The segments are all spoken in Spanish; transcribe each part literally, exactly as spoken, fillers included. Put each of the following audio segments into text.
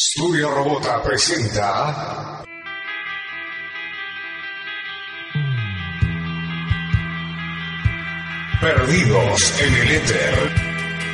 Studio Robota presenta Perdidos en el Éter.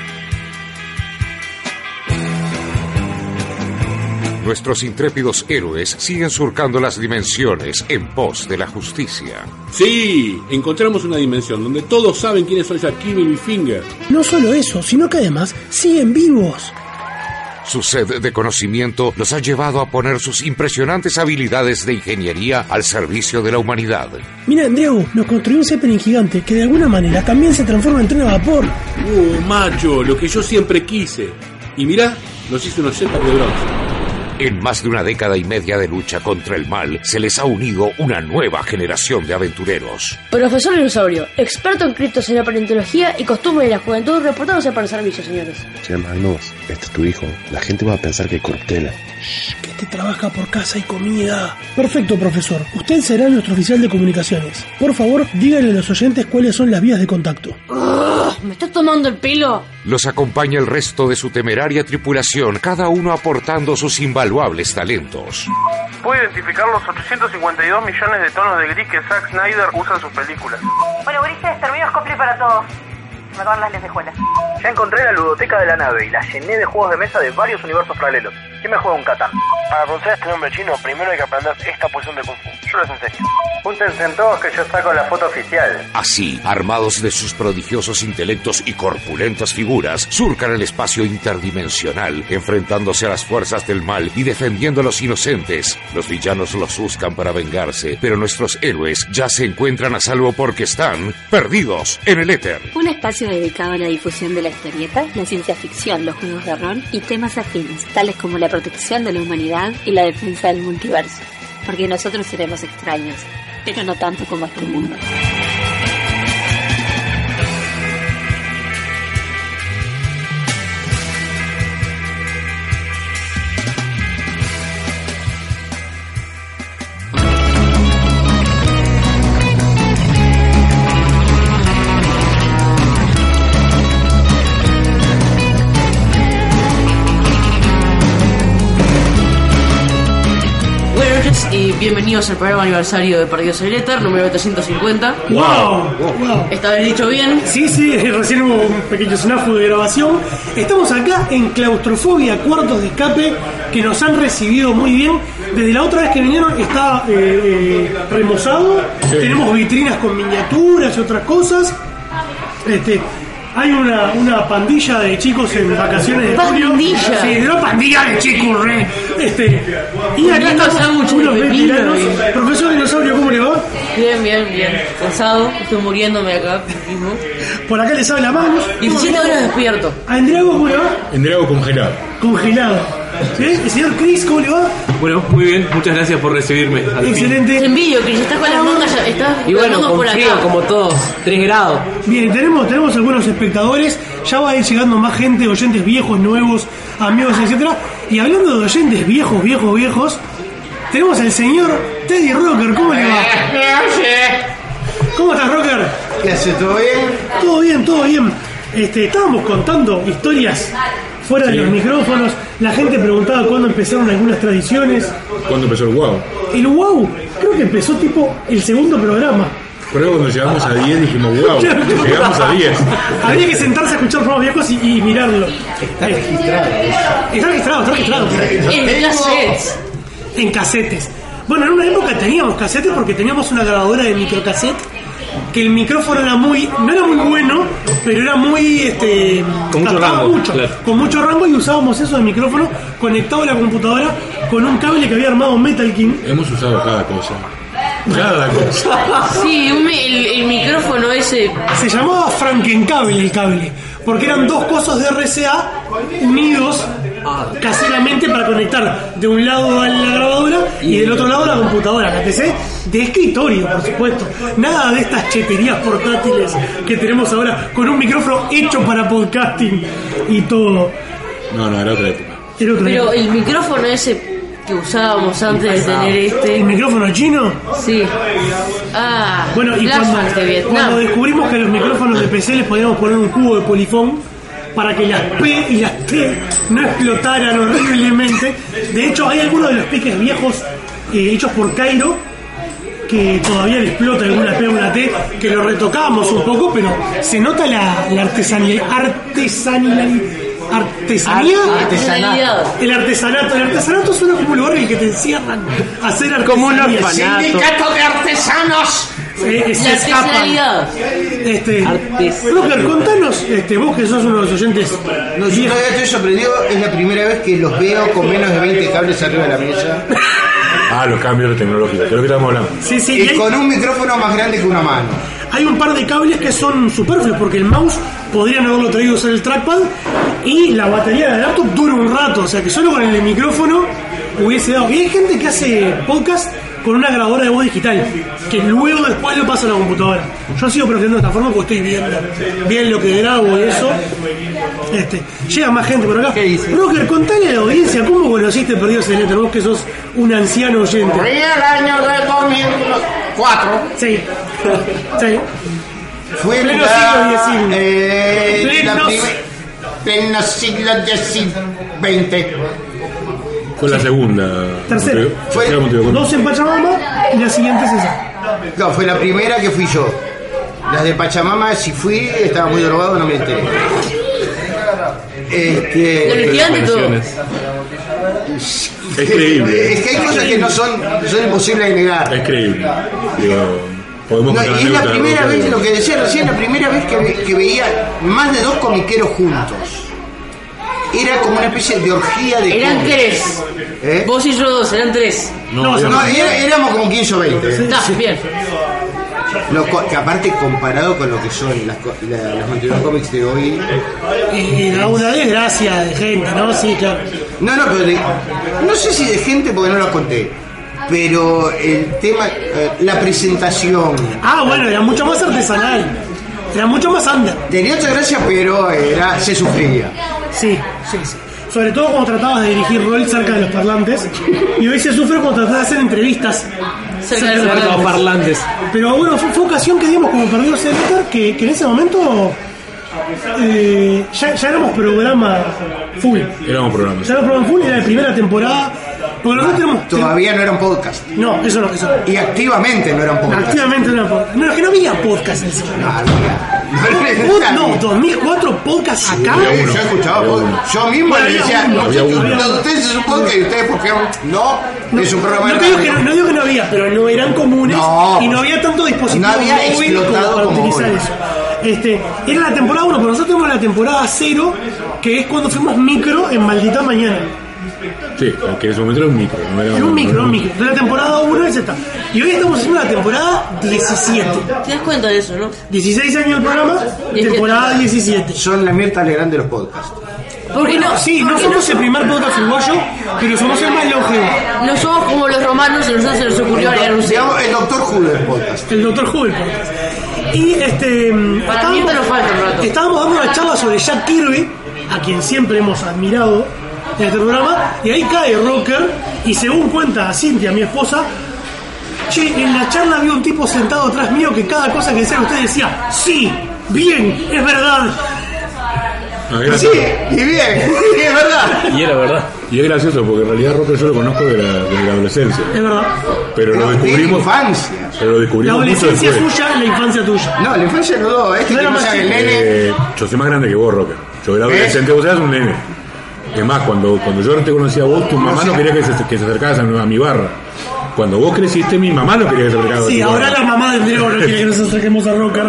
Nuestros intrépidos héroes siguen surcando las dimensiones en pos de la justicia. Sí, encontramos una dimensión donde todos saben quiénes son Jaquim y Littlefinger. No solo eso, sino que además siguen vivos. Su sed de conocimiento los ha llevado a poner sus impresionantes habilidades de ingeniería al servicio de la humanidad. Mira, Andreu, nos construyó un Zeppelin gigante que de alguna manera también se transforma en tren a vapor. Uh, macho, lo que yo siempre quise. Y mirá, nos hizo unos jetpacks de bronce. En más de una década y media de lucha contra el mal, se les ha unido una nueva generación de aventureros. Profesor Dinosaurio, experto en criptosería, paleontología y costumbres de la juventud, reportándose para el servicio, señores. Che, Magnus, este es tu hijo. La gente va a pensar que es corruptela. Shh, que te trabaja por casa y comida. Perfecto, profesor. Usted será nuestro oficial de comunicaciones. Por favor, díganle a los oyentes cuáles son las vías de contacto. Uh, ¿Me estás tomando el pelo? Los acompaña el resto de su temeraria tripulación, cada uno aportando sus invaluables talentos. Puedo identificar los ochocientos cincuenta y dos millones de tonos de gris que Zack Snyder usa en sus películas. Bueno, Ulises, terminos cosplay para todos. Me acaban las lentejuelas. Ya encontré la ludoteca de la nave y la llené de juegos de mesa de varios universos paralelos. ¿Quién me juega un Catán? Para conocer a este nombre chino, primero hay que aprender esta posición de Kung Fu. Yo les enseño. Júntense en todos que yo saco la foto oficial. Así, armados de sus prodigiosos intelectos y corpulentas figuras, surcan el espacio interdimensional, enfrentándose a las fuerzas del mal y defendiendo a los inocentes. Los villanos los buscan para vengarse, pero nuestros héroes ya se encuentran a salvo porque están perdidos en el éter. Un espacio dedicado a la difusión de la historieta, la ciencia ficción, los juegos de rol y temas afines, tales como la protección de la humanidad y la defensa del multiverso. Porque nosotros seremos extraños, pero no tanto como este mundo. Y bienvenidos al programa aniversario de Perdidos en el Éter, número setecientos cincuenta. ¡Wow! wow. ¿Esta vez dicho bien? Sí, sí, recién hubo un pequeño snafu de grabación. Estamos acá en Claustrofobia, cuartos de escape, que nos han recibido muy bien. Desde la otra vez que vinieron está eh, eh, remozado. Sí. Tenemos vitrinas con miniaturas y otras cosas. Este... Hay una, una pandilla de chicos en vacaciones de julio. ¿Pandilla? Sí, una pandilla de chicos, re. Este, y acá estamos unos veteranos. Profesor Dinosaurio, ¿cómo le va? Bien, bien, bien. Cansado, estoy muriéndome acá mismo. Por acá les habla Magnus. diecisiete horas despierto. A Endriago, ¿cómo le va? Endriago congelado. Congelado. ¿Sí? El señor Chris, ¿cómo le va? Bueno, muy bien, muchas gracias por recibirme. Excelente. Te envidio, Chris, estás con las mangas ya, estás y bueno, con por frío acá. como todos, tres grados. Bien, tenemos, tenemos algunos espectadores, ya va a ir llegando más gente, oyentes viejos, nuevos, amigos, etcétera. Y hablando de oyentes viejos, viejos, viejos, tenemos al señor Teddy Rocker, ¿cómo le va? ¿Cómo estás, Rocker? ¿Qué hace? ¿Todo bien? Todo bien, todo bien. Este, estábamos contando historias fuera sí. de los micrófonos. La gente preguntaba cuándo empezaron algunas tradiciones. ¿Cuándo empezó el WOW? El WOW, creo que empezó tipo el segundo programa. Por eso cuando llegamos a diez dijimos wow, llegamos a diez. Habría que sentarse a escuchar programas viejos y, y mirarlo. Está registrado. Está registrado, está registrado. En cassettes. En casetes. Bueno, en una época teníamos casetes porque teníamos una grabadora de microcassette que el micrófono era muy, no era muy bueno, pero era muy, este, con mucho rango, mucho, claro. con mucho rango, y usábamos eso de micrófono conectado a la computadora con un cable que había armado Metal King. Hemos usado cada cosa. Cada cosa. Sí, un, el, el micrófono ese. Se llamaba Frankencable el cable, porque eran dos cosas de R C A unidos caseramente para conectar de un lado a la grabadora y del otro lado a la computadora, la P C de escritorio, por supuesto. Nada de estas cheterías portátiles que tenemos ahora con un micrófono hecho para podcasting y todo. No, no, era otra época. Era otra Pero época. el micrófono ese que usábamos antes de tener este. ¿El micrófono chino? Sí. Ah, bueno, y cuando, de cuando descubrimos que a los micrófonos de P C les podíamos poner un cubo de polifón, para que las P y las T no explotaran horriblemente. De hecho, hay algunos de los piques viejos eh, hechos por Cairo que todavía le explota alguna P o una T, que lo retocábamos un poco, pero se nota la, la artesanía, artesanía, artesanía, Artesanía. el artesanato. El artesanato suena como un lugar en el que te encierran a hacer artesanía. Como un orfanato. ¡Sindicato de artesanos! Eh, se La escapan. artesanalidad. Este, Artes- Rocker, contanos, este, vos que sos uno de los oyentes. No, yo viejos. todavía estoy sorprendido, es la primera vez que los veo con menos de veinte cables arriba de la mesa Ah, los cambios tecnológicos, de lo que estamos hablando. Sí, sí, y y hay, con un micrófono más grande que una mano. hay un par de cables que son superfluos porque el mouse podrían haberlo traído a usar el trackpad y la batería de la laptop dura un rato, o sea que solo con el micrófono hubiese dado. Y hay gente que hace podcast con una grabadora de voz digital que luego después lo pasa a la computadora. Yo sigo prefiriendo de esta forma porque estoy viendo bien lo que grabo y eso. Este, llega más gente por acá. Rocker, contale a la audiencia cómo conociste Perdidos en el Éter, vos que sos un anciano oyente. Corría el año de dos mil cuatro. Sí, sí. Fue Pleno la, siglo diez. eh, la Plenos- primer- pleno siglo veinte. Fue la segunda. Tercera. Montevideo- Fue- tercera Montevideo. Dos en Pachamama y la siguiente es esa. No, fue la primera que fui yo. Las de Pachamama, si fui, estaba muy drogado, no me enteré. Este, Lo investigante todo. Es creíble. Es que hay cosas que no son, son imposibles de negar. Es creíble. Digo, podemos No, contar y es la anécdotas de primera Rocker. vez, lo que decía recién, la primera vez que, ve- que veía más de dos comiqueros juntos. Era como una especie de orgía de Eran cómics. tres. ¿Eh? Vos y yo dos, eran tres. No, No, digamos, No, era- éramos como quince o veinte. Está bien. Lo co- que aparte comparado con lo que son las, co- la- los Montevideo Comics de hoy. Y da una desgracia de gente, ¿no? Sí, claro. No, no, pero de- no sé si de gente porque no lo conté. Pero el tema, eh, la presentación. Ah, bueno, era mucho más artesanal. Era mucho más under. Tenía otra gracia, pero era, se sufría. Sí, sí, sí. Sobre todo cuando tratabas de dirigir rol cerca de los parlantes. Y hoy se sufre cuando tratás de hacer entrevistas Cerca de los parlantes. parlantes. Pero bueno, fue, fue ocasión que dimos como Perdidos en el Éter, que, que en ese momento eh, ya, ya éramos programa full. éramos programas. Ya éramos programa full, era la primera temporada. Porque nosotros tenemos. Todavía no era un podcast. No, eso no, eso no. Y activamente no era un podcast. Activamente no era podcast. No, es que no había podcast en ese momento. Ah, había. Pod- No, dos mil cuatro podcast acá. Sí, yo escuchaba podcast. Yo mismo Bueno, le había decía, uno, no, había uno. no, ustedes es un podcast y ustedes porque no, No, es un programa no de te digo que radio. no, no digo que no había, pero no eran comunes No. y no había tanto dispositivo No había móvil como explotado para como utilizar hoy. eso. Este, era la temporada uno, pero nosotros tenemos la temporada cero, que es cuando fuimos micro en Maldita Mañana. Sí, que en ese momento era un micro. No era Era un micro, un micro. De la temporada uno es esta. Y hoy estamos haciendo la temporada diecisiete. ¿Te das cuenta de eso, no? dieciséis años el programa, temporada diecisiete. Son la Mirta Legrand de los podcasts. Porque no, Sí, no porque somos el primer podcast uruguayo, pero somos el más longevo. no somos como los romanos, a nosotros se nos ocurrió agregar un cero. Digamos, el Doctor Who del podcast. El Doctor Who del podcast. Y este. Para mí te lo falta un rato. Estábamos dando una charla sobre Jack Kirby, a quien siempre hemos admirado en este programa, y ahí cae Rocker, y según cuenta Cintia, mi esposa, che, en la charla había un tipo sentado atrás mío que cada cosa que decía usted decía, sí, bien, es verdad. Ah, era- Sí, y bien, y es verdad. Y era verdad. Y es gracioso porque en realidad Rocker yo lo conozco de la, de la adolescencia. Es verdad. Pero lo Pero de descubrimos. infancia. Pero lo La descubrimos mucho adolescencia después. suya, la infancia tuya. No, la infancia no lo, este No que era no más sabe el chico. nene. Eh, yo soy más grande que vos, Rocker. Yo era adolescente, vos eras un nene. Es más, cuando, cuando yo te conocía a vos, tu mamá no quería que se, que se acercaras a mi, a mi barra. Cuando vos creciste, mi mamá no quería que se acercara a Sí, tu ahora barra. la mamá de Diego no quiere que nos acerquemos a Rocker.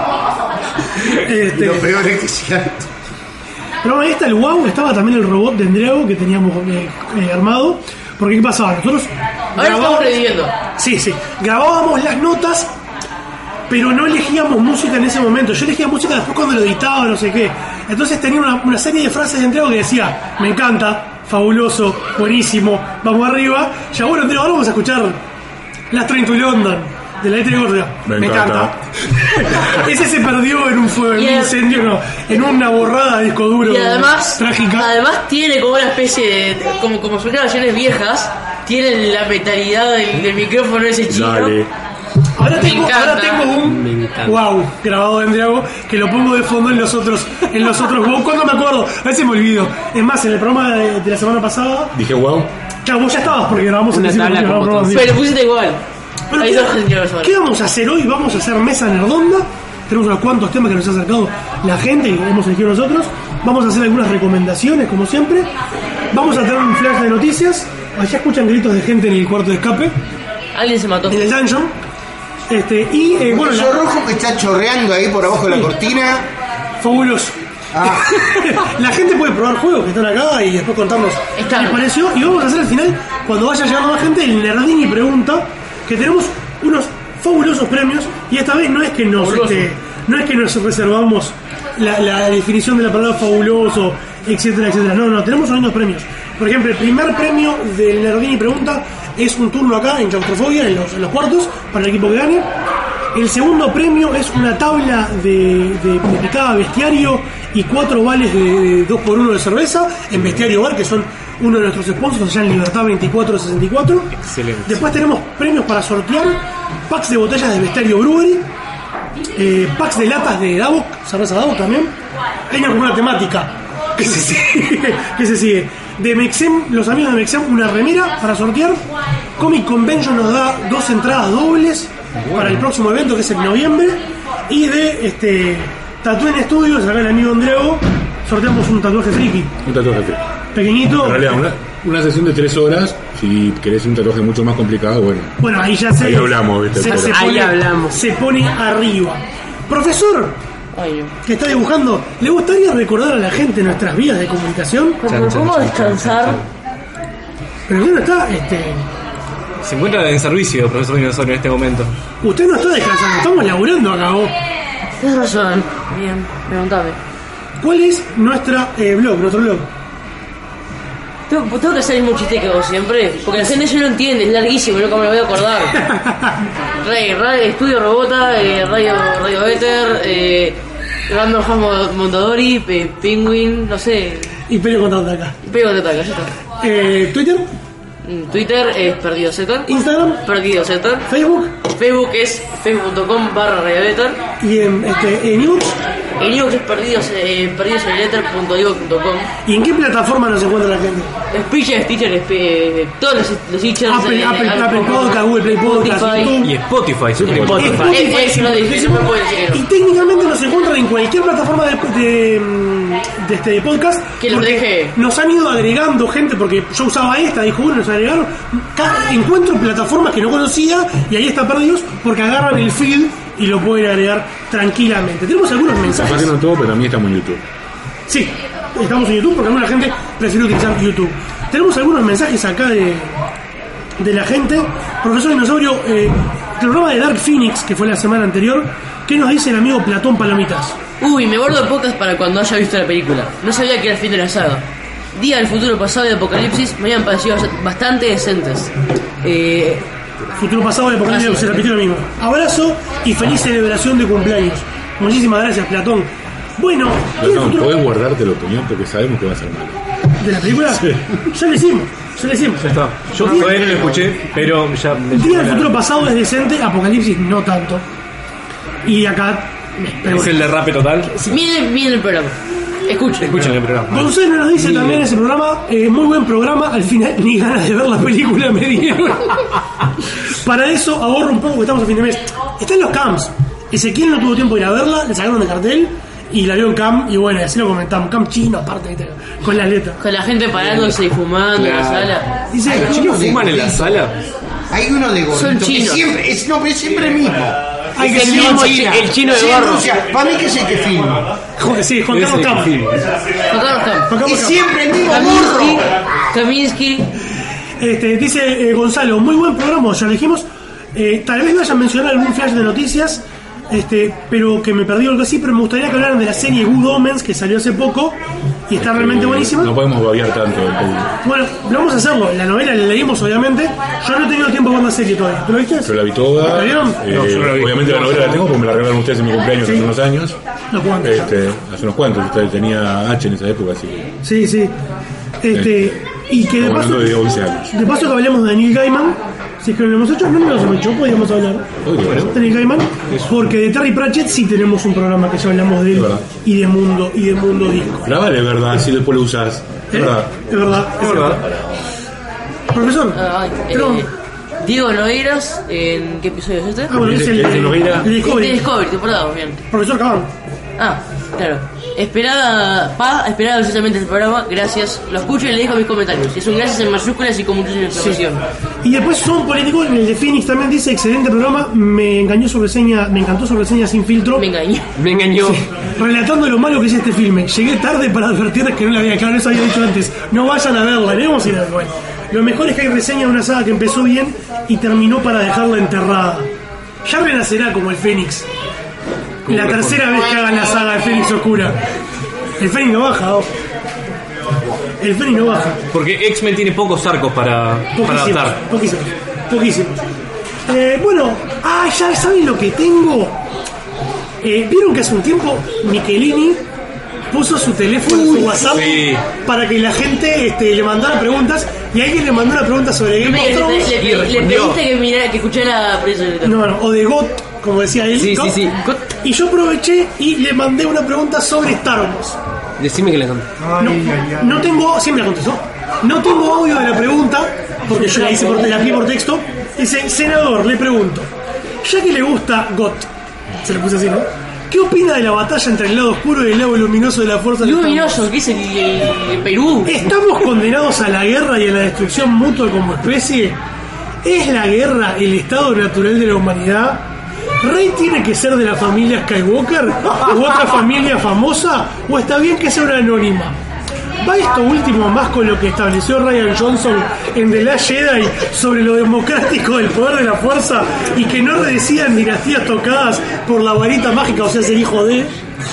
Este, Lo peor es que sea. Pero ahí está el wow, estaba también el robot de Andreu que teníamos eh, eh, armado. Porque ¿qué pasaba? Nosotros Ahora estamos reviviendo. Sí, sí, grabábamos las notas, pero no elegíamos música en ese momento. Yo elegía música después cuando lo editaba, no sé qué. Entonces tenía una, una serie de frases de Andreu que decía, me encanta, fabuloso, buenísimo, vamos arriba. Ya bueno, Andreu, ahora vamos a escuchar Last Train to London. De la letra de Gordia. Me Me encanta. encanta. Ese se perdió en un fuego, en Y un el- incendio, no, en una borrada de disco duro Y además, trágica. además tiene como una especie de, como, como son grabaciones viejas, tienen la metalidad del, del micrófono ese chino. Dale. Ahora Me tengo, encanta. ahora tengo un Me encanta. wow grabado de Andriago que lo pongo de fondo en los otros, en los otros wow. ¿Cuándo me acuerdo? A veces me olvido. Es más, en el programa de, de la semana pasada. Dije wow. Claro, vos ya estabas porque grabamos Una el tabla principio, con grabamos botones. bien. Pero pusiste igual. Pero, Hay ¿qué, dos argentinos ahora. ¿qué vamos a hacer hoy? Vamos a hacer mesa nerdonda. Tenemos unos cuantos temas que nos ha acercado la gente y hemos elegido nosotros. Vamos a hacer algunas recomendaciones, como siempre. Vamos a tener un flash de noticias. Allá escuchan gritos de gente en el cuarto de escape, Alguien se mató. en el dungeon. Este, y eh, bueno, Eso la- rojo que está chorreando ahí por abajo de la cortina. fabuloso. Ah. La gente puede probar juegos que están acá y después contarnos Está qué les bien. pareció. Y vamos a hacer al final, cuando vaya llegando más gente, el Nerdini pregunta, que tenemos unos fabulosos premios. Y esta vez no es que nos, Fabuloso. este, no es que nos reservamos la, la definición de la palabra fabuloso, etcétera, etcétera. No, no, tenemos unos lindos premios. Por ejemplo, el primer premio del Nerdini pregunta es un turno acá en claustrofobia, en los, en los cuartos, para el equipo que gane. El segundo premio es una tabla de, de, de picada bestiario y cuatro vales de dos por uno de cerveza en Bestiario Bar, que son uno de nuestros sponsors allá en Libertad veinticuatro sesenta y cuatro. Excelente. Después tenemos premios para sortear, packs de botellas de Bestiario Brewery, eh, packs de latas de Davok, cerveza Davok también. Hay una, una temática que se sigue, que se sigue. De Mexem, los amigos de Mexem, una remera para sortear. Comic Convention nos da dos entradas dobles para el próximo evento, que es en noviembre. Y de este Tatooine Studios, acá el amigo Andreo, sorteamos un tatuaje friki Un tatuaje friki. pequeñito. En realidad, una, una sesión de tres horas. Si querés un tatuaje mucho más complicado, bueno. Bueno, ahí ya se, Ahí hablamos, ¿viste? se, Pero- se Ahí pone, hablamos. se pone arriba. Profesor, Ay, no. que está dibujando, ¿le gustaría recordar a la gente nuestras vías de comunicación? Como cómo descansar. Pero usted no está, este, Se encuentra en servicio, profesor Dinosaurio, en este momento. usted no está descansando, estamos laburando acá vos. Tienes razón. Bien, preguntame. ¿Cuál es nuestra eh, blog, nuestro blog? Tengo, tengo que hacer el mismo chiste que vos siempre, porque la gente ya no entiende, es larguísimo, nunca me lo voy a acordar. Rey, Radio Estudio Robota, eh, Radio Radio Éter, eh, Random House Mondadori, Pe- Penguin, no sé, Y Peleo Contrata acá. pego de taca, ya está. Eh, Twitter, Mm, Twitter es Perdido Zetter, Instagram, Perdido Zetter, Facebook Facebook es facebook punto com barra Radio Éter, y en, este, en ebooks. en Inbox es perdidos, eh, perdidosenletter punto ivo punto com. ¿Y en qué plataforma nos encuentra la gente? Spreaker, Stitcher, eh, todos los, los teachers, Apple, eh, Apple, Apple Podcast, Google Play Podcast, Spotify. YouTube. Y Spotify, súper Spotify. importante. Eh, eh, no, difícil, no puede decir que Y no. técnicamente nos encuentran en cualquier plataforma de, de, mm, de este podcast. Que lo porque deje. Nos han ido agregando gente, porque yo usaba esta, dijo uno, nos agregaron. Ca- Encuentro plataformas que no conocía y ahí está Perdidos porque agarran el feed y lo pueden agregar tranquilamente. Tenemos algunos Capaz mensajes. que no todo, pero también estamos en YouTube. Sí, estamos en YouTube porque alguna gente prefiere utilizar YouTube. Tenemos algunos mensajes acá de, de la gente. Profesor Dinosaurio, eh, el programa de Dark Phoenix, que fue la semana anterior, ¿qué nos dice el amigo Platón Palomitas? Uy, me guardo podcast para cuando haya visto la película. No sabía que era el fin de la saga. Día del futuro pasado de Apocalipsis me habían parecido bastante decentes. Eh, Futuro pasado de Apocalipsis, Ah, sí. se repitió lo mismo. Abrazo y feliz celebración de cumpleaños. Muchísimas gracias, Platón. Bueno, ¿y el Perdón, futuro podés guardarte la opinión porque sabemos que va a ser malo. de la película? Sí. Ya lo hicimos, ya lo hicimos. Ya está. Yo Día- todavía no lo escuché, pero ya... Día del futuro pasado es decente, Apocalipsis no tanto. Y acá... pero Es bueno. el derrape total. miren, miren el programa. Escuchen. Escuchen el programa. Gonzalo nos dice también en ese programa, eh, muy buen programa, al final ni ganas de ver la película me dieron. Para eso ahorro un poco, que estamos a fin de mes. Están los cams. Ezequiel no tuvo tiempo de ir a verla, le sacaron de cartel y la vio en cam, y bueno, así lo comentamos. Cam chino, aparte, ¿viste? Con las letras. Con la gente parándose y fumando en la Claro. sala. Dice, Ay, ¿Los chicos fuman en la sala? Hay uno de Son gordito que chinos. siempre es, no, pero es siempre el mismo. Hay que Es el ser mismo China. chi- el chino de Sí, barro. Rusia, para mí que es el que filma. Jo- sí, Juan Ese Carlos Cam. que filma. Juan Carlos Cam. Juan Carlos Es Cam. siempre el mismo Kaminsky. gorro. Kaminsky. Este, dice eh, Gonzalo, muy buen programa, ya lo dijimos. Eh, tal vez vayan a mencionar algún flash de noticias, este, pero que me perdí algo así, pero me gustaría que hablaran de la serie Good Omens que salió hace poco y está realmente Eh, buenísima. No podemos babiar tanto del público. Bueno, vamos a hacerlo. La novela la leímos, obviamente. Yo no he tenido tiempo de ver la serie todavía. ¿Tú lo viste? Yo la vi toda. ¿La vieron? Eh, No, yo no la vi. Obviamente la novela la tengo porque me la regalaron ustedes en mi cumpleaños Sí. hace unos años. No, ¿cuántos? Este, hace unos cuantos. Usted tenía H en esa época, así que. Sí, sí. Este, Y que de paso, hablando de once años. de paso que hablemos de Neil Gaiman, si es que no lo hemos hecho, no lo hemos hecho, podríamos hablar de Neil Gaiman, porque de Terry Pratchett sí tenemos un programa que ya hablamos de él y de Mundo y de Mundo Disco. Grabale, es verdad, si después lo usas. Es ¿Eh? verdad. Es verdad, es verdad. Profesor, Ah, pero, eh, Diego Nogueiras, ¿en qué episodio es este? ah, bueno, es el, el de el, Nogueira. el Discovery. De Discovery, temporada, bien. Profesor Cabán. Ah, claro. Esperaba, pa, esperaba precisamente este programa, gracias. Lo escucho y le dejo mis comentarios. Y es un gracias en mayúsculas y con muchísima información. Y después son políticos, en el de Phoenix también dice, excelente programa, me engañó su reseña, me encantó su reseña sin filtro. Me engañó. Me engañó. Sí, relatando lo malo que es este filme. Llegué tarde para advertirles que no la había, claro, eso había dicho antes. No vayan a verla, debemos ir a verla. Bueno, lo mejor es que hay reseña de una saga que empezó bien y terminó para dejarla enterrada. Ya renacerá como el Fénix. La tercera vez que hagan la saga de Fénix Oscura. El Fénix no baja, oh. El Fénix no baja. Porque X-Men tiene pocos arcos para, para Poquísimos, adaptar. poquísimos, poquísimos. Eh, bueno, ah, ya saben lo que tengo. Eh, Vieron que hace un tiempo Michelini puso su teléfono, su WhatsApp, sí, para que la gente este, le mandara preguntas, y alguien le mandó una pregunta sobre Game of Thrones. Le, le, le, le pediste que, mirara, que escuchara prensa. No, no, o de G O T, como decía él. Sí, G O T. sí, sí. Y yo aproveché y le mandé una pregunta sobre Star Wars. Decime que la conté. No, no tengo, siempre la contestó. No tengo audio de la pregunta, porque yo la hice por, la vi por texto. Dice, senador, le pregunto, ya que le gusta G O T, se le puse así, ¿no? ¿Qué opina de la batalla entre el lado oscuro y el lado luminoso de la fuerza? Luminoso, ¿qué es el, el, el Perú? ¿Estamos condenados a la guerra y a la destrucción mutua como especie? ¿Es la guerra el estado natural de la humanidad? ¿Rey tiene que ser de la familia Skywalker u otra familia famosa? ¿O está bien que sea una anónima? ¿Va esto último más con lo que estableció Rian Johnson en The Last Jedi sobre lo democrático del poder de la fuerza y que no decían dinastías tocadas por la varita mágica, o sea, ser hijo de...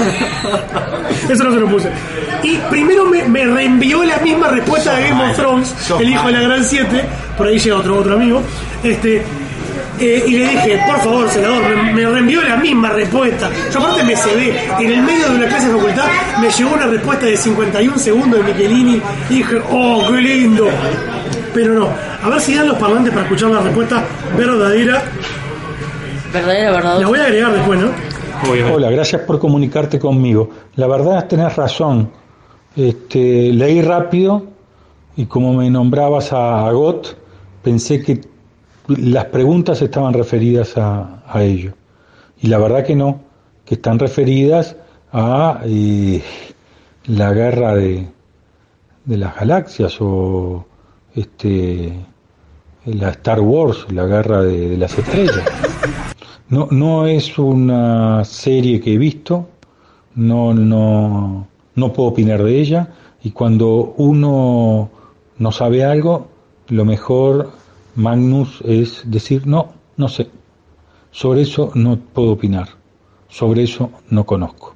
Eso no se lo puse. Y primero me, me reenvió la misma respuesta de Game of Thrones, el hijo de la Gran siete, por ahí llega otro, otro amigo, este... Eh, y le dije, por favor, senador, me, me reenvió la misma respuesta. Yo aparte me cedé, en el medio de una clase de facultad me llegó una respuesta de cincuenta y un segundos de Michelini y dije, oh, qué lindo. Pero no, a ver si dan los parlantes para escuchar la respuesta verdadera. Verdadera, verdadera. La voy a agregar después, ¿no? Hola, gracias por comunicarte conmigo. La verdad, tenés razón. Este, leí rápido y como me nombrabas a, a G O T, pensé que las preguntas estaban referidas a, a ello. Y la verdad que no, que están referidas a eh, la guerra de, de las galaxias o este la Star Wars, la guerra de, de las estrellas. No, no es una serie que he visto, no, no, no puedo opinar de ella, y cuando uno no sabe algo, lo mejor, Magnus, es decir, no, no sé, sobre eso no puedo opinar, sobre eso no conozco.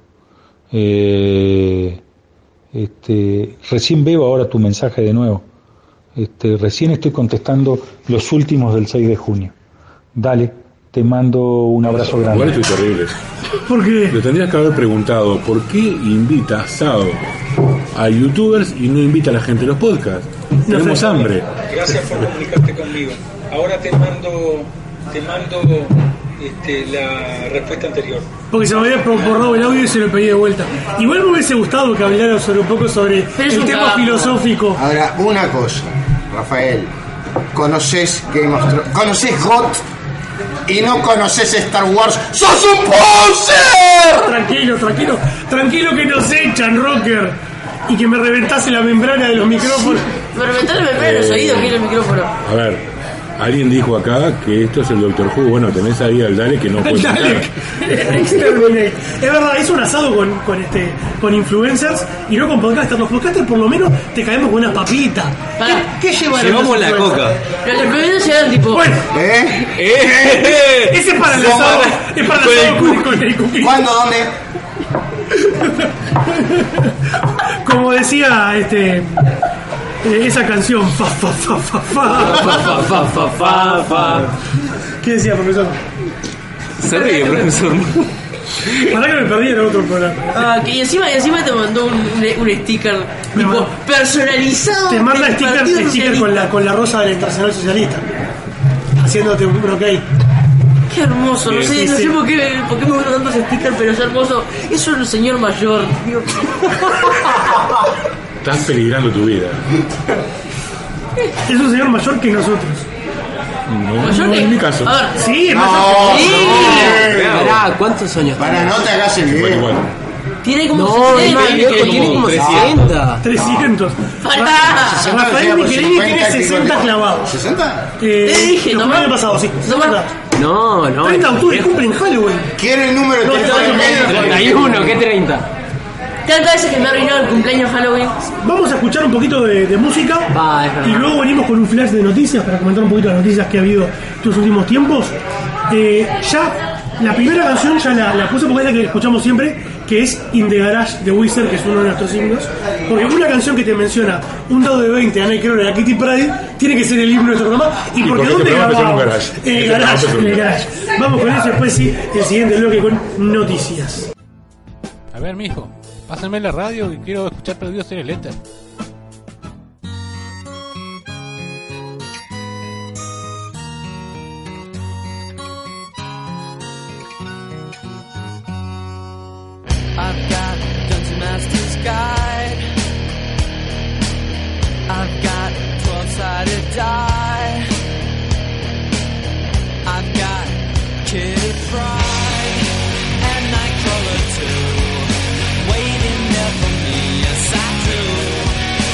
Eh, este, recién veo ahora tu mensaje de nuevo, este, recién estoy contestando los últimos del seis de junio. Dale, te mando un abrazo grande. Igual estoy terrible. ¿Por qué? Le tendrías que haber preguntado por qué invita asado a youtubers y no invita a la gente a los podcasts. No Tenemos sé. hambre. Gracias por comunicarte conmigo. Ahora te mando, te mando este, la respuesta anterior. Porque se me había borrado el audio y se lo pedí de vuelta. Igual me hubiese gustado que hablara sobre un poco sobre el tema capo. filosófico. Ahora, una cosa, Rafael. Conoces Game of Thrones, conoces G O T y no conoces Star Wars. ¡Sos un poser! Tranquilo, tranquilo, tranquilo que nos echan, Rocker. Y que me reventase la membrana de los micrófonos. Me reventó la membrana de los oídos, que era el micrófono. A ver, alguien dijo acá que esto es el Doctor Who. Bueno, tenés ahí al Dalek que no puede Dalek. Exterminate. Es verdad, es un asado con, con este con influencers y no con podcasters. Los podcasters por lo menos te caemos con una papita. ¿Qué, qué llevan? Llevamos la coca. Pero los influencers llevan tipo. Bueno, ¿eh? ¿Eh? Ese es para el asado. Es para el asado con, con el cookie. ¿Cuándo? ¿Dónde? Como decía este esa canción, fa fa fa fa fa fa fa fa fa fa. ¿Qué decía, profesor? Se ríe, profesor. Para que me perdí en otro programa. Ah, que y encima, y encima te mandó un, un, un sticker tipo mando. personalizado. Te manda del sticker, Partido sticker con, la, con la rosa del Internacional Socialista. Haciéndote un ok. Qué hermoso, no Sí, sé, sí, no sí. sé por qué, por qué me gusta tanto ese sticker, pero es hermoso. Es un señor mayor, tío. Estás peligrando tu vida. Es un señor mayor que nosotros. No, ¿Mayor no que? es mi caso. A ver, Sí, es No, mayor. sí. Pará, ¿cuántos años Para, tiene? no te hagas el Igual, video. igual. Tiene como No, es más sesenta. viejo, tiene como sesenta. trescientos. ¡Falta! Rafael Michelini tiene sesenta clavados. ¿sesenta? Eh, Te dije, lo no fue el más. año pasado, sí. No más. No, no. treinta de es octubre viejo. cumple en Halloween. Quiero el número de No, teléfono no, del no, médico. treinta y uno, ¿qué treinta? Tantas veces que me ha arruinado el cumpleaños Halloween. Vamos a escuchar un poquito de, de música Va, es verdad. y luego venimos con un flash de noticias para comentar un poquito las noticias que ha habido estos últimos tiempos. Eh, ya, la primera canción ya la, la puse porque es la que escuchamos siempre, que es In the Garage de Wizard, que es uno de nuestros himnos. Porque una canción que te menciona un dado de veinte a Nightcrawler y a Kitty Pryde tiene que ser el himno de nuestro programa. ¿Y, ¿Y porque por qué dónde este programa grabamos? empezó en un garage? En el Este garage, programa en el empezó en un garage. Vamos con eso después sí, el siguiente bloque con noticias. A ver, mijo, pásenme la radio y quiero escuchar Perdidos en el Éter. I've got Dungeon Master's Guide. I've got twelve-sided die. I've got Kitty Pryde and Nightcrawler too, waiting there for me. Yes, I do.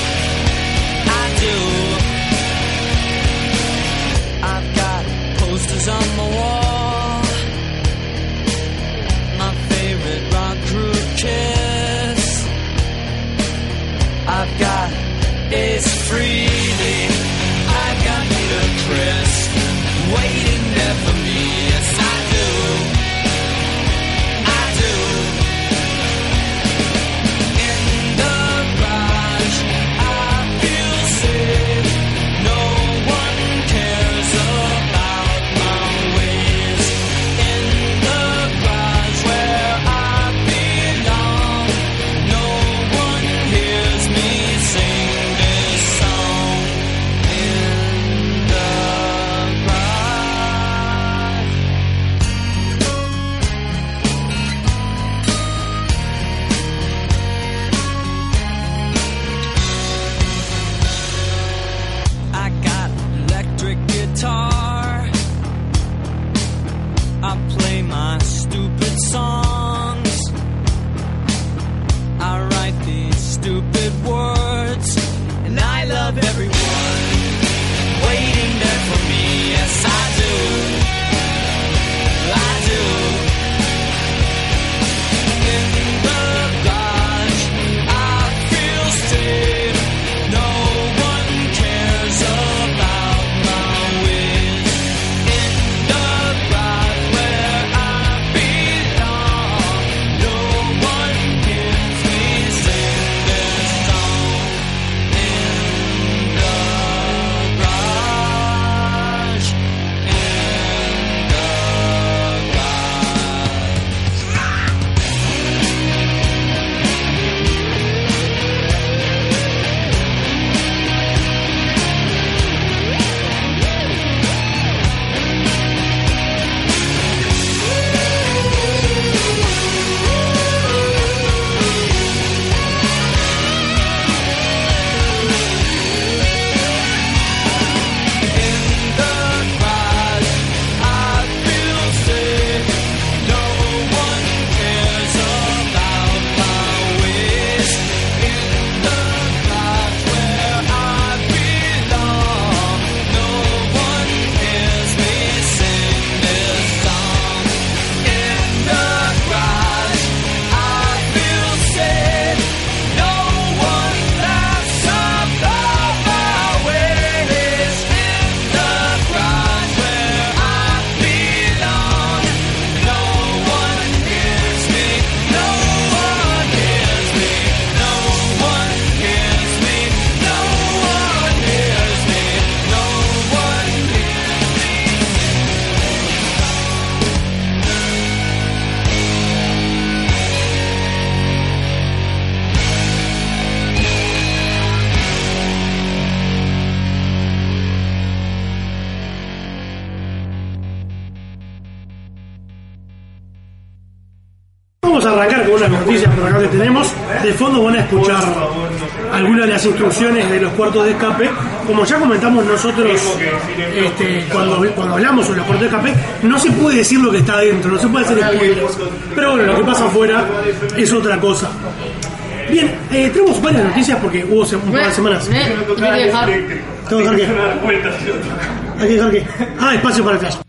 arrancar con unas noticias por acá que tenemos. De fondo van a escuchar algunas de las instrucciones de los cuartos de escape. Como ya comentamos nosotros este, cuando, cuando hablamos sobre los cuartos de escape, no se puede decir lo que está adentro, no se puede hacer spoilers. Pero bueno, lo que pasa afuera es otra cosa. Bien, eh, tenemos varias noticias porque hubo se- un par de semanas. Tengo que dejar. Tengo que dejar que. Hay que dejar que. Ah, espacio para el flash.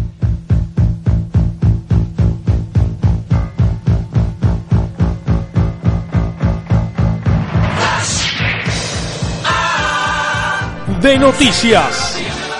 De noticias.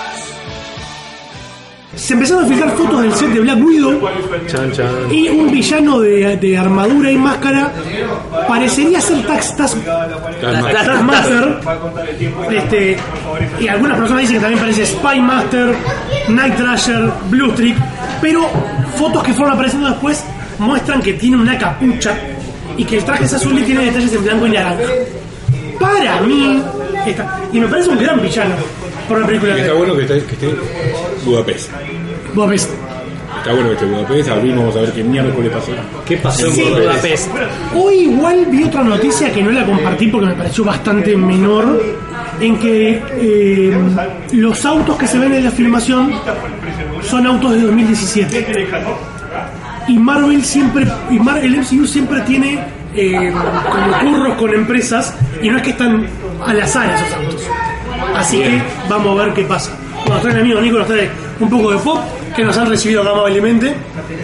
Se empezaron a filtrar fotos del set de Black Widow Chan, chan. y un villano de, de armadura y máscara parecería ser Tax Task Taskmaster. Este, y algunas personas dicen que también parece Spy Master, Night Thrasher, Blue Streak, pero fotos que fueron apareciendo después muestran que tiene una capucha y que el traje es azul y tiene detalles en blanco y naranja. Para mí, está, y me parece un gran villano por una película Y de está bueno que esté, que esté Budapest. Budapest. Está bueno que esté Budapest. Abrimos, vamos a ver qué mierda le pasó. ¿Qué pasó en Sí, Budapest? Hoy igual vi otra noticia que no la compartí porque me pareció bastante menor, en que eh, los autos que se ven en la filmación son autos de dos mil diecisiete. Y Marvel siempre, y Mar, el M C U siempre tiene eh, como curros con empresas y no es que están al azar esos autos. Así que vamos a ver qué pasa. Nos trae el amigo Nico, nos trae un poco de pop que nos han recibido acá amablemente.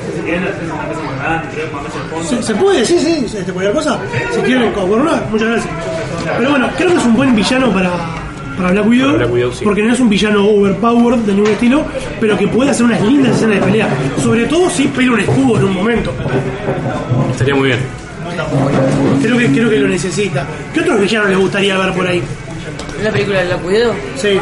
¿Se, se puede? Sí, sí, este, cualquier cosa. Si quieren coronar, muchas gracias. Pero bueno, creo que es un buen villano para, para Black Widow, Black Widow, sí. porque no es un villano overpowered de ningún estilo, pero que puede hacer unas lindas escenas de pelea. Sobre todo si pela un escudo en un momento. Estaría muy bien. Creo que, creo que lo necesita. ¿Qué otros villanos les gustaría ver por ahí? ¿La película de la Cuidado? Sí.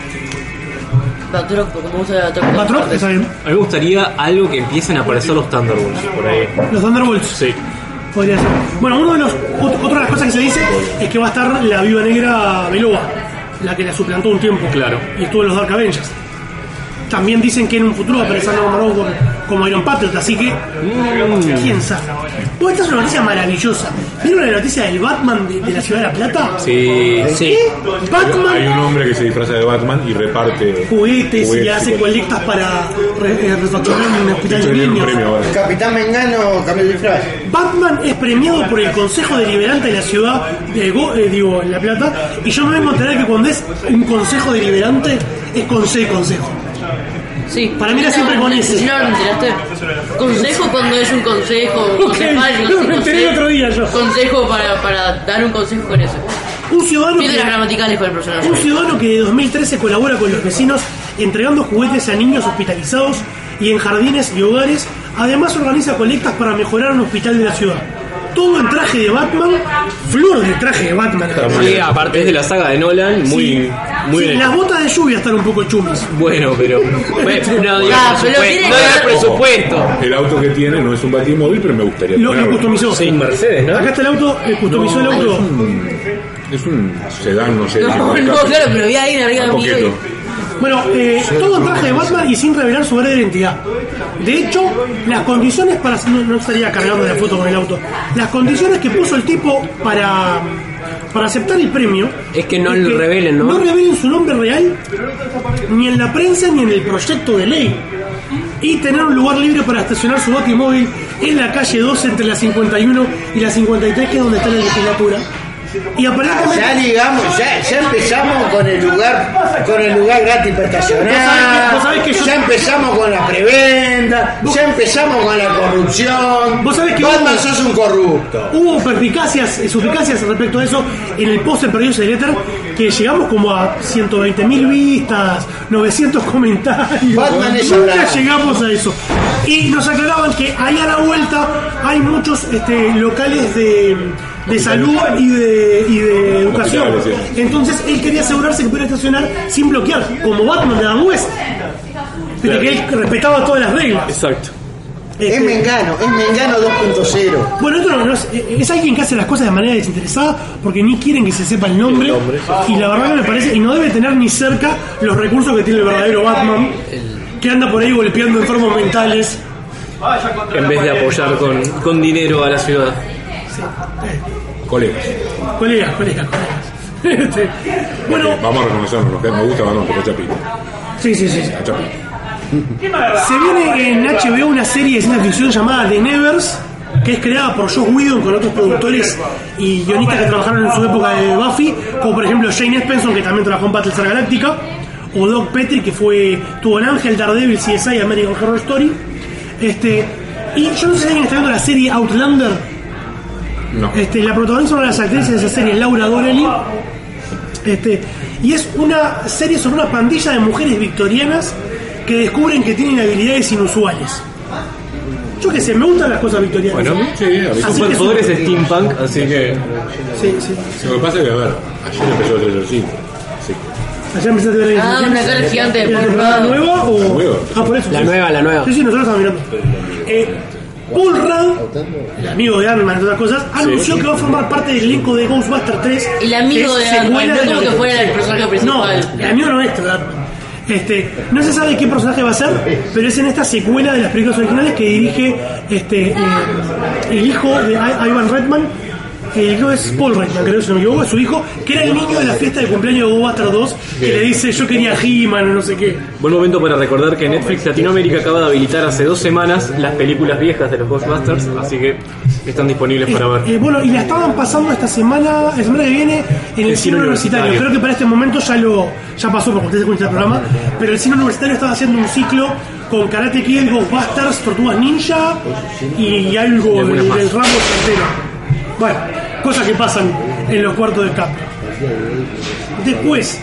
Batroc, porque me gusta la Batroc. Batroc, está bien. A mí me gustaría algo que empiecen a aparecer los Thunderbolts por ahí. Los Thunderbolts. Sí. Podría ser. Bueno, uno de los, ot- otra de las cosas que se dice es que va a estar la Viuda Negra Belova, la que la suplantó un tiempo. Claro. Y estuvo en los Dark Avengers. También dicen que en un futuro va a aparecer Norman Osborn como Iron Patriot, así que quién sabe. Pues esta es una noticia maravillosa. ¿Vieron la noticia del Batman de, de la Ciudad de la Plata? Sí, sí. Batman Hay un hombre que se disfraza de Batman y reparte juguetes y hace colectas para re- eh, refaccionar un hospital de Tiene un niños. premio ahora. El Capitán Mengano cambió el disfraz. Batman es premiado por el Consejo Deliberante de la ciudad de Go- eh, digo, La Plata, y yo me vengo a enterar que cuando es un Consejo Deliberante es con C, Consejo. Sí. Para mí era siempre con ese. Si no, ¿no te enteraste? Consejo cuando es un consejo. Ok, concejal, no, me enteré el otro día yo. Consejo para, para dar un consejo con eso. Un ciudadano Piedras que, gramaticales para el personaje. un ciudadano que de dos mil trece colabora con los vecinos entregando juguetes a niños hospitalizados y en jardines y hogares. Además organiza colectas para mejorar un hospital de la ciudad. Todo en traje de Batman, flor de traje de Batman. Sí, aparte es de la saga de Nolan, muy, Sí. muy Sí, bien. las botas de lluvia están un poco chumis. Bueno, pero bueno, no digo Ah, pero presupuesto, tiene no que digo ver- presupuesto. El auto que tiene no es un batimóvil, pero me gustaría Lo, lo tenerlo. customizó. Sí, Mercedes, ¿no? Acá está el auto, eh, customizó el auto. Es un sedán, no sé. No, de no, marca. claro, pero vi ahí arriba Un de mí. poquito. Bueno, eh, todo en traje de Batman y sin revelar su verdadera identidad. De hecho, las condiciones para... No, no estaría cargando la foto con el auto. Las condiciones que puso el tipo para, para aceptar el premio... Es que no lo revelen, ¿no? No revelen su nombre real, ni en la prensa, ni en el proyecto de ley. Y tener un lugar libre para estacionar su batimóvil en la calle doce entre la cincuenta y uno y la cincuenta y tres, que es donde está la legislatura. Y aparentemente... Ya digamos, ya, ya empezamos con el lugar, con el lugar gratis para Vos sabés que- estacionar. vos sabés que yo- Ya empezamos con la preventa, ya empezamos con la corrupción. Vos sabés que Batman hubo- sos un corrupto. Hubo perspicacias, eh, suspicacias respecto a eso en el post de Perdidos de Letter, que llegamos como a ciento veinte mil vistas, novecientos comentarios. Batman es Nunca hablar. llegamos a eso. Y nos aclaraban que ahí a la vuelta hay muchos este, locales de, de salud y de, y de educación. Hospitales, sí. Entonces él quería asegurarse que pudiera estacionar sin bloquear, como Batman de Adam West. Pero que él respetaba todas las reglas. Exacto. Este, Es Mengano, es Mengano dos punto cero. Bueno, esto no, no es, es alguien que hace las cosas de manera desinteresada porque ni quieren que se sepa el nombre. El nombre, sí. Y la verdad que me parece, y no debe tener ni cerca los recursos que tiene el verdadero Batman, que anda por ahí golpeando enfermos mentales En vez de apoyar con, con dinero a la ciudad. Colegas. Colegas, colegas, colegas. Este, bueno, vamos a reconocerlo, lo que me gusta Balón, pero Chapita. Sí, sí, sí. Chapita. Se viene en H B O una serie de ciencia ficción llamada The Nevers, que es creada por Joss Whedon con otros productores y guionistas que trabajaron en su época de Buffy, como por ejemplo Jane Espenson, que también trabajó en Battlestar Galactica, o Doug Petrie, que fue tuvo en Ángel, Daredevil, C S I, American Horror Story. Este, y yo no sé si alguien está viendo la serie Outlander. No. Este, la protagonista, una de las actrices de esa serie es Laura Donnelly. Este, y es una serie sobre una pandilla de mujeres victorianas que descubren que tienen habilidades inusuales. Yo qué sé, me gustan las cosas victorianas. Bueno, sí, a mí superpoderes es steampunk, así que... Sí, sí. Lo que pasa es que, a ver, ayer empezó el exorcismo. Sí. Ayer empezaste a ver... Ah, una cara gigante. ¿La temporada nueva o...? La nueva. Ah, por eso. La sí. nueva, la nueva. Sí, sí, nosotros estamos mirando. Eh, Paul Rudd, el amigo de Ant-Man, entre otras cosas, anunció Sí. que va a formar parte del elenco de Ghostbusters tres. El amigo que es de Ant-Man, secuela no de como la- que fuera el personaje principal. No, el amigo nuestro de Ant-Man. Este, no se sabe qué personaje va a ser, pero es en esta secuela de las películas originales que dirige este, eh, el hijo de I- Ivan Reitman. El hijo es Paul Reitman, creo, si no me equivoco, es su hijo, que era el niño de la fiesta de cumpleaños de Ghostbusters dos, que le dice yo quería He-Man o no sé qué. Buen momento para recordar que Netflix Latinoamérica acaba de habilitar hace dos semanas las películas viejas de los Ghostbusters, así que están disponibles para ver. Eh, bueno, y la estaban pasando esta semana, la semana que viene, en el, El cine cine universitario. universitario. Creo que para este momento ya lo ya pasó, porque ustedes escuchan el programa, pero el cine universitario estaba haciendo un ciclo con Karate Kid, Ghostbusters, Tortugas Ninja y algo Y del, algunas más. del Rambo entero. Bueno, cosas que pasan en los cuartos de escape. Después,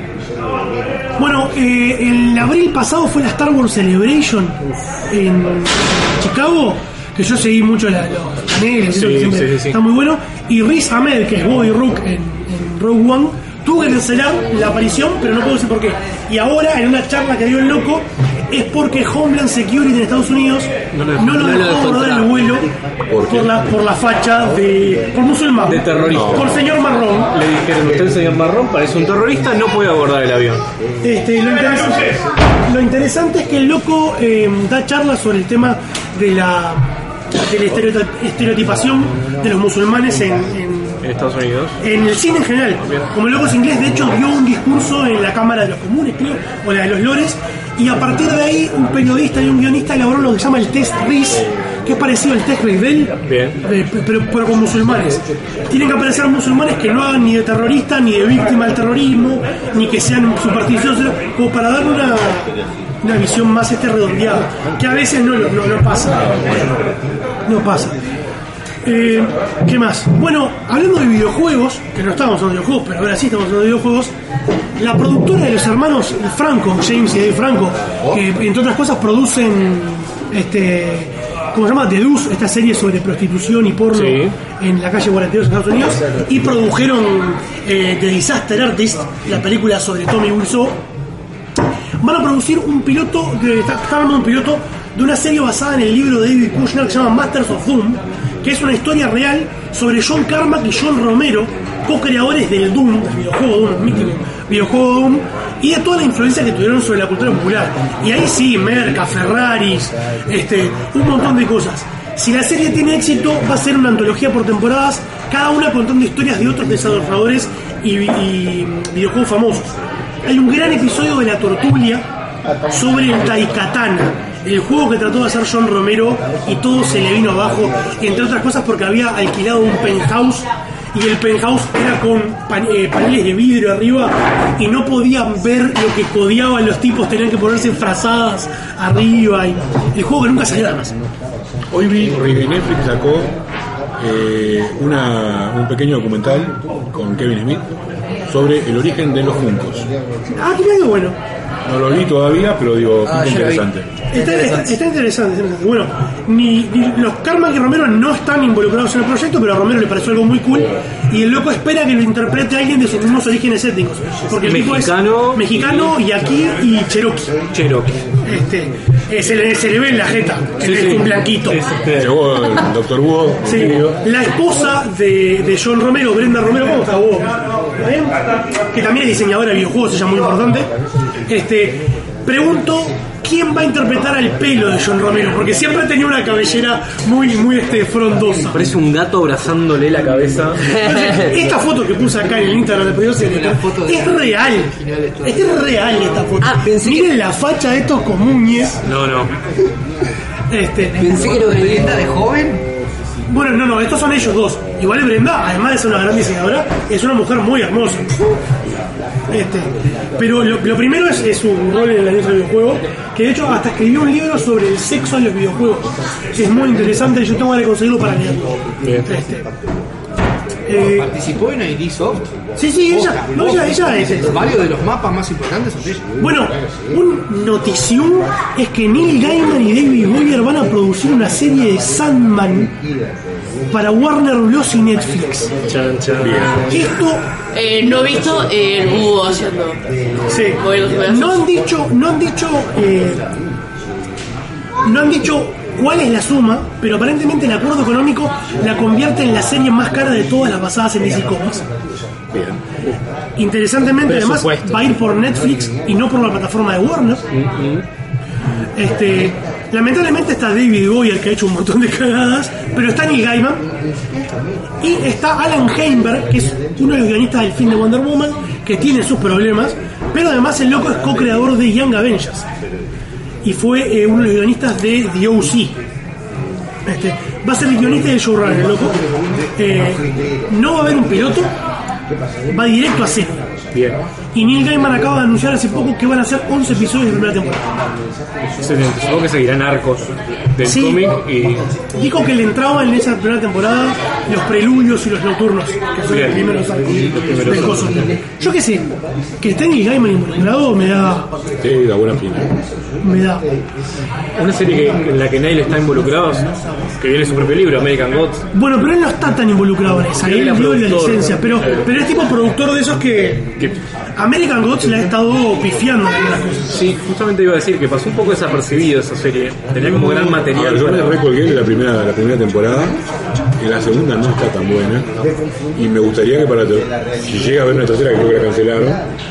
bueno, eh, el abril pasado fue la Star Wars Celebration en Chicago, que yo seguí mucho la, los paneles, Sí, eso que siempre sí, sí, sí. está muy bueno. Y Riz Ahmed, que es Bobby Rook en, en Rogue One, tuvo que cancelar la aparición, pero no puedo decir por qué. Y ahora, en una charla que dio el loco, es porque Homeland Security en Estados Unidos no, No lo- lo no lo dejó dejó abordar el entrar. vuelo ¿Por qué? por la, por la facha de... por musulmán. De terrorista. Por señor marrón. Le dijeron, usted señor Marrón parece un terrorista, no puede abordar el avión. Este, lo, interesante, lo interesante es que el loco eh, da charlas sobre el tema de la, de la estereotip- estereotipación de los musulmanes en, en, En Estados Unidos. en el cine en general. Como el loco es inglés, de hecho dio un discurso en la Cámara de los Comunes, creo, o la de los Lores, y a partir de ahí un periodista y un guionista elaboró lo que se llama el test Riz, que es parecido al test Rebel, Bien. eh, pero, pero con musulmanes. Tienen que aparecer musulmanes que no hagan ni de terrorista, ni de víctima del terrorismo, ni que sean supersticiosos, como para dar una, una visión más este redondeada, que a veces no, no, no pasa. No pasa. Eh, ¿Qué más? Bueno, hablando de videojuegos, que no estábamos hablando de videojuegos, pero ahora sí estamos hablando de videojuegos, la productora de los hermanos Franco, James y Dave Franco, que entre otras cosas producen este, ¿cómo se llama? The Deuce, esta serie sobre prostitución y porno Sí. en la calle cuarenta y dos en Estados Unidos, y produjeron eh, The Disaster Artist, la película sobre Tommy Wiseau. Van a producir un piloto, de, está, está armando un piloto de una serie basada en el libro de David Kushner que se llama Masters of Doom, que es una historia real sobre John Carmack y John Romero, co-creadores del Doom, el videojuego Doom, el mítico videojuego Doom, y de toda la influencia que tuvieron sobre la cultura popular. Y ahí sí, merca, Ferraris, este, un montón de cosas. Si la serie tiene éxito, va a ser una antología por temporadas, cada una contando historias de otros desarrolladores y, y videojuegos famosos. Hay un gran episodio de La Tortulia sobre el Daikatana, el juego que trató de hacer John Romero, y todo se le vino abajo, entre otras cosas porque había alquilado un penthouse y el penthouse era con pan- eh, paneles de vidrio arriba y no podían ver lo que codeaban los tipos, tenían que ponerse frazadas arriba, y el juego que nunca salió nada más. Hoy vi que Netflix sacó eh, una, un pequeño documental con Kevin Smith sobre el origen de los Funkos. Ah, qué algo bueno. No lo vi todavía, pero digo, Ah, pinta yo lo vi. interesante. Está, está, está interesante, está interesante. Bueno, ni, ni los Carmack y Romero no están involucrados en el proyecto, pero a Romero le pareció algo muy cool y el loco espera que lo interprete alguien de sus mismos orígenes étnicos. Porque el Mexicano, tipo es mexicano, yaquí y cherokee. Cherokee. Este, eh, se, le, se le ve en la jeta, Sí, es sí. un blanquito. Llegó el doctor Hugo. Sí, la esposa de, de John Romero, Brenda Romero, ¿cómo está vos? ¿Está bien? Que también es diseñadora de videojuegos, ella es muy importante. Este, pregunto ¿quién va a interpretar al pelo de John Romero? Porque siempre tenía una cabellera muy, muy este, frondosa. Parece un gato abrazándole la cabeza. Entonces, esta foto que puse acá en el Instagram de Pedidos es real. Es real esta foto. Ah, Miren que... la facha de estos comuñes. No, no. Este, pensé que lo de Brenda de joven. Bueno, no, no, estos son ellos dos. Igual Brenda, además de ser una gran diseñadora, es una mujer muy hermosa. Este, pero lo, lo primero es, es su rol en la industria del videojuego, que de hecho hasta escribió un libro sobre el sexo en los videojuegos. Es muy interesante y yo tengo que conseguirlo para leerlo. Este, eh, ¿Participó en I D Soft? Sí, sí, ella, no, ella, ella es, es. Varios de los mapas más importantes son de ella. Bueno, un notición es que Neil Gaiman y David Goyer van a producir una serie de Sandman para Warner Bros. Y Netflix. Chan, chan. Esto eh, no he visto eh, el búho haciendo. Sí. No han dicho, no han dicho, eh, no han dicho cuál es la suma, pero aparentemente el acuerdo económico la convierte en la serie más cara de todas las basadas en D C Comics. Bien. Interesantemente, además, va a ir por Netflix y no por la plataforma de Warner. Mm-hmm. Este, lamentablemente está David Goyer, que ha hecho un montón de cagadas, pero está Neil Gaiman y está Alan Heinberg, que es uno de los guionistas del film de Wonder Woman, que tiene sus problemas, pero además el loco es co-creador de Young Avengers y fue eh, uno de los guionistas de The O C. Este, va a ser el guionista del showrunner, el loco. Eh, no va a haber un piloto, va directo a serie. Bien. Y Neil Gaiman acaba de anunciar hace poco que van a ser once episodios de primera temporada. Excelente, supongo que seguirán arcos del sí, cómic y... Dijo que le entraban en esa primera temporada los preludios y los nocturnos, que son Bien. los primeros arcos del coso. Yo qué sé, que esté Neil Gaiman involucrado me da... Sí, da buena pina. Me da... Una serie que, en la que Neil está involucrado, que viene su propio libro, American Gods. Bueno, pero él no está tan involucrado en esa, él dio la licencia, pero, pero es tipo productor de esos que... que American Gods le ha estado pifiando en algunas cosas. Sí, justamente iba a decir que pasó un poco desapercibido esa serie. Tenía como gran material. Ahora, yo para... me recolgué de la primera, la primera temporada y la segunda no está tan buena. Y me gustaría que para si llega a haber una tercera, que creo que la cancelaron,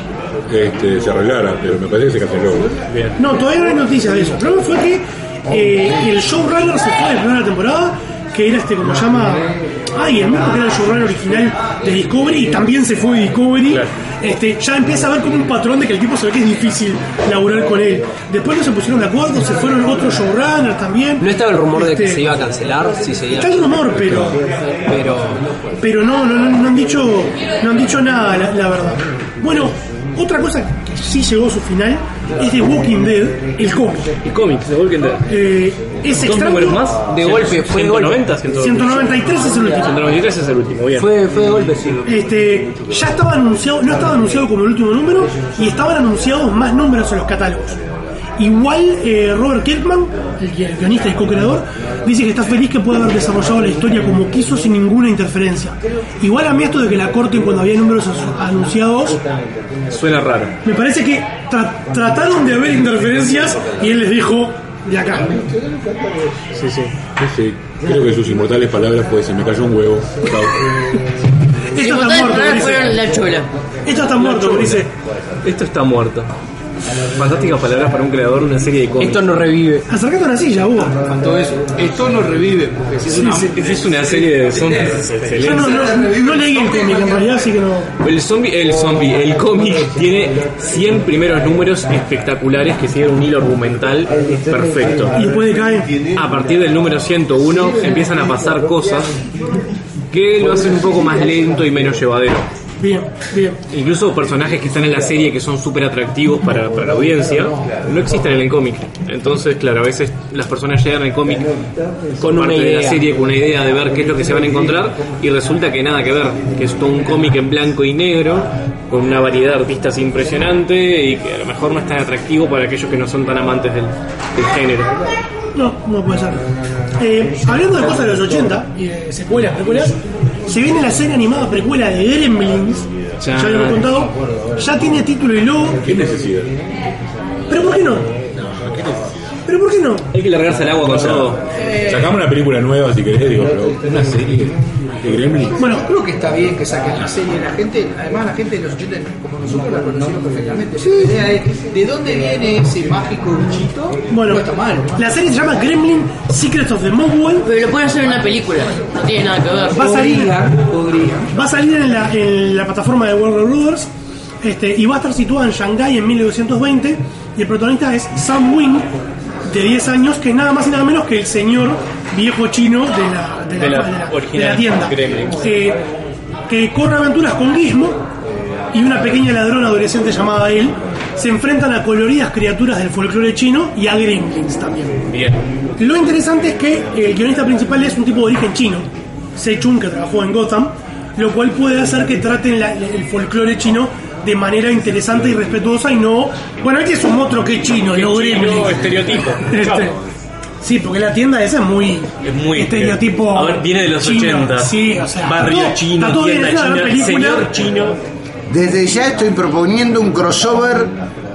este, se arreglara, pero me parece que se canceló. Bien. No, todavía no hay noticias de eso. El problema fue que eh, el showrunner se fue de la primera temporada, que era este, como se llama... Ay, el mismo que era el showrunner original de Discovery y también se fue de Discovery. Claro. Este, ya empieza a ver como un patrón de que el tipo se ve que es difícil laburar con él. Después no se pusieron de acuerdo, se fueron otros showrunners también. ¿No estaba el rumor este, de que se iba a cancelar? Sí, seguía. Está el rumor, pero pero pero no, no, no, no han dicho no han dicho nada, la, la verdad. Bueno, otra cosa que sí llegó a su final es The Walking Dead, el cómic. El cómic, The Walking Dead. Eh, es ¿Dos extraño. números más? De golpe, fue de ciento noventa, ciento noventa y tres es el último. ciento noventa y tres es el último, bien. Fue, fue de golpe, sí. Este, ya estaba anunciado, no estaba anunciado como el último número y estaban anunciados más números en los catálogos. Igual eh, Robert Kirkman, el guionista y co-creador, dice que está feliz que pueda haber desarrollado la historia como quiso sin ninguna interferencia. Igual a mí esto de que la corten cuando había números anunciados suena raro. Me parece que tra- trataron de haber interferencias y él les dijo de acá. Sí, sí. Sí, sí. Creo que sus inmortales palabras fue: se me cayó un huevo. Chao. Esto está muerto, fueron la chola. Esto está muerto, dice. Esto está muerto. Fantásticas palabras para un creador de una serie de cómics. Esto no revive. Acercate a una silla, vos. Faltó eso. Esto no revive. Porque si es, Sí, una... sí, es una serie de zombies excelente. Yo no, no, no leí el cómic en realidad, así que no. El zombie, el zombie, el cómic tiene cien primeros números espectaculares que siguen un hilo argumental perfecto. Y después decae. A partir del número ciento uno empiezan a pasar cosas que lo hacen un poco más lento y menos llevadero. Bien, bien. Incluso personajes que están en la serie que son súper atractivos para, para la audiencia no existen en el cómic. Entonces, claro, a veces las personas llegan al cómic con parte de la serie con una idea de ver qué es lo que se van a encontrar y resulta que nada que ver, que es todo un cómic en blanco y negro con una variedad de artistas impresionante y que a lo mejor no es tan atractivo para aquellos que no son tan amantes del, del género. No, no puede ser. Eh, hablando de cosas de los ochenta y de secuelas, precuelas, se viene la serie animada precuela de Gremlins. Ya, ya lo hemos contado. Ya tiene título y logo. ¿Qué necesidad? ¿Pero por qué no? ¿Pero por qué no? Hay que largarse al agua con todo. Sacamos una película nueva si querés, digo, pero una serie. de Gremlin. Bueno, creo que está bien que saquen la serie. La gente, además la gente de los ochenta como nosotros la conocieron perfectamente. La idea es de dónde viene ese mágico bichito. Bueno, no está mal, ¿no? la serie se llama Gremlin Secrets of the Mogwai. Pero lo pueden hacer en una película, no tiene nada que ver. Va a salir, Podría, podría. va a salir en, la, en la plataforma de Warner Brothers, este, y va a estar situada en Shanghái en mil novecientos veinte. Y el protagonista es Sam Wing, de diez años, que es nada más y nada menos que el señor viejo chino de la, de la, De la de la- original de la tienda. Gremlin. Eh, que corre aventuras con Gizmo y una pequeña ladrona adolescente llamada él. Se enfrentan a coloridas criaturas del folclore chino y a gremlins también. Bien. Lo interesante es que el guionista principal es un tipo de origen chino, Se Chun, que trabajó en Gotham, lo cual puede hacer que traten la- el folclore chino de manera interesante y respetuosa y no... Bueno, este es un monstruo que es chino, no gremlin. No, estereotipo. Este, sí, porque la tienda esa es muy, Es muy estereotipo. A ver, viene de los chino. ochenta. Sí, o sea, Barrio está todo- chino, está todo bien, tienda es una china, película. señor chino. Desde ya estoy proponiendo un crossover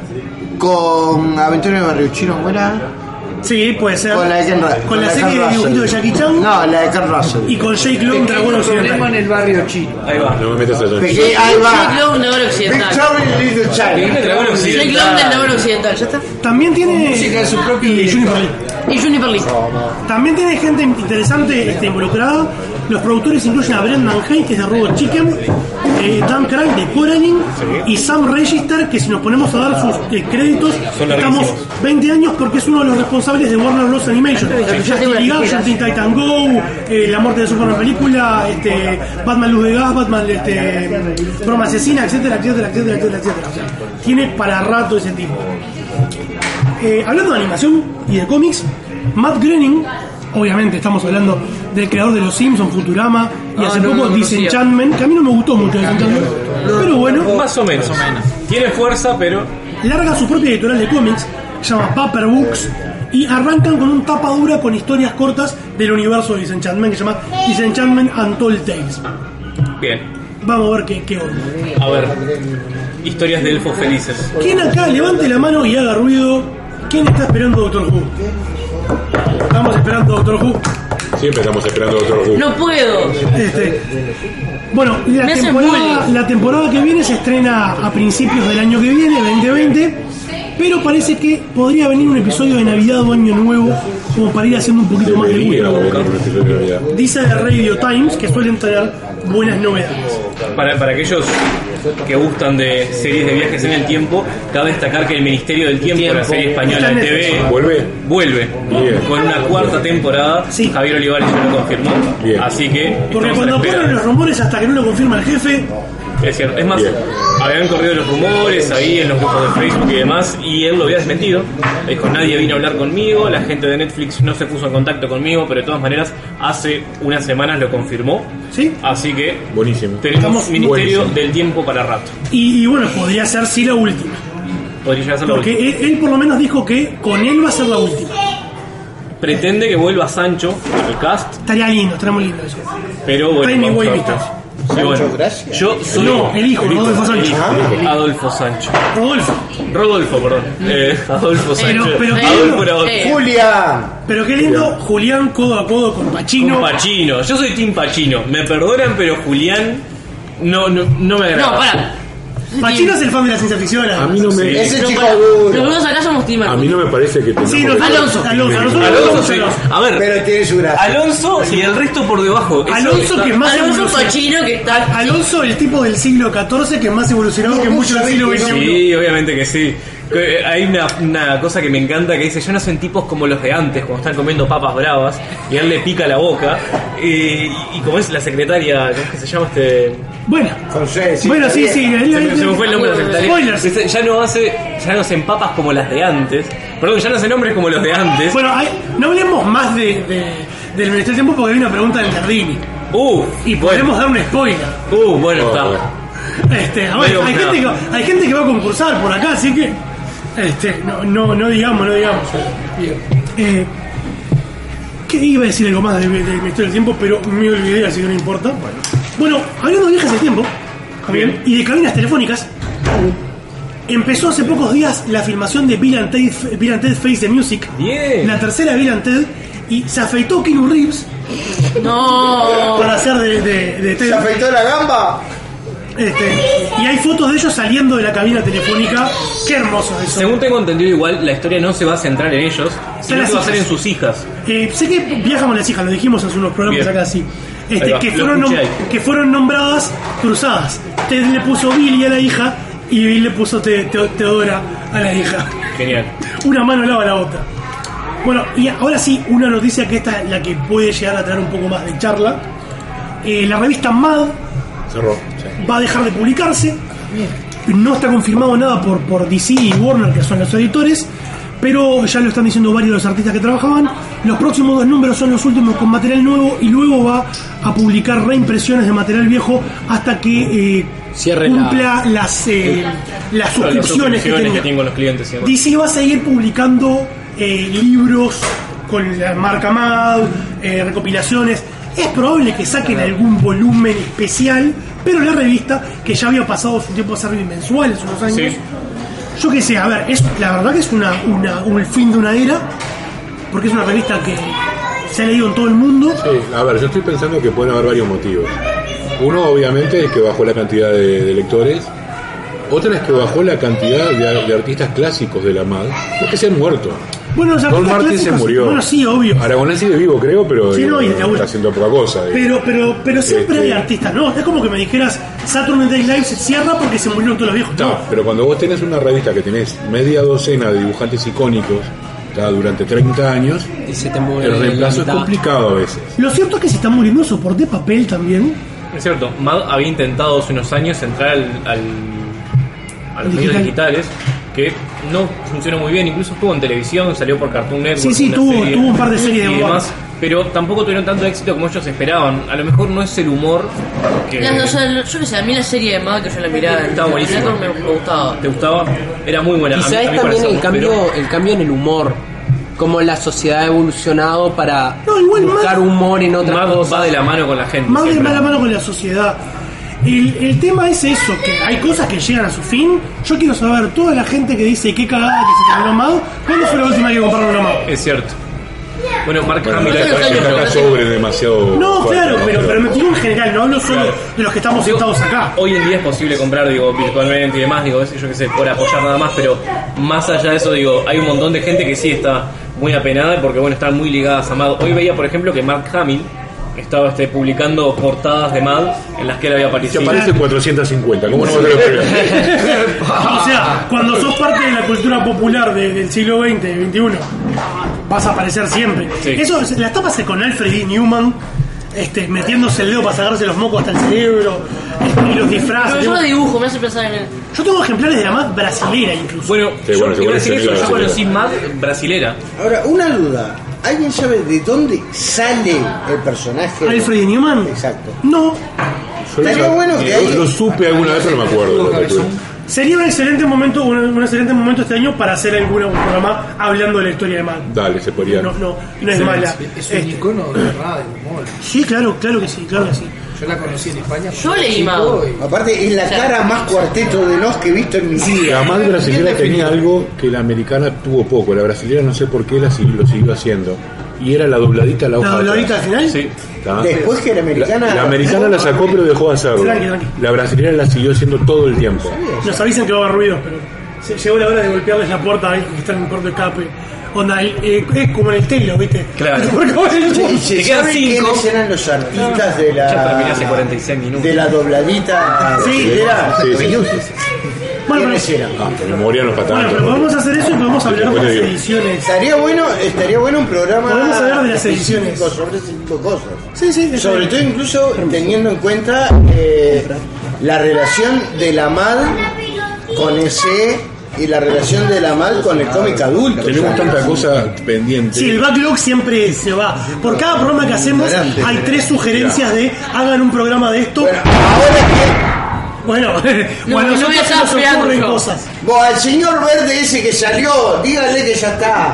con Aventuras de Barrio Chino, ¿buena? Sí, puede ser. Con la de Ken Ra- Con la de serie Ken de Russell. dibujitos de Jackie Chan. No, la de Kurt Russell. Y con Jake Long, Dragón Problema Occidental. en el barrio chino. Ahí va. No me metas allá. Peque- ahí va. Jake Long, Dragón Occidental. Victory Little Child. Dragón Jake Occidental. Long del Dragón Occidental, ya está. También tiene. Música de su propio y director. Juniper Lee. Y Juniper Lee. También tiene gente interesante este, involucrada. Los productores incluyen a Brendan Hay, que es de Robot Chicken, eh, Dan Craig de Coraline y Sam Register, que si nos ponemos a dar sus eh, créditos, Son estamos larguísimos. veinte años porque es uno de los responsables de Warner Bros. Animation. Justice League, Teen Titan Go, eh, La muerte de Superman película, este, Batman Luz de Gas, Batman este, Broma Asesina, etcétera, etcétera, etcétera, etcétera, etcétera. O sea, tiene para rato ese tipo. Eh, hablando de animación y de cómics, Matt Groening, obviamente estamos hablando del creador de Los Simpsons, Futurama y Ah, hace no, poco no conocía. Disenchantment, que a mí no me gustó mucho Disenchantment, pero bueno, Más o menos. Tiene fuerza, pero larga su propia editorial de cómics, se llama Paper Books, y arrancan con un tapa dura con historias cortas del universo de Disenchantment, que se llama Disenchantment Untold Tales. bien. Vamos a ver qué, qué onda. A ver. Historias de elfos felices. ¿Quién acá levante la mano y haga ruido? ¿Quién está esperando Doctor Who? Estamos esperando Doctor Who. Siempre estamos esperando otro Who. No puedo. Este, bueno, la Me hacen temporada, bullying. la temporada que viene se estrena a principios del año que viene, veinte veinte, pero parece que podría venir un episodio de Navidad o Año Nuevo, como para ir haciendo un poquito más de Debería gusto. haber un episodio de Navidad. Dice la Radio Times que suelen tener buenas novedades. Para, para aquellos que gustan de series de viajes en el tiempo, cabe destacar que el Ministerio del Tiempo, la serie española en T V, ¿Vuelve? vuelve Bien. con una cuarta temporada. Sí. Javier Olivares ya lo confirmó. Bien. Así que Porque estamos a la cuando espera. corren los rumores hasta que no lo confirma el jefe, Es cierto. Es más, Bien. habían corrido los rumores ahí en los grupos de Facebook y demás, y él lo había desmentido. Dijo, nadie vino a hablar conmigo, la gente de Netflix no se puso en contacto conmigo, pero de todas maneras, hace unas semanas lo confirmó. ¿sí? Así que Buenísimo. tenemos Estamos- Ministerio buenísimo. del Tiempo para rato. Y, y bueno, podría ser sí la última. Podría llegar a ser la Porque última. él, él por lo menos dijo que con él va a ser la última. Pretende que vuelva Sancho al cast, Estaría lindo, estaría muy lindo eso. pero bueno. Jaime vamos a Wade ver. Vista. Sí, bueno. Yo soy No, el hijo, Rodolfo Sancho. Adolfo Sancho. Rodolfo. Rodolfo, perdón. Eh, Adolfo Sancho. Pero, pero, qué Adolfo lindo, era otro. Eh. Julián. pero qué lindo, Julián codo a codo con Pacino. Un Pacino. Yo soy Team Pacino. Me perdonan, pero Julián no, no, no me agrada. No, para. Pacino es el fan de la ciencia ficción. A mí no me. Sí. Ese No, chico para. duro. Nosotros acá somos Team A mí no me parece que tengamos Sí, que- nosotros- Alonso. Alonso, nosotros Alonso, somos sí. Alonso. A ver, Pero tiene su gracia. Alonso y el resto por debajo. Eso Alonso está- que es más Alonso evolucionado. Pacino que está. Alonso, el tipo del siglo catorce que es más evolucionado que muchos del siglo veintiuno. Sí, obviamente que sí. Que Hay una, una cosa que me encanta que dice, yo no son tipos como los de antes, cuando están comiendo papas bravas, y a él le pica la boca, eh, y, y como es la secretaria, ¿cómo es que se llama este? Bueno, José, sí, bueno, está sí, bien. sí. él- Se me, él- se me fue el nombre de la secretaria. Spoilers. Dice, ya no hace, ya no hacen papas como las de antes, perdón, ya no hacen nombres como los de antes. Bueno, hay- no hablemos más de, de- del Ministerio del Tiempo porque hay una pregunta del Gardini. Uh, Y bueno, podemos dar un spoiler. uh, bueno, Oh, está. bueno. Este, a ver, Medio hay, complicado. gente que, hay gente que va a concursar por acá, así que este, no, no, no digamos, no digamos. Eh, ¿Qué iba a decir algo más del de, de Ministerio del Tiempo? Pero me olvidé, así que no importa. Bueno, hablando de viajes del tiempo también, y de cabinas telefónicas, empezó hace pocos días la filmación de Bill and Ted, Bill and Ted Face the Music, Bien. la tercera Bill and Ted, y se afeitó Keanu Reeves. No. Para hacer de, de, de ¿Se afeitó la gamba? Este, y hay fotos de ellos saliendo de la cabina telefónica. Qué hermoso eso. Según tengo entendido, igual la historia no se va a centrar en ellos, sino que va a ser en sus hijas. Eh, sé que viajan con las hijas, lo dijimos hace unos programas Bien. acá así. Este, Ahí va, que, lo fueron nom- escuché ahí. que fueron nombradas cruzadas. Ted le puso Billy a la hija y Bill le puso Te- Te- Teodora a la hija. Genial. Una mano lava la otra. Bueno, y ahora sí, una noticia que esta es la que puede llegar a traer un poco más de charla. Eh, la revista Mad Cerró. va a dejar de publicarse. No está confirmado nada por, por D C y Warner, que son los editores, pero ya lo están diciendo varios de los artistas que trabajaban. Los próximos dos números son los últimos con material nuevo y luego va a publicar reimpresiones de material viejo hasta que eh, Cierre cumpla la- las, eh, las suscripciones que que tenga. tienen con los clientes. y demás. D C va a seguir publicando eh, libros con la marca Mad, eh, recopilaciones. Es probable que saquen algún volumen especial, pero la revista, que ya había pasado su tiempo a ser bimensual hace unos años, Sí. yo qué sé, a ver, es, la verdad que es una, una, un fin de una era, porque es una revista que se ha leído en todo el mundo. Sí, a ver, yo estoy pensando que pueden haber varios motivos. Uno, obviamente, es que bajó la cantidad de, de lectores. Otra es que bajó la cantidad de, de artistas clásicos de la M A D, porque se han muerto. Bueno, los Don artistas Martin se clásicos- murió. Bueno, sí, obvio. Aragonés sigue vivo, creo, pero Sí, digo, no, y no labura. está haciendo poca cosa. digo. Pero, pero, pero siempre Este- hay artistas, ¿no? Es como que me dijeras, Saturday Night Live se cierra porque se murieron todos los viejos. No, pero cuando vos tenés una revista que tenés media docena de dibujantes icónicos, está durante treinta años, Y se te muere el reemplazo es la mitad. complicado a veces. Lo cierto es que se están muriendo soporte de papel también. Es cierto, Mad había intentado hace unos años entrar al, al- a los medios Digital. digitales, que no funcionó muy bien, incluso estuvo en televisión, salió por Cartoon Network. Sí, sí, una tuvo- serie tuvo un par de series de y humor. demás, pero tampoco tuvieron tanto éxito como ellos esperaban. A lo mejor no es el humor que... La- o sea, lo- yo que sé, a mí la serie de Mad que yo la miraba en Estaba buenísima. Network me, me gustaba. ¿Te gustaba? Era muy buena. A mí- Quizá a es mí también pareció, el cambio, pero- el cambio en el humor. Como la sociedad ha evolucionado para No, igual buscar Mad- humor en otras Mad cosas. va de la mano con la gente. Más de siempre. mala mano con la sociedad. El, el tema es eso, que hay cosas que llegan a su fin. Yo quiero saber, toda la gente que dice qué cagada que se terminó Mad, ¿cuándo fue la última vez que compraron una Mad? Es cierto. Bueno, Mark Bueno, Hamill... no por está ejemplo, acá sobre demasiado. No, fuerte, claro, ¿no? pero, pero me digo en general, no hablo solo de los que estamos Digo, sentados acá. Hoy en día es posible comprar, digo, virtualmente y demás, digo, es- yo qué sé, por apoyar nada más, pero más allá de eso, digo, hay un montón de gente que sí está muy apenada porque, bueno, están muy ligadas a Mad. Hoy veía, por ejemplo, que Mark Hamill estaba este, publicando portadas de Mad en las que él había Que aparecido. aparece cuatrocientos cincuenta, ¿cómo no me lo creo? O sea, cuando sos parte de la cultura popular de- del siglo veinte, veintiuno, vas a aparecer siempre. Sí. Eso, la etapa se con Alfred E. Newman, este, metiéndose el dedo para sacarse los mocos hasta el cerebro, este, y los disfraces. Pero yo lo dibujo, me hace pensar en él. Yo tengo ejemplares de la Mad brasilera incluso. Bueno, Sí, yo bueno, te iba a decir seguro eso, que yo sí, conocí Mad brasilera. Ahora, una duda. ¿Alguien sabe de dónde sale el personaje? Alfred E. Newman. Exacto. No. Yo Estaría lo- bueno que lo, hay- lo supe alguna vez, pero no me acuerdo. de lo que- Sería un excelente momento, un, un excelente momento este año para hacer algún un programa hablando de la historia de Mad. Dale, se podría. No, no, no es mala. Es un Este, icono de radio, humor. sí, claro, claro que sí, claro que sí. Yo la conocí en España. Yo leí Mad. Aparte, es la cara más cuarteto de los que he visto en mi vida. La más brasilera tenía algo que la americana tuvo poco. La brasilera no sé por qué la sig- lo siguió haciendo. Y era la dobladita a la hoja. ¿La dobladita atrás. al final? Sí. ¿Está? Después que la americana. La, la americana la sacó pero dejó de hacerlo. Tranqui, tranqui. La brasilera la siguió haciendo todo el tiempo. Nos avisan que va a haber ruido, pero se- llegó la hora de golpearles la puerta ahí que están en corto escape. Onda, el- eh, es como en el Telo, ¿viste? Claro. Porque vos decís, ¿Y se Te quedan sabe cinco. quiénes eran los artistas de Ya terminé hace la. cuarenta y seis minutos. de la dobladita Sí. brasilera? Sí, sí, sí. bueno, pero, ¿Quiénes eran? Ah, pero memoria no está bueno, tanto. pero podemos hacer eso y podemos hablar de Después las te digo. ediciones. Estaría bueno, estaría bueno un programa Podemos hablar de las específico ediciones. sobre ese tipo de cosas. Sí, sí, de- Sobre todo incluso teniendo en cuenta eh, la relación de la M A D con ese y la relación de la M A D con el cómic adulto. Tenemos tanta cosa pendiente. Sí, el backlog siempre se va. Por cada programa que hacemos hay tres sugerencias de hagan un programa de esto. Bueno, ahora que. Bueno, No, bueno, no nosotros me se estás nos esperando ocurren yo. cosas. Vos, al señor verde ese que salió, dígale que ya está.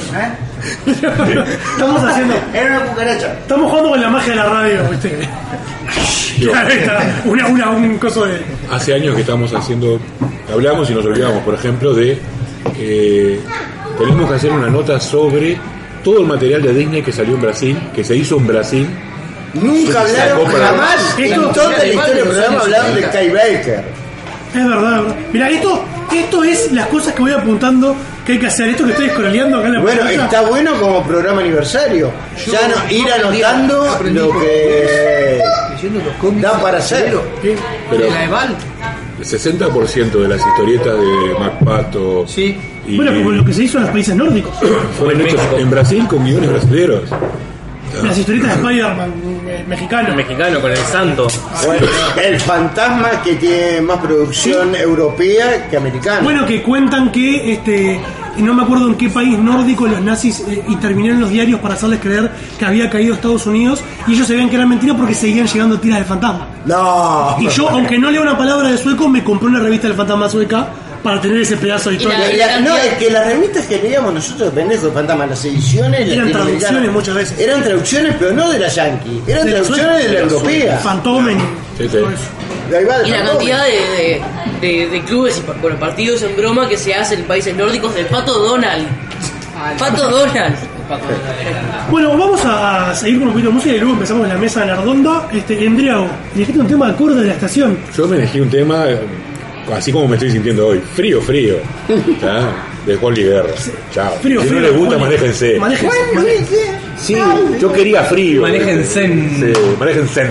¿Eh? Estamos haciendo. Era una cucaracha. Estamos jugando con la magia de la radio, ¿viste? Claro, está, una, una, un coso de. Hace años que estamos haciendo, hablamos y nos olvidamos, por ejemplo, de eh, tenemos que hacer una nota sobre todo el material de Disney que salió en Brasil, que se hizo en Brasil. Nunca hablaron jamás en toda la historia del programa hablaron de Kay Baker. Es verdad, ¿verdad? Mira, esto, esto es las cosas que voy apuntando que hay que hacer. Esto que estoy scrolleando acá en la Bueno, pantalla. está bueno como programa aniversario. Yo Ya no, ir anotando aprendí lo por- que leyendo los cómics da para hacer. Pero de la Eval. El sesenta por ciento de las historietas de MacPato sí. y Bueno, como lo que se hizo en los países nórdicos. fueron hechos en Brasil con guiones brasileños. Las historietas de Spider-Man eh, mexicano. Mexicano con el santo. Bueno, el fantasma que tiene más producción europea que americana. Bueno, que cuentan que este no me acuerdo en qué país nórdico los nazis eh, intervinieron en los diarios para hacerles creer que había caído Estados Unidos y ellos sabían que era mentira porque seguían llegando tiras del fantasma. No. Y yo, aunque no lea una palabra de sueco, me compré una revista del fantasma sueca para tener ese pedazo de historia. La- la- no, es que las revistas que leíamos nosotros de pendejos de fantasma, las ediciones Eran latinoamericanas, traducciones muchas veces. Eran traducciones, pero no de la yankee, eran De la traducciones sueca, de la europea. Fantomen. Sí, sí. De ahí va, de Y la Fantomen. cantidad de, de, de, de clubes y par- bueno, partidos en broma que se hacen en países nórdicos del Pato Donald. Pato Donald. Bueno, vamos a seguir con un poquito de música y luego empezamos la mesa en la redonda. Este, Endriago, elegiste un tema acorde de la estación. Yo me elegí un tema eh, así como me estoy sintiendo hoy. Frío, frío. ¿Tá? De Juan Luis Guerra. Chao. Frío, si frío, no les gusta, Juan- manéjense. Manéjense. Sí, yo quería frío. Manéjense. Sí, manéjense.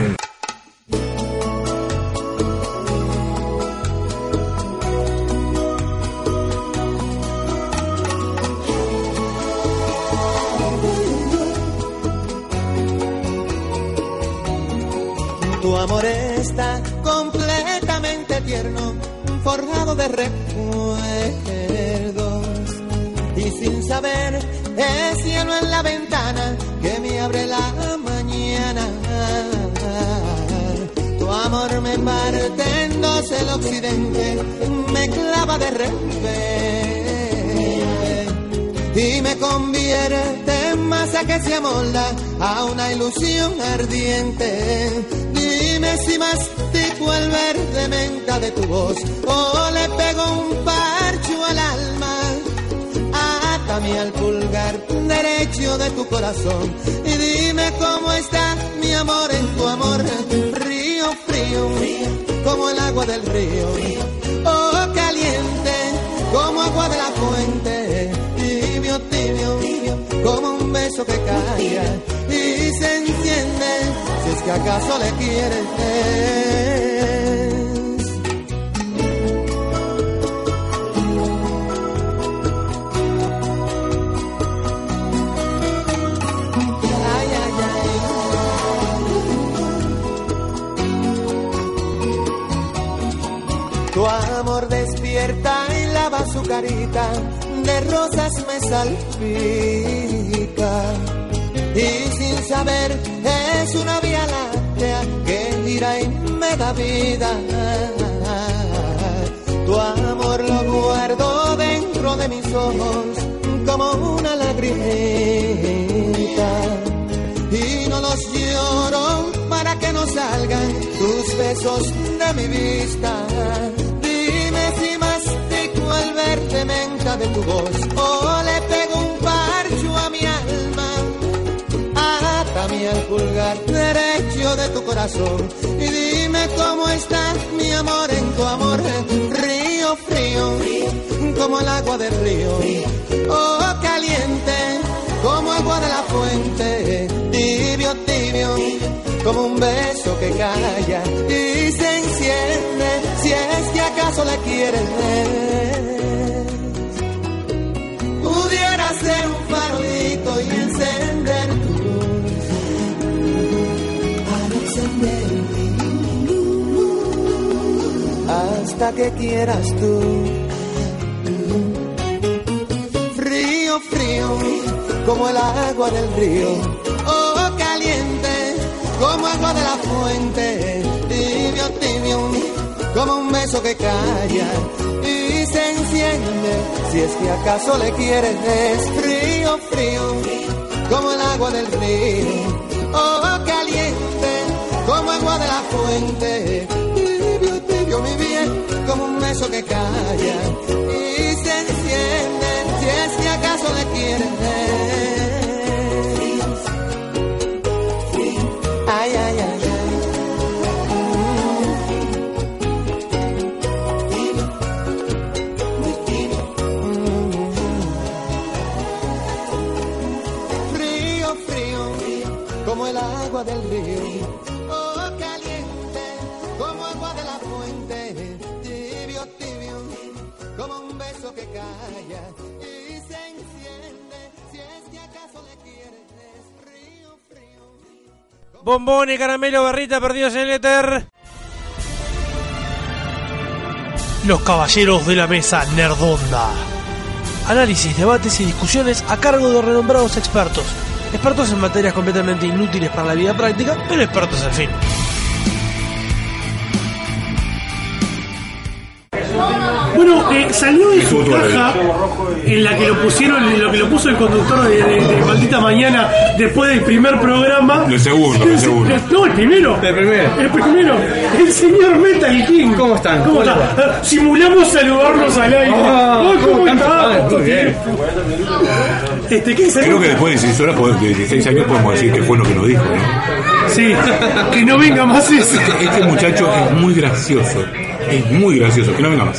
Tu amor está completamente tierno, forjado de recuerdos. Y sin saber, es cielo en la ventana que me abre la mañana. Tu amor me parte en dos el occidente, me clava de revés y me convierte en masa que se amolda a una ilusión ardiente. Dime si mastico el verde menta de tu voz o le pego un parcho al alma. Átame al pulgar derecho de tu corazón y dime cómo está mi amor en tu amor. Frío, frío, como el agua del río, oh caliente como agua de la fuente. Tibio, tibio, como un beso que cae y se enciende, si es que acaso le quieres. Ay, ay, ay. Tu amor despierta y lava su carita, de rosas me salpica y sin saber es una vía láctea que gira y me da vida. Tu amor lo guardo dentro de mis ojos como una lagrimita y no los lloro para que no salgan tus besos de mi vista. Dime si mastico el verde menta de tu voz o le pego un parcho a mi alma. Atame al pulgar derecho de tu corazón y dime cómo está mi amor en tu amor. Río, frío, como el agua del río, oh caliente como agua de la fuente. Tibio, tibio, como un beso que calla y se enciende, si es que acaso la quieres. Pudiera ser un farolito y encender tu luz, para encender hasta que quieras tú. Frío, frío, como el agua del río, oh caliente como agua de la fuente. Tibio, tibio, como un beso que calla y se enciende, si es que acaso le quieres. Frío, frío, como el agua del río, oh caliente como agua de la fuente. Tibio, tibio, mi bien, como un beso que calla y se enciende, si es que acaso le quieres. agua del río. Oh, caliente como agua de la fuente, tibio, tibio, como un beso que calla y se enciende, si es que acaso le quieres, frío, frío. Bombón y caramelo, barrita perdidos en el éter. Los caballeros de la mesa nerdonda. Análisis, debates y discusiones a cargo de renombrados expertos. Expertos en materias completamente inútiles para la vida práctica, pero expertos al fin. Bueno, eh, salió de su caja en la que lo pusieron, en lo que lo puso el conductor de, de, de Maldita Mañana después del primer programa. El segundo, el segundo. No, el primero. El primero. El primero. El señor Metal King. ¿Cómo están? ¿Cómo ¿Cómo está? Simulamos saludarnos al aire. Oh, oh, ¿Cómo está? Muy bien. Este, ¿qué Creo que después de seis horas, de dieciséis años, podemos decir que fue lo que nos dijo, ¿no? Sí, que no venga más ese. Este, este muchacho es muy gracioso. Es muy gracioso, que no venga más.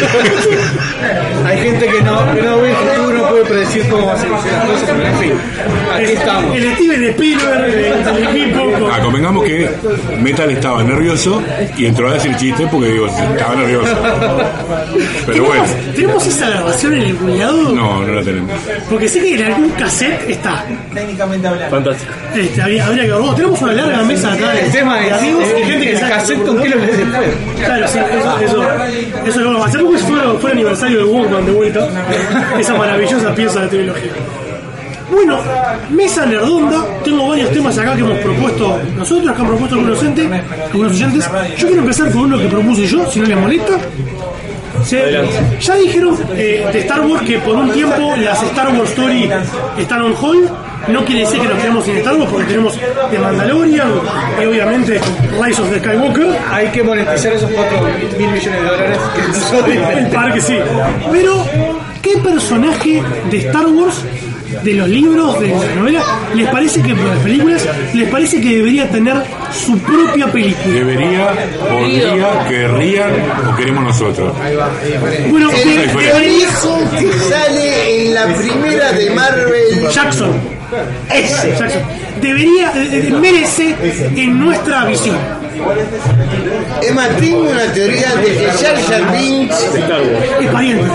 Hay gente que no, que no ve el futuro, no puede predecir cómo va a ser las cosas, pero en fin, aquí estamos. El Steven Spielberg del equipo. Ah, convengamos que Metal estaba nervioso y entró a decir chistes porque digo, estaba nervioso. Pero bueno. ¿Tenemos esa grabación en el cuñado? No, no la tenemos. Porque sé que en algún cassette está. Técnicamente hablando. Fantástico. Este, habría, habría que verlo. Tenemos una larga mesa acá de, el tema de es, amigos el, y gente que el saca. cassette con qué lo lees después. Claro, sí, eso, eso, eso es lo. Hace poco fue, fue el aniversario de Walkman de vuelta. Esa maravillosa pieza de trilogía. Bueno, mesa nerdonda, tengo varios temas acá que hemos propuesto nosotros, que han propuesto algunos oyentes, algunos oyentes. Yo quiero empezar con uno que propuse yo, si no les molesta. Se, ya dijeron eh, de Star Wars que por un tiempo las Star Wars Story están on hold. No quiere decir que nos quedemos sin Star Wars porque tenemos The Mandalorian y obviamente Rise of the Skywalker. Hay que monetizar esos cuatro mil millones de dólares que son el parque, sí. Pero, ¿qué personaje de Star Wars, de los libros, de las novelas, les parece que, por las películas, les parece que debería tener su propia película? Debería, podría, querrían o queremos nosotros. Bueno, el, de, el hijo que sale en la primera de Marvel. Jackson. Ese. Jackson. Debería, eh, merece en nuestra visión. Emma, tengo una teoría de que Jar Jar Binks es pariente.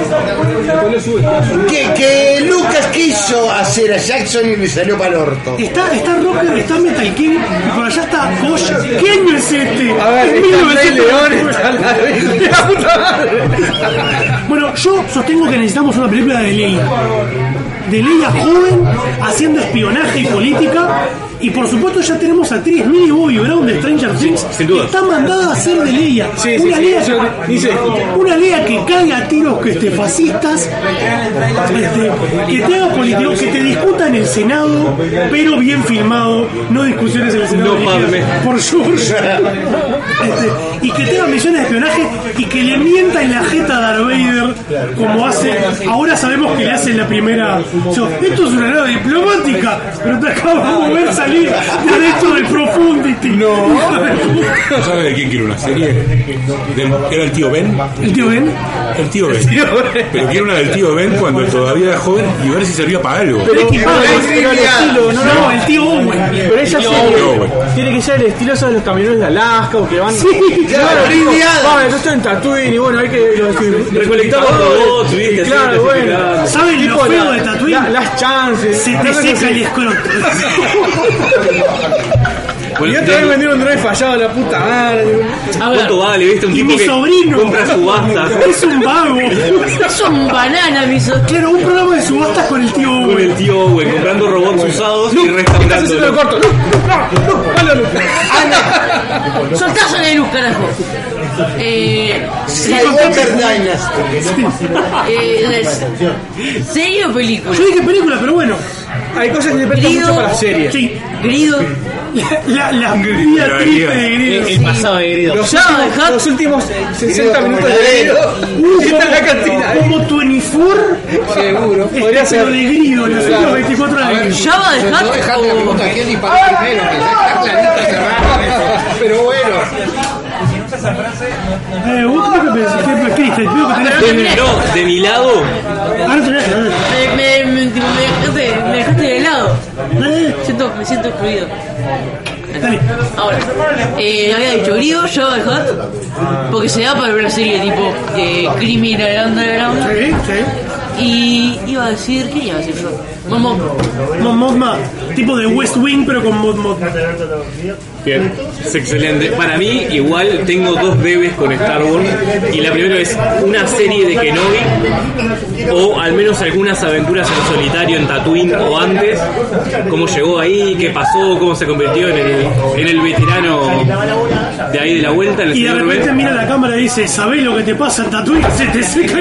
Que, que Lucas quiso hacer a Jackson y le salió para el orto. Está, está Rocker, está Metal King, y por allá está Kosh. ¿Qué año es este? A ver, está Rey León, está la puta madre. Bueno, yo sostengo que necesitamos una película de Leia. De Leia joven, haciendo espionaje y política. Y por supuesto ya tenemos a actriz Millie Bobby Brown de Stranger Things, sin duda. Que está mandada a hacer de Leia. Sí, una, sí, Leia sí, que, sí, una Leia que caiga a tiros que este, fascistas, este, que te haga político, que te discuta en el Senado, pero bien filmado, no discusiones en el Senado no, por George. Este, y que tenga misiones de espionaje y que le mienta en la jeta a Darth Vader como hace. Ahora sabemos que le hace en la primera. So, esto es una nave diplomática, pero te acabamos de ver salir de adentro del Profundity. No. ¿Sabes de quién quiere una serie? Del, ¿Era el tío Ben? ¿El tío Ben? El tío Ben. El tío Ben. Pero quiero una del tío Ben cuando todavía era joven y ver si servía para algo. Pero, pero, pero el estilo, no, no, el tío Owen. Pero ella serie tiene que ser el estilo de los camiones de Alaska o que van. Sí, claro, vale, yo estoy en Tatooine y bueno, hay que recolectar los robots, claro, bueno. ¿Saben lo feo de Tatooine? La, las chances. Se te seca el escroto. Bueno, y otra vez vendieron un drive fallado a la puta madre. ¿Cuánto vale? ¿Viste? Un y tipo mi que sobrino compra subastas. Es un vago. Es un banana, mi sobrino. Claro, un programa de subastas con el tío Owen. Con el tío Owen, comprando robots usados no, y restaurando. No, corto. No, no, no, no. Soltazo en el luz, carajo. Eh, Skywalker Dynasty. Eh, ¿Serie o película? Yo dije película, pero bueno. Hay cosas que se prestan mucho para las series. Sí. Grido. La, la, la vida triste de Grido. El, el pasado de Grido. Los, últimos, los últimos sesenta minutos de Grido. Está en la cantina. Como veinticuatro. Seguro. Podría ser de Grido. Los últimos veinticuatro años. Java de Hat. No dejate de preguntar a quién disparó primero, que ya está clarito cerrado. Pero bueno. Eh, ¿vos qué pensás? ¿Qué escribiste? Creo que tenés... No, de mi lado. Ah, no tenés, no tenés. Me, me, me, me, dejaste, me dejaste de lado. Siento, me siento excluido. Dale. Ahora, eh, había dicho griego, yo de Hot, porque se da para ver una serie tipo de Criminal Underground. Sí, sí. Y iba a decir, ¿qué iba a decir yo? Mon Mothma. Mon Mothma, tipo de West Wing, pero con Mon Mothma. Bien, es excelente. Para mí, igual tengo dos debes con Star Wars. Y la primera es una serie de Kenobi, o al menos algunas aventuras en solitario en Tatooine o antes. Cómo llegó ahí, qué pasó, cómo se convirtió en el, en el veterano de ahí de la vuelta. En el y de repente Ben. mira la cámara y dice: ¿sabés lo que te pasa en Tatooine? Se te seca el.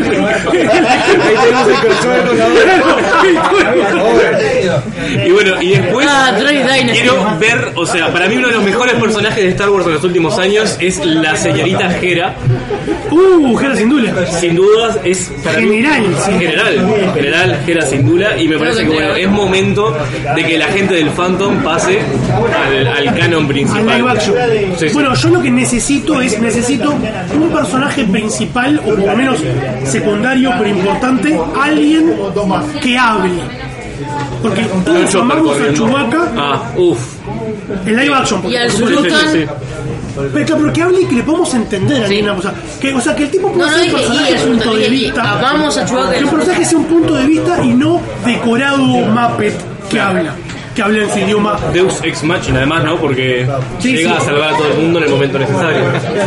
Y bueno, y después Ah, Droid Dynasty. quiero ver, o sea, para mí uno de los mejores personajes de Star Wars en los últimos años es la señorita Hera. Uh, Hera Syndulla. Sin dudas es para mí- General, sí. general, general Hera Syndulla, y me parece que bueno, es momento de que la gente del Phantom pase al, al canon Al principal. live action. Sí, sí. Bueno, yo lo que necesito es necesito un personaje principal o por lo menos secundario pero importante, alguien que hable. Porque todos Chopper amamos a corriendo. Chewbacca Ah, uff. en live action. por Y al supuesto. Sultan. Pero, claro, pero que hable y que le podamos entender a alguien. O sea, que, o sea, que el tipo pueda No, no ser un dije, personaje y el de punto Sultan, de dije, vista. amamos a Chewbacca. Que un personaje sea un punto de vista y no decorado Muppet que habla. Que habla en su idioma. Deus Ex Machina, además, ¿no? Porque Sí, llega sí. a salvar a todo el mundo en el momento necesario.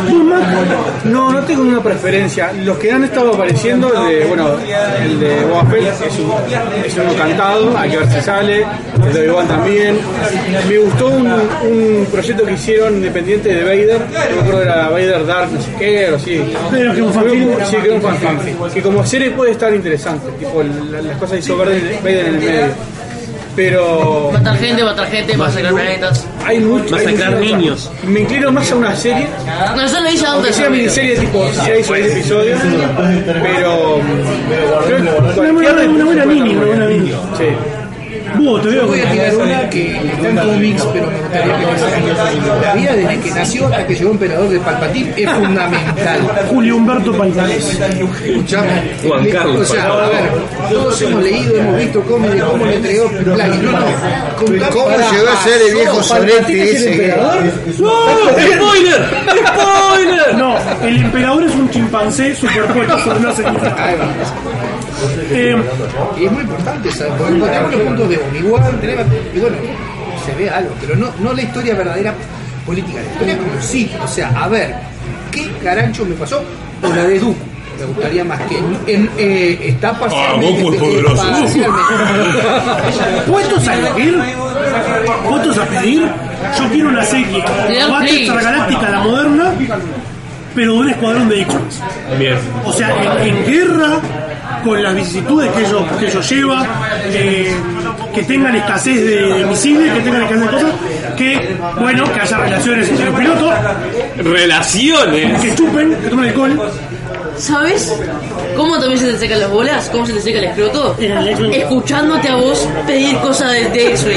No, no tengo una preferencia. Los que han estado apareciendo, el de, bueno, el de Boba Fett es, un, es uno cantado, hay que ver si sale. El de Obi-Wan también. Me gustó un, un proyecto que hicieron independiente de Vader. No me acuerdo, era Vader Dark, no sé qué, o así. Pero que un fanfilm. Sí, que era un fanfilm. Que como serie puede estar interesante. Tipo, la- las cosas hizo Vader Vader en el medio. Pero Matar gente, matar gente, masacrar planetas. hay mucho. hay Masacrar mucho- niños. Me inclino más a una serie. No, eso lo hice Aunque antes. sea miniserie tipo seis o diez episodios, pero creo que Una cualquier buena, una buena mini, una buena mini. Sí. Búho, te veo. Voy a tirar una que está en cómics, pero me gustaría que me la vida desde que nació hasta que llegó Emperador de Palpatine es fundamental. Julio Humberto Palpatine. Escuchame. Juan Carlos O sea, a Palpatine. ver, todos hemos leído, hemos visto cómics de cómo le entregó Plagueis. No, no. Contame, ¿Cómo pará, llegó a ser el viejo pasó, sorete Palpatine es el ese que- emperador? ¡No! ¡Spoiler! ¡Spoiler! No, el emperador es un chimpancé superpuesto sobre una señora. Ahí va. Eh, Y es muy importante, ¿sabes? Porque encontramos los puntos de Obi-Wan, tenemos- y bueno, se ve algo, pero no, no la historia verdadera política, la historia como sí, o sea, a ver, ¿qué carancho me pasó? O la de Dooku. Me gustaría más que en, en, eh, está parcialmente. Ah, Goku es poderoso. parcialmente. ¿Puestos a elegir? ¿Puestos a pedir? Yo quiero una serie Leal Battlestar Plagueis. Galáctica, la moderna, pero de un escuadrón de X-Wings. Bien. O sea, en, en guerra, con las vicisitudes que ellos, que ellos lleva, eh, que tengan escasez de misiles, que tengan escasez de cosas, que, bueno, que haya relaciones entre los pilotos, Relaciones. que chupen, que tomen alcohol. ¿Sabes cómo también se te secan las bolas? ¿Cómo se te seca el escroto? En el X-Wing. Escuchándote a vos pedir cosas de, de X-Wing.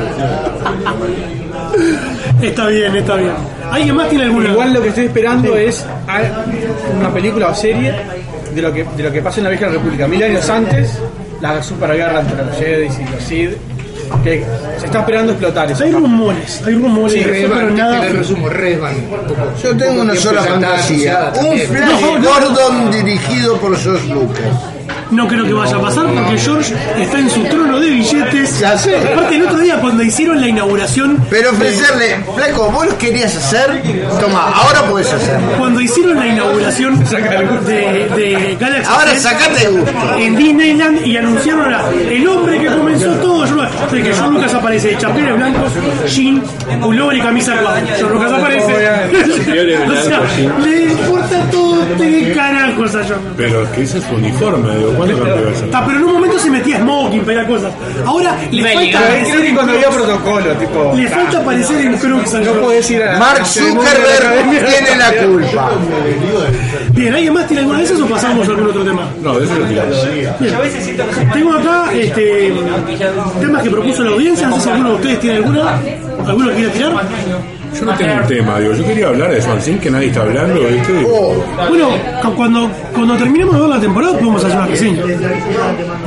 Está bien, está bien. ¿Alguien más tiene alguna? Igual lo que estoy esperando es a- una película o serie de lo que de lo que pasa en la Vieja República. Mil años antes, la superguerra entre los Jedi y los Sith, que se está esperando explotar eso. Hay rumores, hay rumores, Sí, de eso, pero nada. te resumo, Redman. Yo tengo una sola fantasía. Un Flash No, no. Gordon dirigido por George Lucas. No creo que vaya a pasar porque George está en su trono de billetes. Ya sé. Aparte, el otro día cuando hicieron la inauguración. Pero ofrecerle, flaco, vos lo querías hacer, toma, ahora podés hacerlo. Cuando hicieron la inauguración de, de Galaxy Ahora Quest sacate gusto. en Disneyland y anunciaron a el hombre que comenzó todo. Yo, de que George Lucas aparece de chaperones blancos, jean, pullover y camisa cuadra. George Lucas aparece. O sea, le importa todo de carajos a George. Pero que ese es su uniforme, digo, ¿cuándo cambió eso? Ah, pero en un momento se metía smoking, pedía cosas. Ahora le falta Creo aparecer que en cuando había Crux. protocolo, tipo. Le falta aparecer en Crux. No podés ir a Mark Zuckerberg tiene la culpa. Bien, ¿alguien más tiene alguna de esas o pasamos a algún otro tema? No, de eso lo tiramos. Bien. Tengo acá este, temas que propuso la audiencia. No sé si alguno de ustedes tiene alguna. ¿Alguno que quiera tirar? Yo no tengo un tema, digo, yo quería hablar de Swansea, que nadie está hablando, ¿viste? Digo, Bueno, cu- cuando, cuando terminemos de ver la temporada podemos hacer una reseña.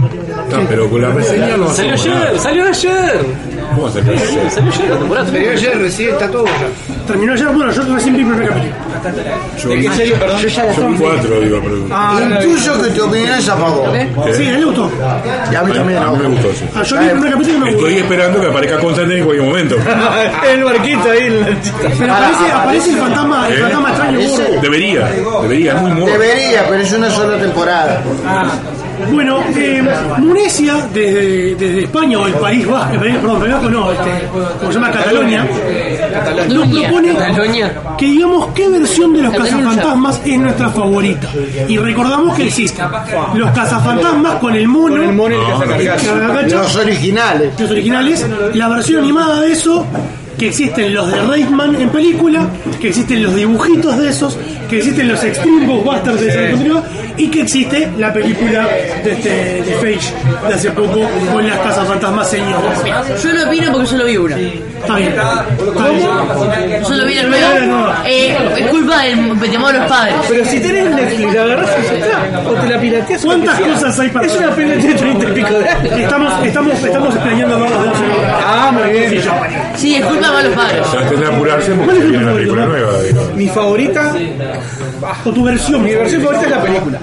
Está, pero con la reseña no Salió hacemos ayer, nada. salió ayer. ¿Cómo salió ayer? Salió ayer la temporada. Salió ayer, recién está todo ya. Terminó ayer, bueno, yo recién vi el primer capítulo. Yo vi, Yo ya la yo vi cuatro, digo, pero... Ah, Intuyo que tu opinión es a favor. Sí, a él le gustó. Y a mí también. A mí me gustó, sí. Ah, yo vi el primer capítulo y me gustó. Estoy esperando que aparezca Constantine en cualquier momento. El barquito ahí. Pero aparece, aparece el fantasma, el ¿Eh? fantasma extraño gordo. Debería, debería, es muy morbo. Debería, pero es una sola temporada. Bueno, eh, Munesia, desde, desde España o el País Vasco, el país, perdón, País Vasco no, este, como se llama Cataluña, nos propone que digamos qué versión de los cazafantasmas es nuestra favorita. Y recordamos que existen los cazafantasmas con el mono, Con el mono y el cazacargacha. Los originales. los originales, la versión animada de eso, que existen los de Reitman en película, que existen los dibujitos de esos, que existen los Extreme Ghostbusters de esa continuidad, y que existe la película de, este, de Feige de hace poco con las cazafantasmas señoras. Yo no opino porque yo lo vi una. Está bien. Está bien. Yo lo vi en el medio. Eh, es culpa del de los padres. Pero si tenés Netflix, la agarrás y ya está. O te la pirateas. o ¿Cuántas lo que sea. cosas hay para Es una pena de treinta y pico de años. Estamos, estamos, estamos extrañando más de once. Ah, muy bien. Sí, es culpa de los padres. Ya tendrá que apurarse porque se viene una película nueva. Digo. Mi favorita, O tu versión. mi versión favorita es la película.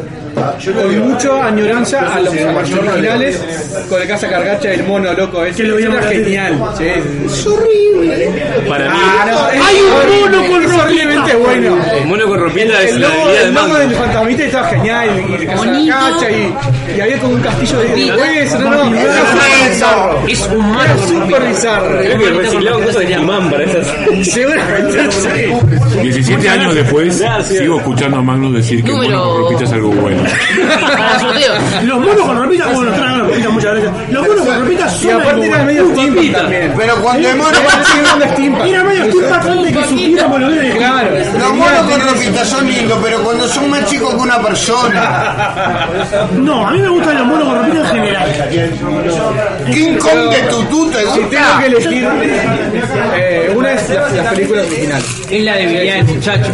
Con mucha añoranza a los originales, con el cazacargacha y el mono loco ese. Que lo Era vimos en la genial. Sí, Es horrible. Para mí, Ah, no, es Hay un horrible, mono con es horriblemente ropita. bueno. el mono con ropita es El la logo, idea de el logo Mango. del fantasmita estaba genial. Y el cazacargacha y, y había como un castillo de de hueso. No, no, era súper bizarro. Es un mono Era con súper ropita. bizarro. Creo que reciclaban cosas de imán para esas. Seguramente sí. diecisiete años después, Gracias. sigo escuchando a Magnus decir que el Número- mono con ropita es algo bueno. Para sorteo. Los monos con ropita, bueno, tragan ropita muchas veces. Los monos con ropita Y son aparte algo era bueno. medio steampunk también. Pero cuando el mono Era medio steampunk antes que supiéramos lo que era. Claro. Los monos con ropita son lindos, pero cuando son más chicos que una persona. No, a mí me gustan los monos con ropita en general. King Kong de tutú te Si tengo gusta. que elegir, eh, una es la, la película original. Es la debilidad del muchacho.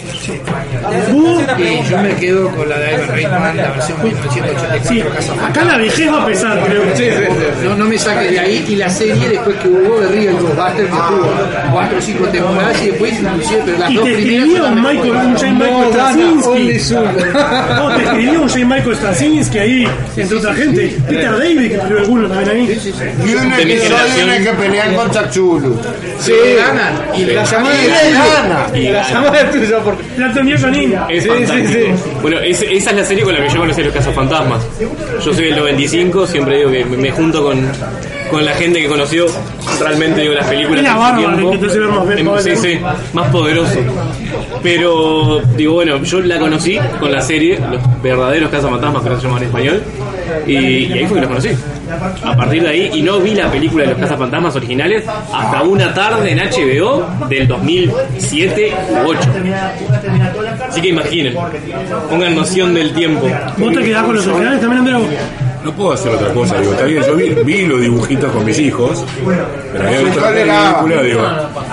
Búho, Y yo me quedo con la de Ivan Reitman, la versión mil novecientos ochenta y sí, cuatro Casa acá la vejez va a pesar, creo. No, no me saques de ahí. Y la serie después que hubo de Real Ghostbusters, que tuvo cuatro o cinco temporadas y después inclusive, pero las Y dos te primeras escribía son un las Michael, mejores. un J. Michael No, Dana, only Straczynski. Soul. No, te escribía un J. Michael Straczynski ahí, entre otra gente. Peter David, que escribió alguno también ahí. Y un De mi episodio en generación. el que pelean con Chachulu. Sí, ganan. Y la llamada Y le gana. de la llamada de tuya porque La tenía Janine. Es Sí, fantástico. sí, Bueno, es- esa es la serie con la que yo conocí a los cazafantasmas. Yo soy del noventa y cinco, siempre digo que me, me junto con, con la gente que conoció realmente digo, las películas Era en su bárbaro, tiempo. que te hace ver más bien, Em, más sí, bien. sí, más poderoso. Pero, digo, bueno, yo la conocí con la serie, Los Verdaderos Cazafantasmas, que no se llaman en español, y, y ahí fue que los conocí. A partir de ahí, y no vi la película de los cazafantasmas originales hasta una tarde en H B O del dos mil siete u ocho. Así que imaginen, pongan noción del tiempo. ¿Vos te quedás con los originales también, Andrea? No puedo hacer otra cosa, digo, está bien, yo vi, vi los dibujitos con mis hijos, pero había visto la película, digo,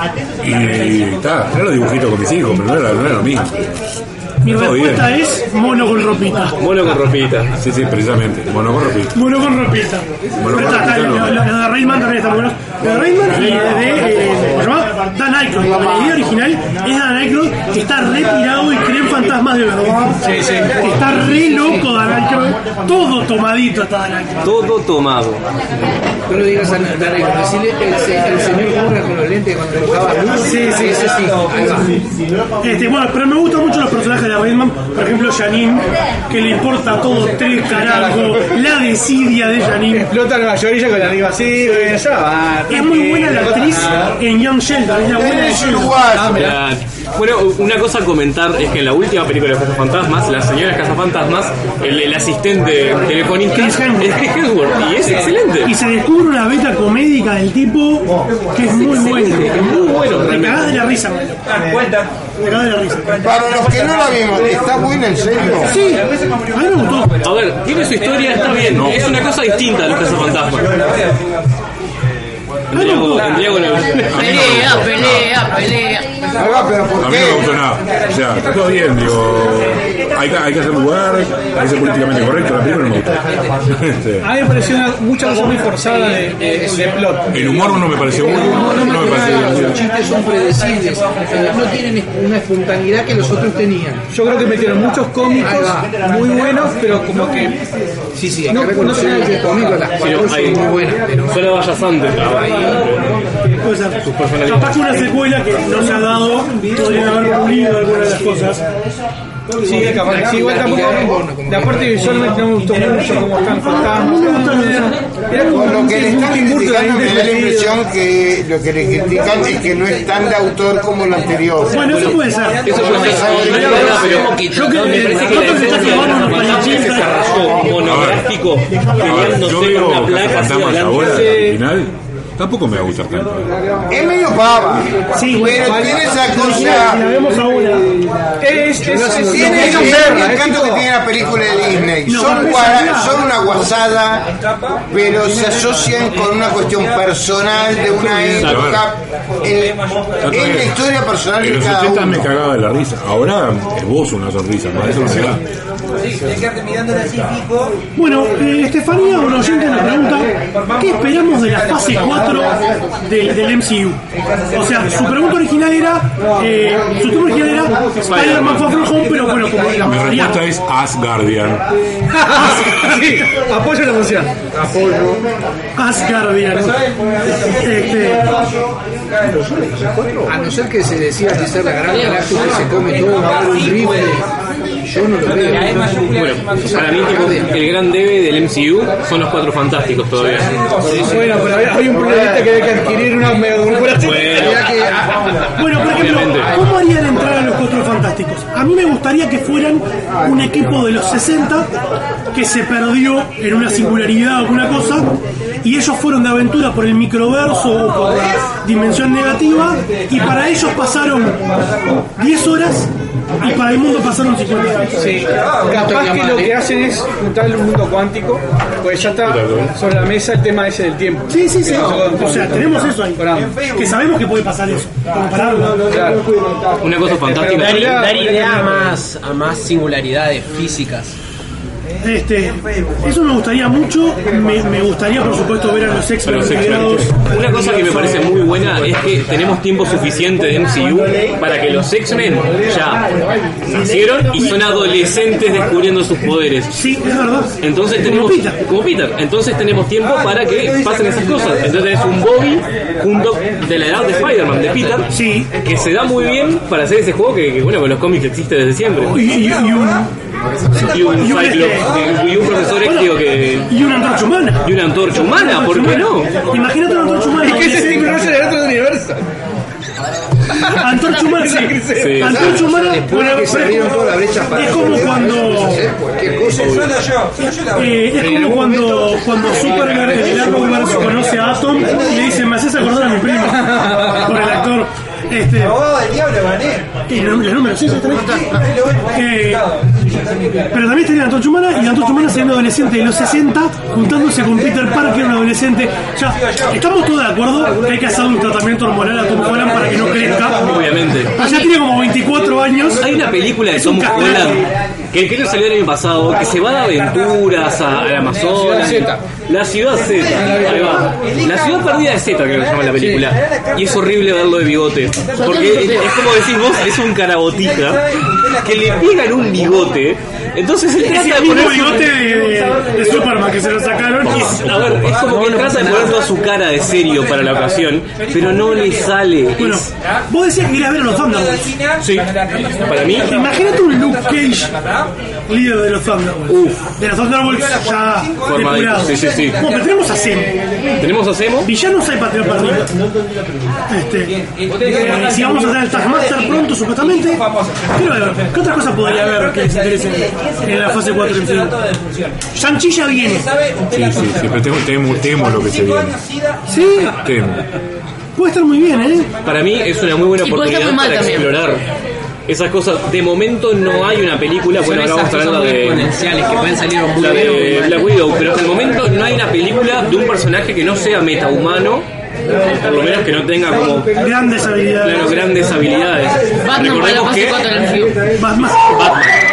y está, eran los dibujitos con mis hijos, pero no era, no era lo mismo. Mi Todo respuesta bien. es mono con ropita. Mono con ropita. Sí, sí, precisamente, mono con ropita. Mono con ropita. Mono Pero con está, ropita, está, no. lo, lo de Rayman también está bueno. Lo de Rayman y de, de, eh, ¿cómo se llama? Dan Aykroyd. La idea original es Dan Aykroyd, que está retirado y cree en fantasmas de verdad. Sí, sí. Está re loco Dan Aykroyd. Todo tomadito está Dan Aykroyd. Todo tomado. No lo digas a Dana, decirle el, se- el señor Burra con los lentes cuando dibujaba luz. Sí, sí, ese sí. Ahí va. Este, bueno, pero me gustan mucho los personajes de Rayman. Por ejemplo, Janine, que le importa todo tres carajos. La desidia de Janine. explota Nueva York y ella con la amiga así, bueno, ya va. Es muy buena la actriz en Young Sheldon. Es la buena de Sheldon. Ah, bueno, una cosa a comentar es que en la última película de los Cazafantasmas, las señoras Cazafantasmas, el, el asistente telefónico es Chris Hemsworth y es excelente. Y se descubre una beta comédica del tipo que es muy buena. Es muy bueno, Te realmente. cagás de la risa, man. Te cagás de la risa. Para los que no la vimos, ¿está buena en serio? Sí, a mí me gustó. A ver, tiene su historia, está bien. Es una cosa distinta a los Cazafantasmas. Embriago, embriago en el- Pelea, pelea, pelea. Ahí va, pero ¿por A mí no me qué? gustó nada. O sea, está todo bien, digo. hay, que- hay que hacer lugar, hay que ser políticamente correcto. La película no me gustó. Este, A mí me pareció una, mucha cosa muy forzada de, de, de plot. el humor no me pareció bueno. No, No me Los pareció. chistes son predecibles, eh, no tienen una espontaneidad que los otros tenían. Yo creo que metieron muchos cómicos muy buenos, pero como que Sí, sí, hay No, que reconocer no, que conmigo las Sí, cuatro no, son hay- muy buenas, pero Solo Vaya Sante estaba ahí. Puede ser. Sus personalidades. Capaz que una secuela que no se ha dado, podrían haber pulido algunas de las cosas. sí, capaz, sí, igual tampoco. De aparte visualmente no me gustó mucho cómo están fantasmas. Era como Por lo que le un están Tim Burton criticando me da la ahí impresión que lo que le critican es que no es tan de autor como lo anterior. Bueno, eso puede ser. Eso puede ser, no es verdad, pero Yo creo me que parece que no la se está esencia tomando unos de palichín. se desarrolló monográfico Yo peleándose con veo una placa hacia Fantasmas ahora, adelante. al final, tampoco me va a gustar tanto. Es medio pava, Sí, pero bueno, tiene esa La cosa. vemos ahora. Es, es, es, Tiene es el un perra, es encanto tipo- que tiene la película de Disney. No, Son, pero gua- esa- son una guasada, pero se asocian con una cuestión personal de una época. En, en la historia personal En de los cada ochenta me uno. cagaba de la risa. Ahora es vos una sonrisa, más eso no me da. Bueno, eh, Estefanía, un oyente nos pregunta ¿qué esperamos de la fase cuatro del, del M C U? O sea, su pregunta original era eh, su tema original era Spider-Man Far From Home, pero bueno, como la Mi mayoría respuesta es Asgardian. Sí, apoyo la moción. Apoyo. Asgardian. Este, a no ser que se decida que sea la gran galáctica que se come todo, va a haber un rifle. Yo no lo veo. Bueno, para mí tipo, el gran debe del M C U son los Cuatro Fantásticos todavía. Bueno, pero hay- hay un problemita que hay que adquirir una megacorporación. Bueno, bueno, por ejemplo, Obviamente. ¿cómo harían entrar a los Cuatro Fantásticos? A mí me gustaría que fueran un equipo de los sesenta que se perdió en una singularidad o alguna cosa y ellos fueron de aventura por el microverso o por la dimensión negativa y para ellos pasaron diez horas y para el mundo pasaron cincuenta años. Sí, capaz que lo que hacen es juntar el mundo cuántico, pues ya está sobre la mesa el tema ese del tiempo. Sí, sí, sí. O sea, tenemos eso ahí. Que sabemos que puede pasar eso. Como pararlo. Una cosa fantástica. Dar, dar idea a más, a más singularidades físicas. Este, eso me gustaría mucho. Me, me gustaría, por supuesto, ver a los X-Men Pero integrados. Una cosa que me parece muy buena es que tenemos tiempo suficiente de M C U para que los X-Men ya nacieron y son adolescentes descubriendo sus poderes. Sí, es verdad. Entonces tenemos Como Peter. como Peter. Entonces tenemos tiempo para que pasen esas cosas. Entonces tenés un Bobby junto de la edad de Spider-Man, de Peter, sí, que se da muy bien para hacer ese juego que, que bueno, con los cómics existe desde siempre. Y, y- y un, Y un y un, Cyclops, este, y un profesor X, bueno, digo que. y una antorcha humana. Y una antorcha humana, ¿por qué no? Imagínate una antorcha humana. Es que ese Steve Rogers era otro universo. Antorcha humana, sí. Sí. Antorcha humana, Después bueno, que se abrieron todas las brechas para es como cuando. cualquier cosa. Eh, es como cuando, cuando Superman, el Arrowverse, conoce a Atom y le dice, me haces acordar a mi prima. Por el actor. Este, y el, el número seis, eh, pero también tenía la Antorcha Humana y la Antorcha Humana siendo adolescente de los sesenta juntándose con Peter Parker, un adolescente. Ya, estamos todos de acuerdo que hay que hacer un tratamiento hormonal a Tom Holland para que no crezca. Obviamente. Ya tiene como veinticuatro años. Hay una película de Es un Tom castrado. Holland que creo que salió el año pasado, que se va de aventuras a- al Amazonas. La ciudad Z. Ahí va. La ciudad perdida de Z, creo que se llama la película. Y es horrible verlo de bigote. Porque es, es como decís vos, es un carabotija que le pegan un bigote. Entonces él Es trata el de mismo poner su- bigote de, de, de Superman que se lo sacaron. Y, A ver, es como que él trata de poner toda su cara de serio para la ocasión, pero no le sale. bueno, Es- vos decías que ir a ver a los Thunderbolts. Sí, para mí. Imagínate un Luke Cage, líder de los Thunderbolts. Uf. De los Thunderbolts ya Formadito, depurados. sí, sí, sí. Bueno, pero tenemos a Zemo. Tenemos a Zemo. Villanos hay para tirar para arriba. Este, eh, si vamos a hacer el Taskmaster pronto, supuestamente. Quiero ver, ¿qué otra cosa podría haber que les interese en la fase cuatro del film? Shang-Chi ya viene. Sí, sí, sí, pero temo, temo, temo lo que se viene. Sí, Temo. puede estar muy bien, ¿eh? Para mí es una muy buena Y puede estar oportunidad muy mal para también. explorar esas cosas. De momento no hay una película, Son bueno, ahora esas vamos a cosas hablar muy de exponenciales que pueden salir muy la bien o muy de mal. Black Widow, pero hasta el momento no hay una película de un personaje que no sea metahumano, por lo menos que no tenga como Grandes habilidades. claro, grandes habilidades. Batman para la Recordemos fase que cuatro del M C U. Batman. Batman.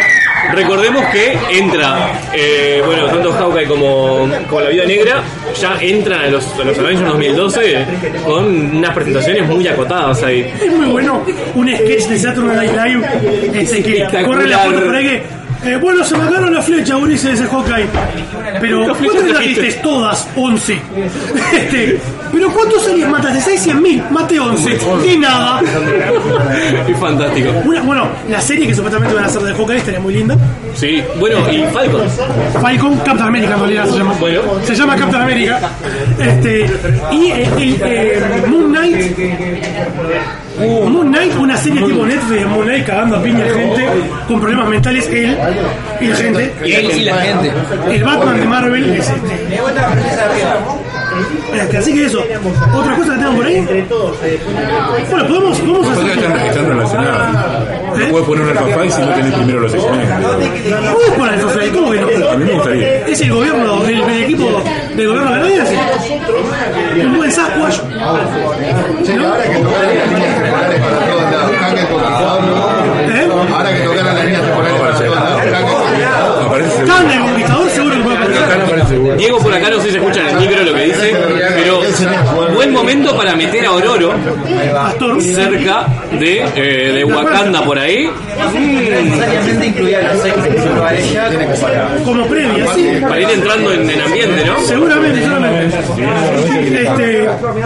recordemos que entra, eh, bueno, tanto Hawkeye como, como La Viuda Negra ya entran a los, a los Avengers dos mil doce con unas presentaciones muy acotadas ahí. Es muy bueno un sketch de Saturday Night Live ese que corre la foto por ahí que Eh, bueno, se me agarró la flecha, Ulises, ese Hawkeye. Pero, ¿cuántas trajiste? Todas, once. Este, pero, ¿cuántos aliens mataste? ¿seis cien mil? Maté once. De nada. Es fantástico. Una, bueno, la serie que supuestamente van a hacer de Hawkeye estaría muy linda. Sí, bueno, y Falcon. Falcon, Captain America en realidad se llama. Bueno. Se llama Captain America. Este, y eh, el, eh, Moon Knight. Uh, Moon Knight, una serie tipo Netflix de Moon Knight cagando a piña a gente con problemas mentales, él y la gente. Y él y la gente. El Batman de Marvel es este. Este, así que eso. ¿Otra cosa que tengan por ahí? Bueno, podemos, podemos hacer. Están registrando relacionadas. No puedes poner un alfafai si no tenés primero los X-Men. ¿Puedes poner alfafai? ¿Cómo que no? A mí me gustaría. Es el gobierno, el, el equipo del gobierno canadiense. Un buen Sasquatch. ¿No? Ahora que tocaran las líneas temporales para todos lados, Kang el Conquistador no. Ahora que tocaran las líneas temporales para todos lados, Kang el Conquistador seguro que puede aparecer. Diego por acá no sé si se escucha en el micro lo que dice, pero buen momento para meter a Ororo cerca de, eh, de Wakanda por ahí. Necesariamente incluía los seis que solo a ella. Como previa, sí. Para ir entrando en, en ambiente, ¿no? Seguramente, seguramente. Este,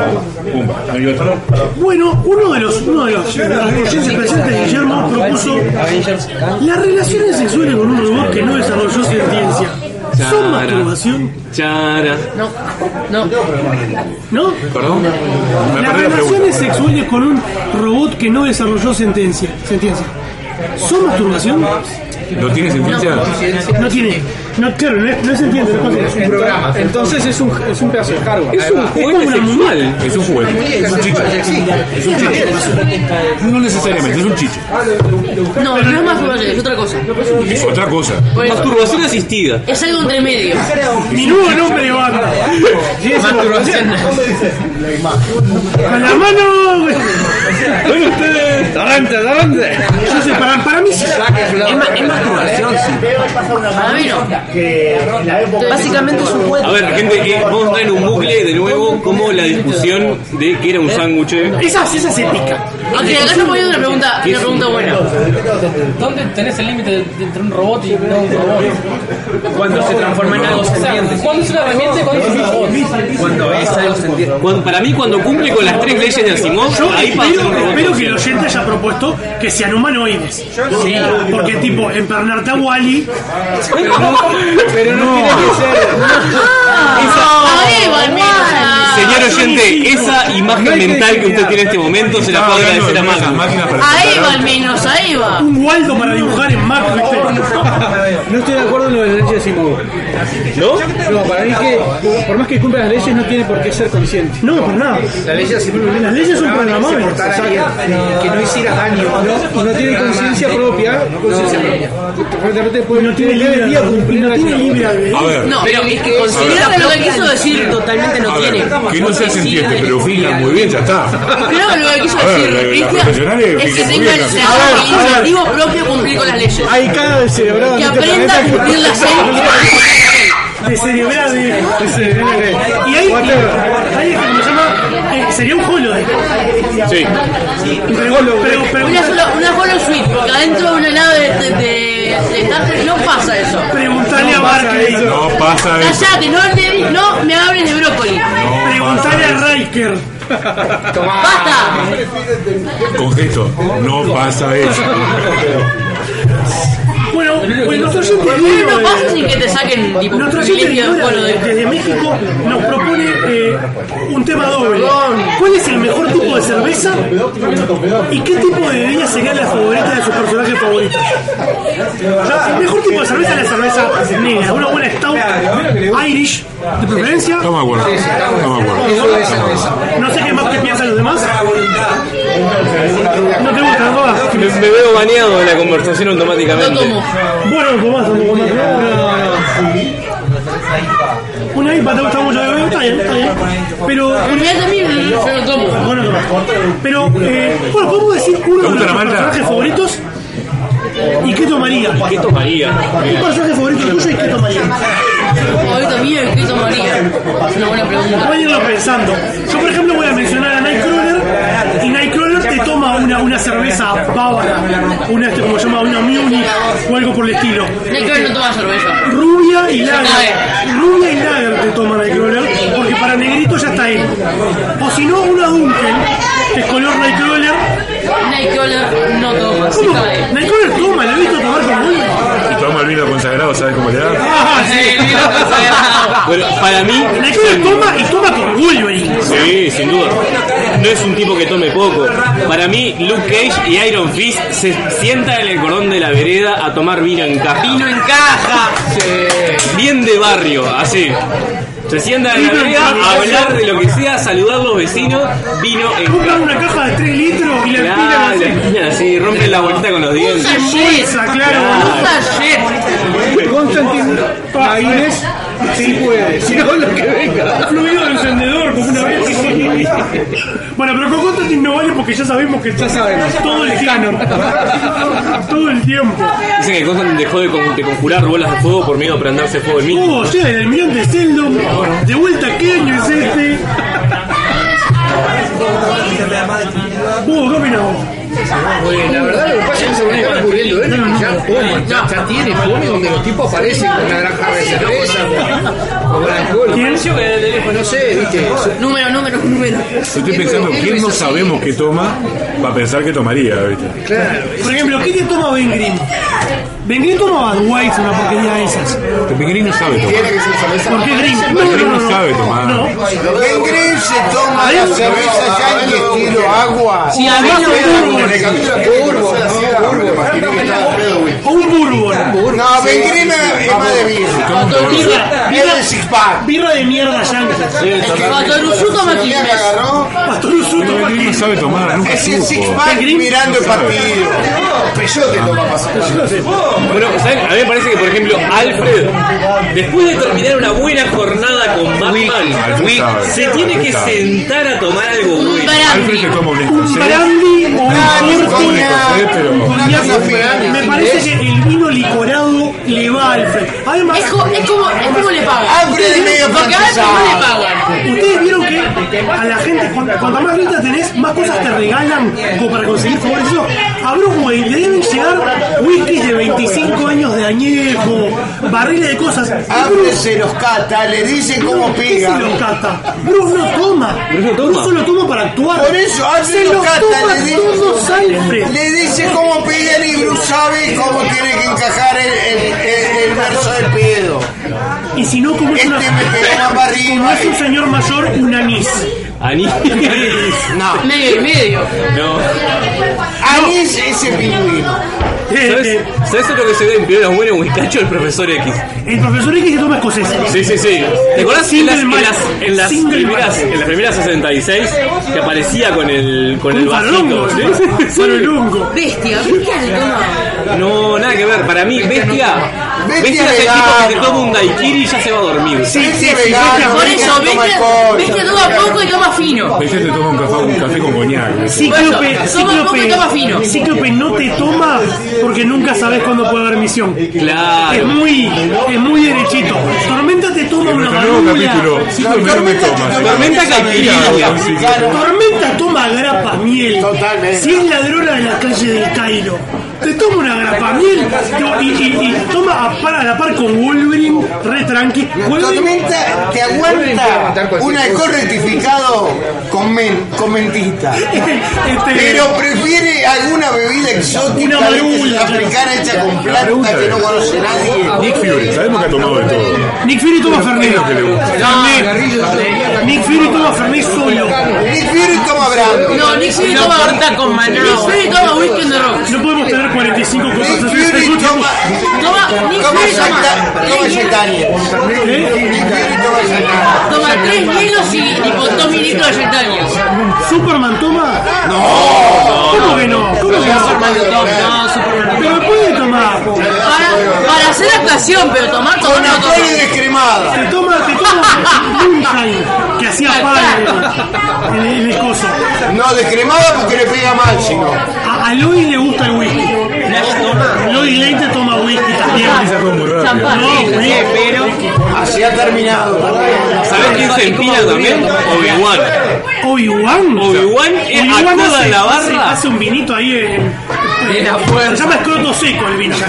bueno, uno de los uno de los oyentes presentes, Guillermo, propuso las relaciones sexuales con un robot que no desarrolló sentiencia. ¿Son masturbación? Chara. No, no. ¿No? Perdón. Las relaciones sexuales con un robot que no desarrolló sentencia. Sentencia. ¿Son masturbación? ¿No tiene sentencia? No, no tiene. No, claro, no es, no es sentencia. Es un programa. Entonces es un, es un pedazo de hardware. Es un juguete sexual. Es un juguete. Es un chiche. Es un chiche. No necesariamente, es un chiche. No, no es masturbación, es otra cosa. Es otra cosa. Pues, masturbación asistida. Es algo entre medio. Mi nuevo nombre de banda. Sí, es masturbación. Con la mano. Bueno, ustedes. ¿Dónde? ¿Dónde? Yo sé, para, para mí sí. Es masturbación, sí. Para mí no. Básicamente es un juguete. A ver, gente, eh, vamos a entrar en un bucle de nuevo como la discusión de que era un sándwich. Esa, esa se pica. Ok, acá está poniendo una pregunta, una pregunta buena. ¿Dónde tenés el límite entre un robot y no un robot? Cuando se transforma en algo sentiente. ¿Cuándo es una herramienta y cuándo es un robot? Cuando es algo sentiente. Cuando, para mí, cuando cumple con las tres leyes de Asimov, Yo ahí pasa espero, un robot. espero que el oyente haya propuesto que sean humanoides. Sí. Porque tipo, empernarte a Wally. Pero no, pero no tiene que ser. Ahí va al menos. Señor oyente, esa imagen mental que usted tiene en este momento se la puedo agradecer a Máquina. Ahí va al menos, ahí va. Un Waldo para dibujar en Mac. No estoy de acuerdo en lo de las leyes de Asimov. ¿No? No, para mí que por más que cumpla las leyes no tiene por qué ser consciente. No, por nada. Las leyes de Asimov, las leyes son programables. Que no hiciera daño. No, no tiene conciencia propia. Conciencia propia. No tiene libre día cumplir. No tiene libre albedrío. No, pero es que considera que lo que quiso decir totalmente no tiene. Que no sea sensiente, pero fija muy bien, ya está. Creo que lo que quiso A ver, decir las Cristian, profesionales es que fijan muy tenga bien, el así. incentivo propio cumplir con las leyes. Hay cada descerebrado. Que aprenda a cumplir las leyes. De cerebral de, de cerebral. Y ahí, ahí es que me llama. Eh, sería un holodeck. Sí. Pero, pero, pero Una, sola, una holo suite, porque adentro de una nave de, de, de, de Star Trek no pasa eso. Preguntale a Barclay. No pasa eso. Callate, no, le- no me hables de brócoli. Preguntale a Riker. ¡Basta! Con gesto, no pasa eso. Bueno, pues nuestro oyente No Guido, pasa eh, sin que te saquen tipo nuestro oyente privilegio Guido, bueno, de- desde México nos propone eh, un tema doble. ¿Cuál es el mejor tipo de cerveza? ¿Y qué tipo de bebida sería la favorita de sus personajes favoritos? El mejor tipo de cerveza es la cerveza negra, una buena stout Irish, de preferencia. No me acuerdo. No me acuerdo. No sé qué más que piensan los demás. ¿No te gusta, no? Me, me veo baneado de la conversación automáticamente. No tomo. Bueno, tomás, tomás, tomás. Una I P A te gusta mucho de beber, está bien, está bien. Pero. A mí también yo no tomo. Bueno, tomás. Pero, eh, bueno, podemos decir uno de gusta nuestros la malta? personajes favoritos. ¿Y qué tomaría? ¿Qué tomaría? ¿Un personaje favorito tuyo y qué tomaría? ¿Un favorito mío y qué tomaría? Es una buena pregunta. Voy a irlo pensando. Yo, por ejemplo, voy a mencionar a Nightcrawler. Y Nightcrawler te toma una, una cerveza bávara, una, este, como se llama, una Munich o algo por el estilo. Nightcrawler no toma cerveza. Rubia y lager. Rubia y lager te toma Nightcrawler, porque para negrito ya está él. O si no, una Dunkel, que es color Nightcrawler. Nightcrawler no toma, se cae. Nightcrawler toma, lo he visto tomar con Wolverine. Y toma el vino consagrado, ¿sabes cómo le da? Ah, sí, el vino consagrado. Bueno, para mí... Nightcrawler toma y toma con Wolverine. Sí, sin duda. No es un tipo que tome poco. Para mí, Luke Cage y Iron Fist se sientan en el cordón de la vereda a tomar vino en caja. ¡Vino en caja! Sí. Bien de barrio, así. Se sientan en la vereda a hablar de lo que sea, saludar a los vecinos, vino en Compran caja. una caja de tres litros y la Claro, empinan así. la empinan así, rompen la bolita con los dientes. Embolsa, claro. Constantin Maínez sí puede, si no lo que venga. Fluido de encendedor como una vez. Bueno, pero con Constantin no vale porque ya sabemos que Ya sabemos. todo el canon. Todo el tiempo. Dicen que Constantine dejó de, con- de conjurar bolas de fuego por miedo a prenderse fuego el mismo. Oh, llega el almirante de Seldon. De vuelta, ¿qué año es este? Uh, ¿qué opinás vos? Bueno, la verdad lo que pasa es que se me está ocurriendo esto que ya fuma, ya, ya tiene fome donde los tipos aparecen con una granja de cerveza, con, con alcohol. ¿Quién? No sé, viste. Número, número, número. Estoy pensando, ¿quién no sabemos que toma para pensar que tomaría, viste? Claro. Por ejemplo, ¿qué te toma Ben Grimm? Ben Grimm toma Budweiser, una porquería de esas. Que Pequeñín no sabe tomar. Tiene que ser cerveza. ¿Por qué Grimm? Ben Grimm no sabe tomar. No. Ben Grimm se toma la cerveza yankee estilo agua. Sí, además No, un bourbon. Bourbon, no, bourbon. O un bourbon. No, Ben Grimm es más de birra. Birra, Birra de six pack. birra de mierda yankee. Patoruzú toma ¿Quién Quilmes. agarró? Pastoruzú Ben toma Grimm no sabe tomar, nunca Es el six supo. pack mirando el partido. Peyote toma pasar. Bueno, ¿saben? A mí me parece que, por ejemplo, Alfred, después de terminar una buena jornada con Batman, Alfred sabe. se tiene que Alfred sabe. sentar a tomar algo bueno. Alfred se toma un un escocés. brandy o un Se toma un porto. escocés, pero... Me parece que el vino licorado le va a Alfred. Además, Es como, es como, es como le pagan. Alfred es medio Porque a veces no le pagan. ustedes vieron que a la gente, cuando, cuando más guita tenés, más cosas te regalan como para conseguir favores. Eso, a Bruce Wayne le deben llegar whisky de veinticinco años de añejo, barriles de cosas. Y Alfred Bruce se los cata, le dice cómo ¿qué pega. se lo cata? Bruce no toma. Bruce no toma. Bruce solo toma para actuar. Por eso Alfred se los lo cata, toma le dice, todos Alfred. le dice cómo pegar y Bruce sabe cómo tiene que encajar el, el, el, el verso del pedo. Y si no, como es, Este una, me pegó más para como arriba. es un señor mayor, un anís. Anís. No, Medio y medio. No. Anís es el pingüino. ¿Sabes, ¿Sabes lo que se ve en Piolas Buenas, Huicacho? El profesor X. El profesor X se toma escocés. Sí, sí, sí. ¿Te acordás en las, en Single las, en las Single primeras, malt. en las primeras sesenta y seis que aparecía con el, con Un el bajito? farolongo, ¿Sí? ¿sí? Farolongo. Bestia, bestia le toma. No, nada que ver. Para mí, Bestia. Bestia Bestia es el vegano. tipo que te toma un daiquiri y ya se va a dormir. Sí, sí, Bestia sí. vegano, Por bestia eso, no toma bestia, alcohol. bestia toma poco y toma fino. Ese te toma un café, un café con coñac. Cíclope, Bueno, toma poco y toma fino. Cíclope, Cíclope no te toma porque nunca sabes cuándo puede haber misión. Claro. Es muy, es muy derechito. Tormenta te toma En una nuestro nuevo barula. capítulo, Cíclope no me toma. Tormenta caipirinha. Tormenta toma grapa miel. Totalmente. Si es ladrona de la calle del Cairo, te toma una grapa miel y, y, y toma a, par, a la par con Wolverine, re tranqui. Wolverine, Tormenta te aguanta un alcohol rectificado con, men, con mentita. este, Pero prefiere alguna bebida exótica Una de marula. africana hecha con planta que no conoce nadie. Nick Fury, sabemos que ha tomado de todo. Nick Fury toma Es Fernet. lo que le gusta. Fernet. Nick Fury toma Fernet solo. Nick Fury toma brandy. No, Nick Fury toma corta con Manao. Nick Fury toma whisky on the rocks. No podemos tener cuarenta y cinco cosas. Nick así. Fury toma... Toma, Nick Toma Fury toma. Toma Yetania. Nick Fury toma Yetania. Toma tres hielos y tipo dos mililitros de Jack Daniels. ¿Superman toma? No. ¿Cómo que no? ¿Cómo que no? No, Superman. Pero puede tomar. Para, para hacer actuación, pero tomar, tomar, Con no alcohol y toma. descremada. Te toma, te toma Moonshine, que hacía padre en el, el coso. No descremada porque le pega mal, sino. A, a Lois le gusta el whisky. Lois Lane te toma whisky también. Champán. No, whisky. Pero así ha terminado. ¿Sabes quién se empina también? Obi-Wan. ¿Obi-Wan? Obi-Wan acoda hace, la barra. Hace, hace un vinito ahí en. En la fuerza. Se llama escroto seco el vino.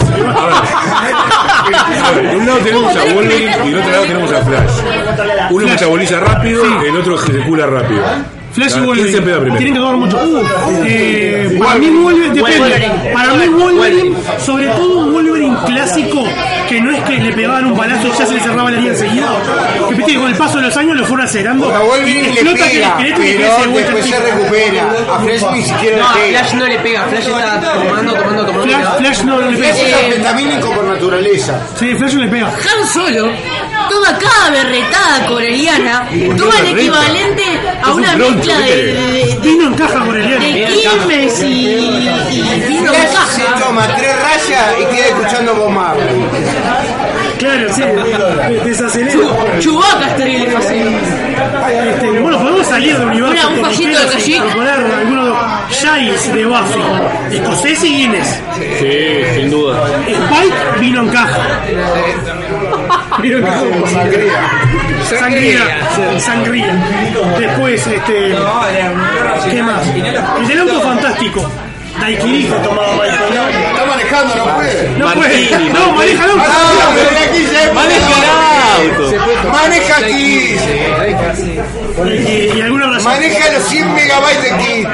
A ver, de un lado tenemos a Wolverine y del otro lado tenemos a Flash. Uno metaboliza rápido, el otro ejecula rápido. Flash y ¿Quién Wolverine. se pega primero? Tienen que tomar mucho. Uh, eh, para mí Wolverine, depende. Wolverine. Para mí Wolverine, sobre todo un Wolverine clásico, que no es que le pegaban un balazo y ya se le cerraba la línea enseguida. Que viste que con el paso de los años lo fueron acerando. A Wolverine le Explota que el pega, esqueleto y pero crece de vuelta después al se tipo. recupera. A Flash ni siquiera No, le pega. Flash no le pega. Flash está tomando, tomando, tomando. Flash, Flash no le Flash es pega. anfetamínico por naturaleza. Sí, Flash no le pega. Han Solo toma cada berretada coreliana, toma el berreta? equivalente a una un broncho, mezcla ¿qué de, de, de, Vino en caja por el de Quilmes y, y vino en Flash se caja. toma tres rayas y queda escuchando Bob Marley. Claro, sí, desacelera. Chewbacca es terrible fácil. Este, bueno, podemos salir del universo. Una- un fallito de Kashyyyk. Proponer algunos Giles de Buffy. Escocés y Guinness. Sí, sin duda. Spike vino en caja. Vino en caja. Sangría. Sangría. Después, este. ¿Qué más? El del auto fantástico. Daiquiri que tomaba Michael. Está manejando, no puede. No puede. Martini, No, maneja el auto. Ah, pero aquí se Maneja el auto. Maneja aquí. Y, y alguna razón. Maneja los cien megabytes de kit.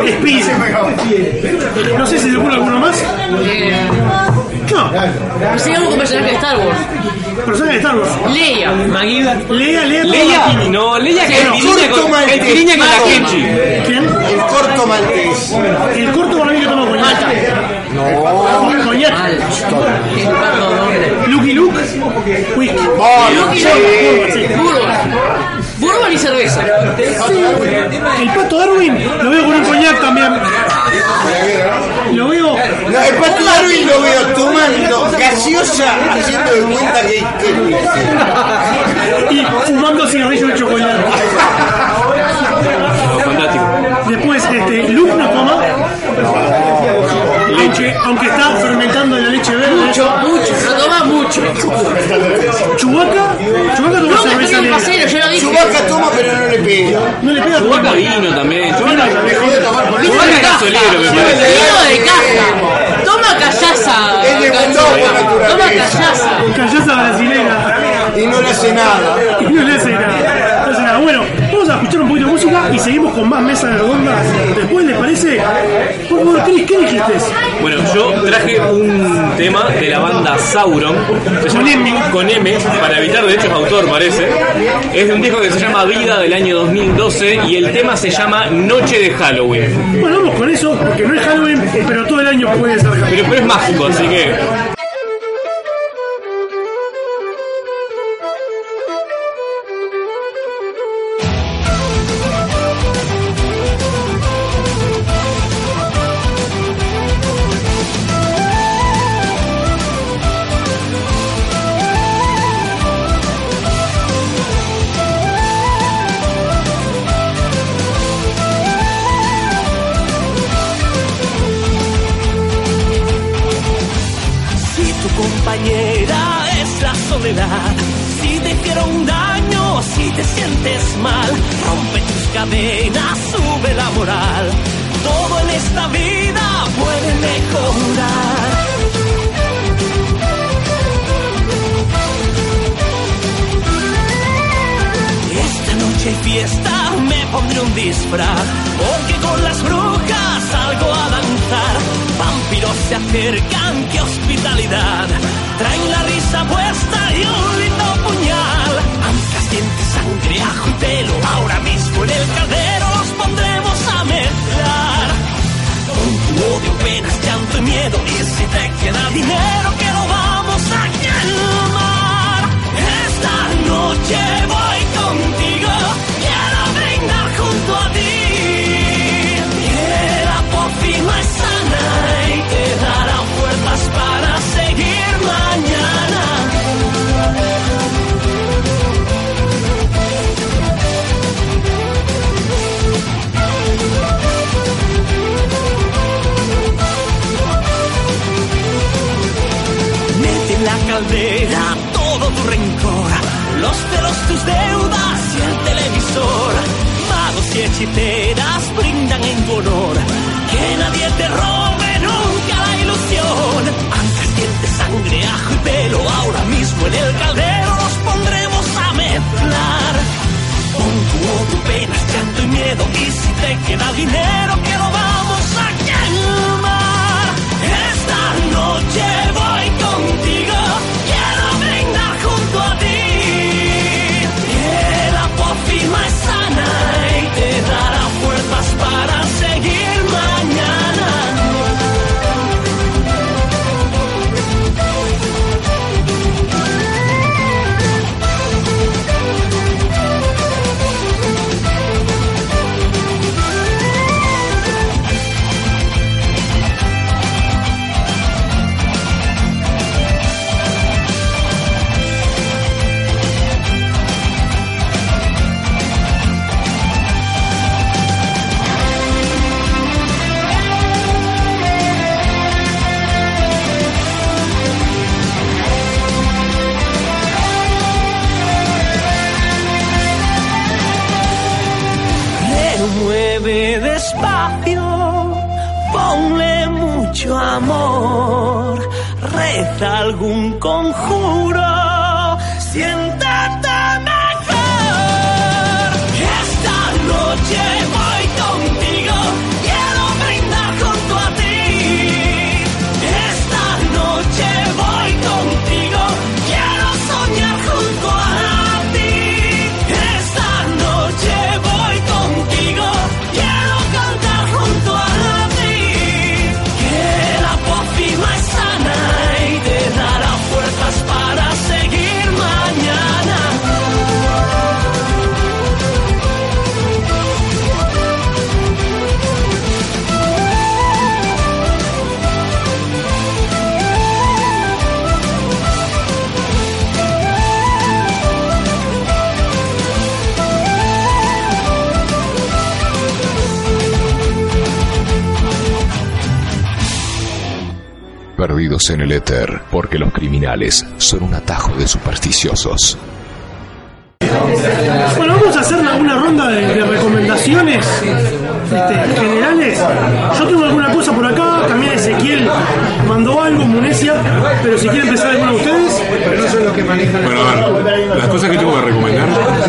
Speed. No sé si le ocurre alguno más. No. Sigamos con personajes de Star Wars. Personaje de Star Wars. Leia. Leia, Leia, Leia, no, Leia que El piriña corto con, maltés. el piriña con la Kenchi. ¿Quién? El corto maltés. El corto para mí que toma coñac. No. Coñac. Luke y Luke. Whisky. Luke y Luke. Bourbon. Bourbon y cerveza. El pato Darwin lo veo con un coñac también. Lo veo. No, el pato Darwin lo veo tomando gaseosa, haciendo de cuenta que Y fumando cigarrillo de chocolate. Fantástico. Después, este, Luke no toma. Leche, aunque está fermentando en la leche verde. Mucho, mucho. No toma mucho. Chewbacca, Chewbacca toma No, cerveza un negra. pasero, yo lo dije. Chewbacca toma pero no le pega. No le pega a Chewbacca Chewbacca. vino también. Vino, Chewbacca Dejó de tomar por eso. Chewbacca es gasolero, me parece. Vino de caja. Toma callaza. Él le gustó por Toma naturaleza. callaza. Callaza brasilera. Y no le hace nada. Y no le hace nada. No hace nada. Bueno, vamos a escuchar un poquito de música y seguimos con más mesas redondas. Después, ¿les parece? Por favor, Chris, ¿qué dijiste? Bueno, yo traje un tema de la banda Sauron, se Con llama M. Con M, para evitar derechos de autor parece. Es de un disco que se llama Vida del año dos mil doce y el tema se llama Noche de Halloween. Bueno, vamos con eso, porque no es Halloween, pero todo el año puede ser Halloween. Pero, pero es mágico, así que... Compañera es la soledad. Si te hicieron daño, si te sientes mal, rompe tus cadenas, sube la moral. Todo en esta vida puede mejorar. Esta noche hay fiesta, me pondré un disfraz, porque con las brujas salgo a danzar. Vampiros se acercan, qué hospitalidad. Traen la risa puesta y un lindo puñal. Ancas, dientes, sangre, ajo y pelo. Ahora mismo en el caldero los pondremos a mezclar. Con tu odio, penas, llanto y miedo. Y si te queda dinero, que lo vamos a quemar. Esta noche voy contigo. Quiero brindar junto a ti. Que la pócima es sana y te dará fuerzas para seguir mañana. hechiceras brindan en tu honor. Que nadie te robe nunca la ilusión. Ancas, dientes, sangre, ajo y pelo, ahora mismo en el caldero los pondremos a mezclar. Pon tu odio, penas, llanto y miedo, y si te queda dinero que lo vamos a quemar. Esta noche voy contigo, quiero brindar junto a ti. Que la pócima es sana y te dará fuerzas para seguir mañana. Mueve despacio, ponle mucho amor, reza algún conjuro, siéntate mejor. Esta noche voy contigo, quiero brindar junto a ti. Esta noche voy contigo, quiero soñar junto a ti. Esta noche voy contigo, quiero cantar junto a ti. Que la pócima es sana y te dará fuerzas para seguir mañana. Perdidos en el éter, porque los criminales son un atajo de supersticiosos. Bueno, vamos a hacer una, una ronda de, de recomendaciones este, generales. Yo tengo alguna cosa por acá, también Ezequiel mandó algo, Munecia, pero si quieren empezar alguno de ustedes. Pero no son los que manejan. Bueno, a ver, las cosas que tengo que recomendar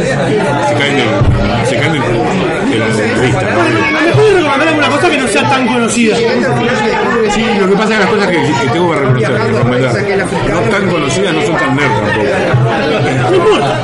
se caen de, se caen de, de la entrevista. ¿Me puedes recomendar alguna cosa que no sea tan conocida? Sí, lo que pasa es que las cosas que, que tengo que reconocer, que recomendar, no tan conocidas, no son tan nerd tampoco. No importa.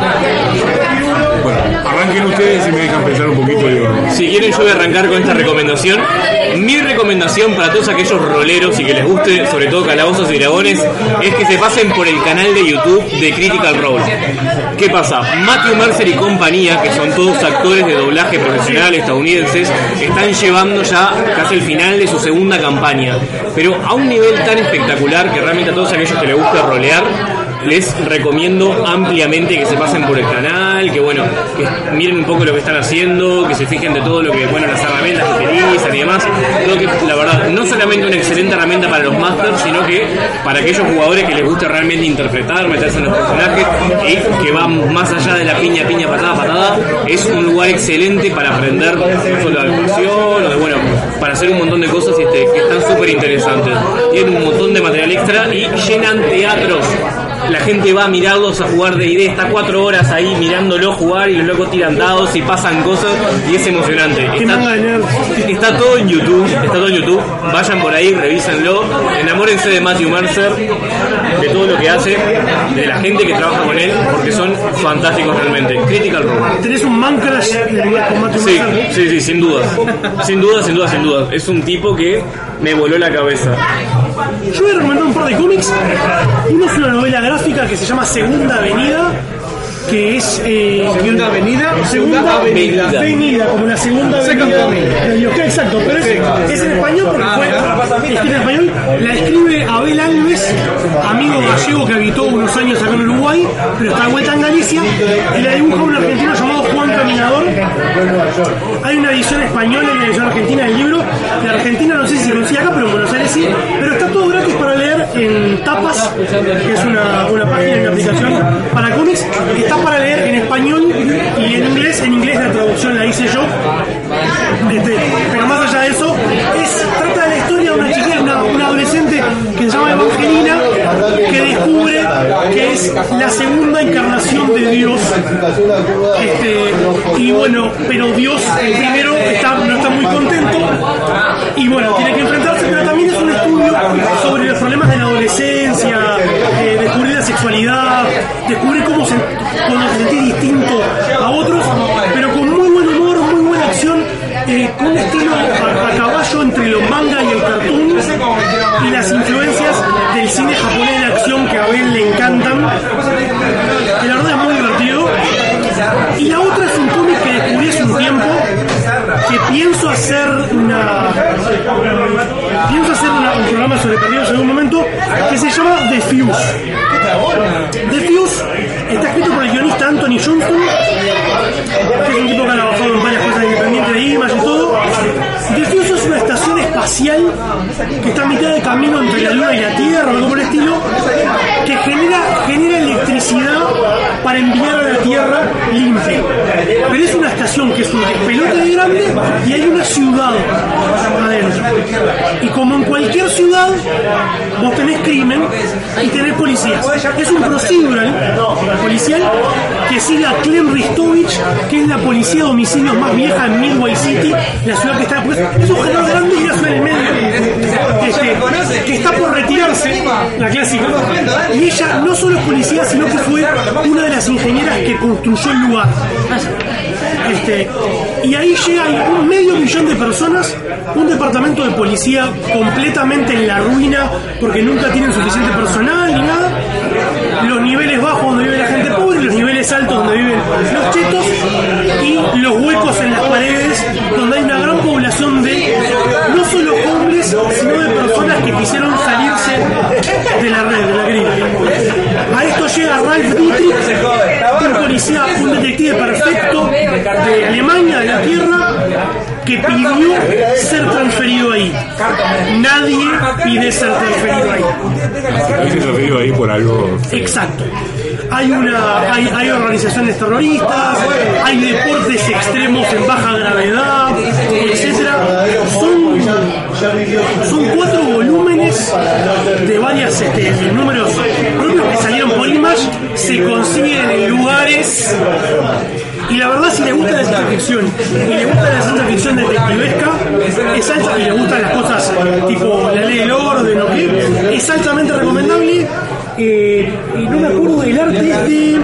Bueno, arranquen ustedes y me dejan pensar un poquito. Digo. Si quieren, yo voy a arrancar con esta recomendación. Mi recomendación para todos aquellos roleros y que les guste, sobre todo Calabozos y Dragones, es que se pasen por el canal de YouTube de Critical Role. ¿Qué pasa? Matthew Mercer y compañía, que son todos actores de doblaje profesional estadounidenses, están llevando ya casi el final de su segunda campaña, pero a un nivel tan espectacular que realmente a todos aquellos que les gusta rolear les recomiendo ampliamente que se pasen por el canal, que bueno, que miren un poco lo que están haciendo, que se fijen de todo lo que, bueno, las herramientas que utilizan y demás. Creo que la verdad, no solamente una excelente herramienta para los masters, sino que para aquellos jugadores que les gusta realmente interpretar, meterse en los personajes y que van más allá de la piña, piña, patada, patada, es un lugar excelente para aprender no solo de actuación o de, bueno, para hacer un montón de cosas este, que están súper interesantes. Tienen un montón de material extra y llenan teatros. La gente va a mirarlos a jugar D and D, está cuatro horas ahí mirándolo jugar y los locos tiran dados y pasan cosas y es emocionante. Está, está todo en YouTube, está todo en YouTube. Vayan por ahí, revísenlo, enamórense de Matthew Mercer, de todo lo que hace, de la gente que trabaja con él, porque son fantásticos realmente. Critical Role. ¿Tenés un man crush con Matthew sí, Mercer? Sí, sí, sin dudas. Sin dudas, sin dudas, sin dudas. Es un tipo que me voló la cabeza. Yo voy a recomendar un par de cómics. Uno es una novela gráfica que se llama Segunda Avenida, que es eh, Segunda Avenida, Segunda Avenida, avenida como la Segunda Avenida de Dios. Exacto, pero es, es en español porque fue escrita en español. La escribe Abel Alves, amigo gallego que habitó unos años acá en Uruguay, pero está de vuelta en Galicia, y la dibuja un argentino llamado Juan Caminador. Hay una edición española y una edición argentina del libro. La argentina no sé si se consigue acá, pero en Buenos Aires sí. Pero está todo gratis para leer en Tapas, que es una, una página y una aplicación para cómics. Está para leer en español y en inglés. En inglés la traducción la hice yo. Este, pero más allá de eso, es, trata de la historia de una chiquilla, una, una adolescente que se llama Evangelina, que descubre que es la segunda encarnación de Dios. Este, y bueno, pero Dios, el primero, está, no está muy contento. Y bueno, tiene que enfrentarse, pero también es un estudio sobre los problemas de la adolescencia, eh, descubrir la sexualidad, descubrir cómo se, cuando se sentís distinto a otros, pero con muy buen humor, muy buena acción, eh, con un estilo a, a caballo entre los manga y el cartoon, y las influencias del cine japonés de acción que a Abel le encantan, que la verdad es muy divertido. Y la otra es un cómic que descubrí hace un tiempo, que pienso hacer una pienso hacer una, un programa sobre perdidos en algún momento, que se llama The Fuse. The Fuse está escrito por el guionista Anthony Johnston, que es un tipo que ha trabajado en varias cosas independientes de Image y todo. The Fuse es una estación espacial que está a mitad de camino entre la Luna y la Tierra, o algo por el estilo, que genera, genera electricidad para enviar a la Tierra limpia. Pero es una estación que es un despelote de grande y hay una ciudad adentro. Y como en cualquier ciudad, vos tenés crimen y tenés policías. Es un procedural policial que sigue a Clem Ristovich, que es la policía de homicidios más vieja en Midway City, la ciudad que está... Pues, es un general grande y en el medio, este, que está por retirarse, la clásica. Y ella no solo es policía, sino que fue una de las ingenieras que construyó el lugar. Este, y ahí llega un medio millón de personas, un departamento de policía completamente en la ruina porque nunca tienen suficiente personal ni nada, los niveles bajos donde vive la gente pobre, los niveles altos donde viven los chetos, y los huecos en las paredes donde hay una gran población de no solo hombres, sino de personas que quisieron salirse de la red, de la grilla. A esto llega Ralph Dietrich, un policía, un detective perfecto de Alemania, de la Tierra, que pidió ser transferido ahí. Nadie pide ser transferido ahí. Nadie se transferido ahí por algo. Exacto. Hay una, hay, hay organizaciones terroristas, hay deportes extremos en baja gravedad, etcétera. Son, son cuatro volúmenes de varias este, números propios que salieron por Image, se consiguen en lugares. Y la verdad, si le gusta la ciencia ficción y le gusta la ciencia ficción detectivesca, es alta, y le gustan las cosas tipo La Ley del Orden o qué, es altamente recomendable. Eh, y no me acuerdo del arte de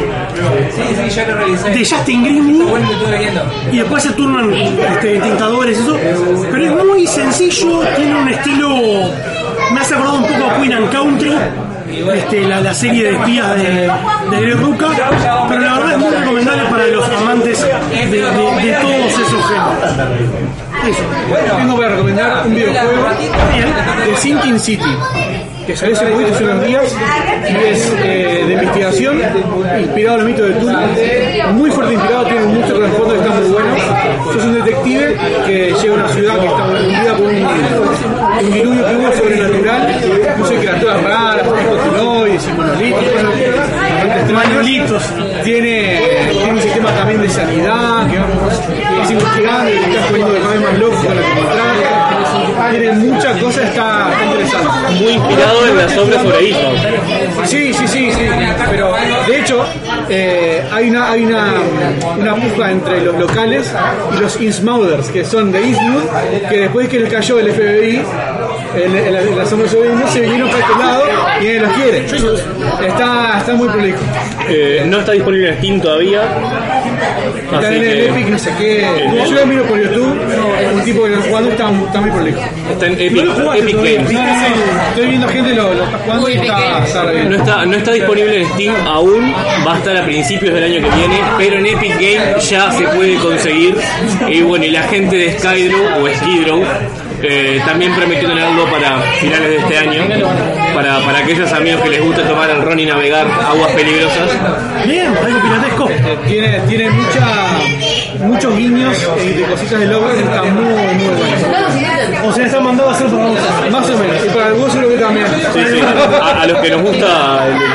de Justin Greenwood, y después se turnan este, tentadores eso, pero es muy sencillo, tiene un estilo, me hace acordar un poco a Queen and Country, este, la, la serie de espías de, de Greg Rucka, pero la verdad es muy recomendable para los amantes de, de, de todos esos géneros. Eso. Tengo para recomendar un videojuego de Sinking City, que salió hace poquito, hace unos días, y es eh, de investigación, inspirado en los mitos de Cthulhu, muy fuerte inspirado, tiene mucho trasfondo, está muy bueno. Sos un detective que llega a una ciudad que está hundida por un, un diluvio que hubo sobrenatural, no sé, criaturas raras, cotiloides y monolitos, monolitos. Tiene, tiene un sistema también de sanidad, que vamos, es investigando y te estás poniendo de cada vez más loco para encontrar. Tiene muchas cosas, está, está interesante. Muy inspirado en las obras sobre Eastwood. Sí, sí, sí, sí. Pero de hecho, eh, hay una hay una, una puja entre los locales y los Innsmothers, que son de Eastwood, que después que les cayó el F B I, en, en, la, en la zona soviética, se vinieron para este lado y nadie los quiere. Está, está muy prolijo. Eh, no está disponible en Steam todavía. Está en el que... Epic, no sé qué. Eh, yo lo miro por YouTube, un tipo que lo jugando está, está muy prolijo. Está en Epic, no Epic Games. Estoy viendo gente lo, lo está jugando y está, está bien. No está, no está disponible en Steam aún, va a estar a principios del año que viene, pero en Epic Games ya se puede conseguir. Y bueno, y la gente de Skydrow o Skidrow eh, también prometió tenerlo para finales de este año, para, para aquellos amigos que les gusta tomar el ron y navegar aguas peligrosas. Bien, algo piratesco. Tiene, tiene mucha, muchos guiños y de cositas de logros, está muy, muy bueno. O sea, está mandado a hacer para vos. Más o menos. Y para el vos creo que también. Sí, sí. A, a los que nos gusta el,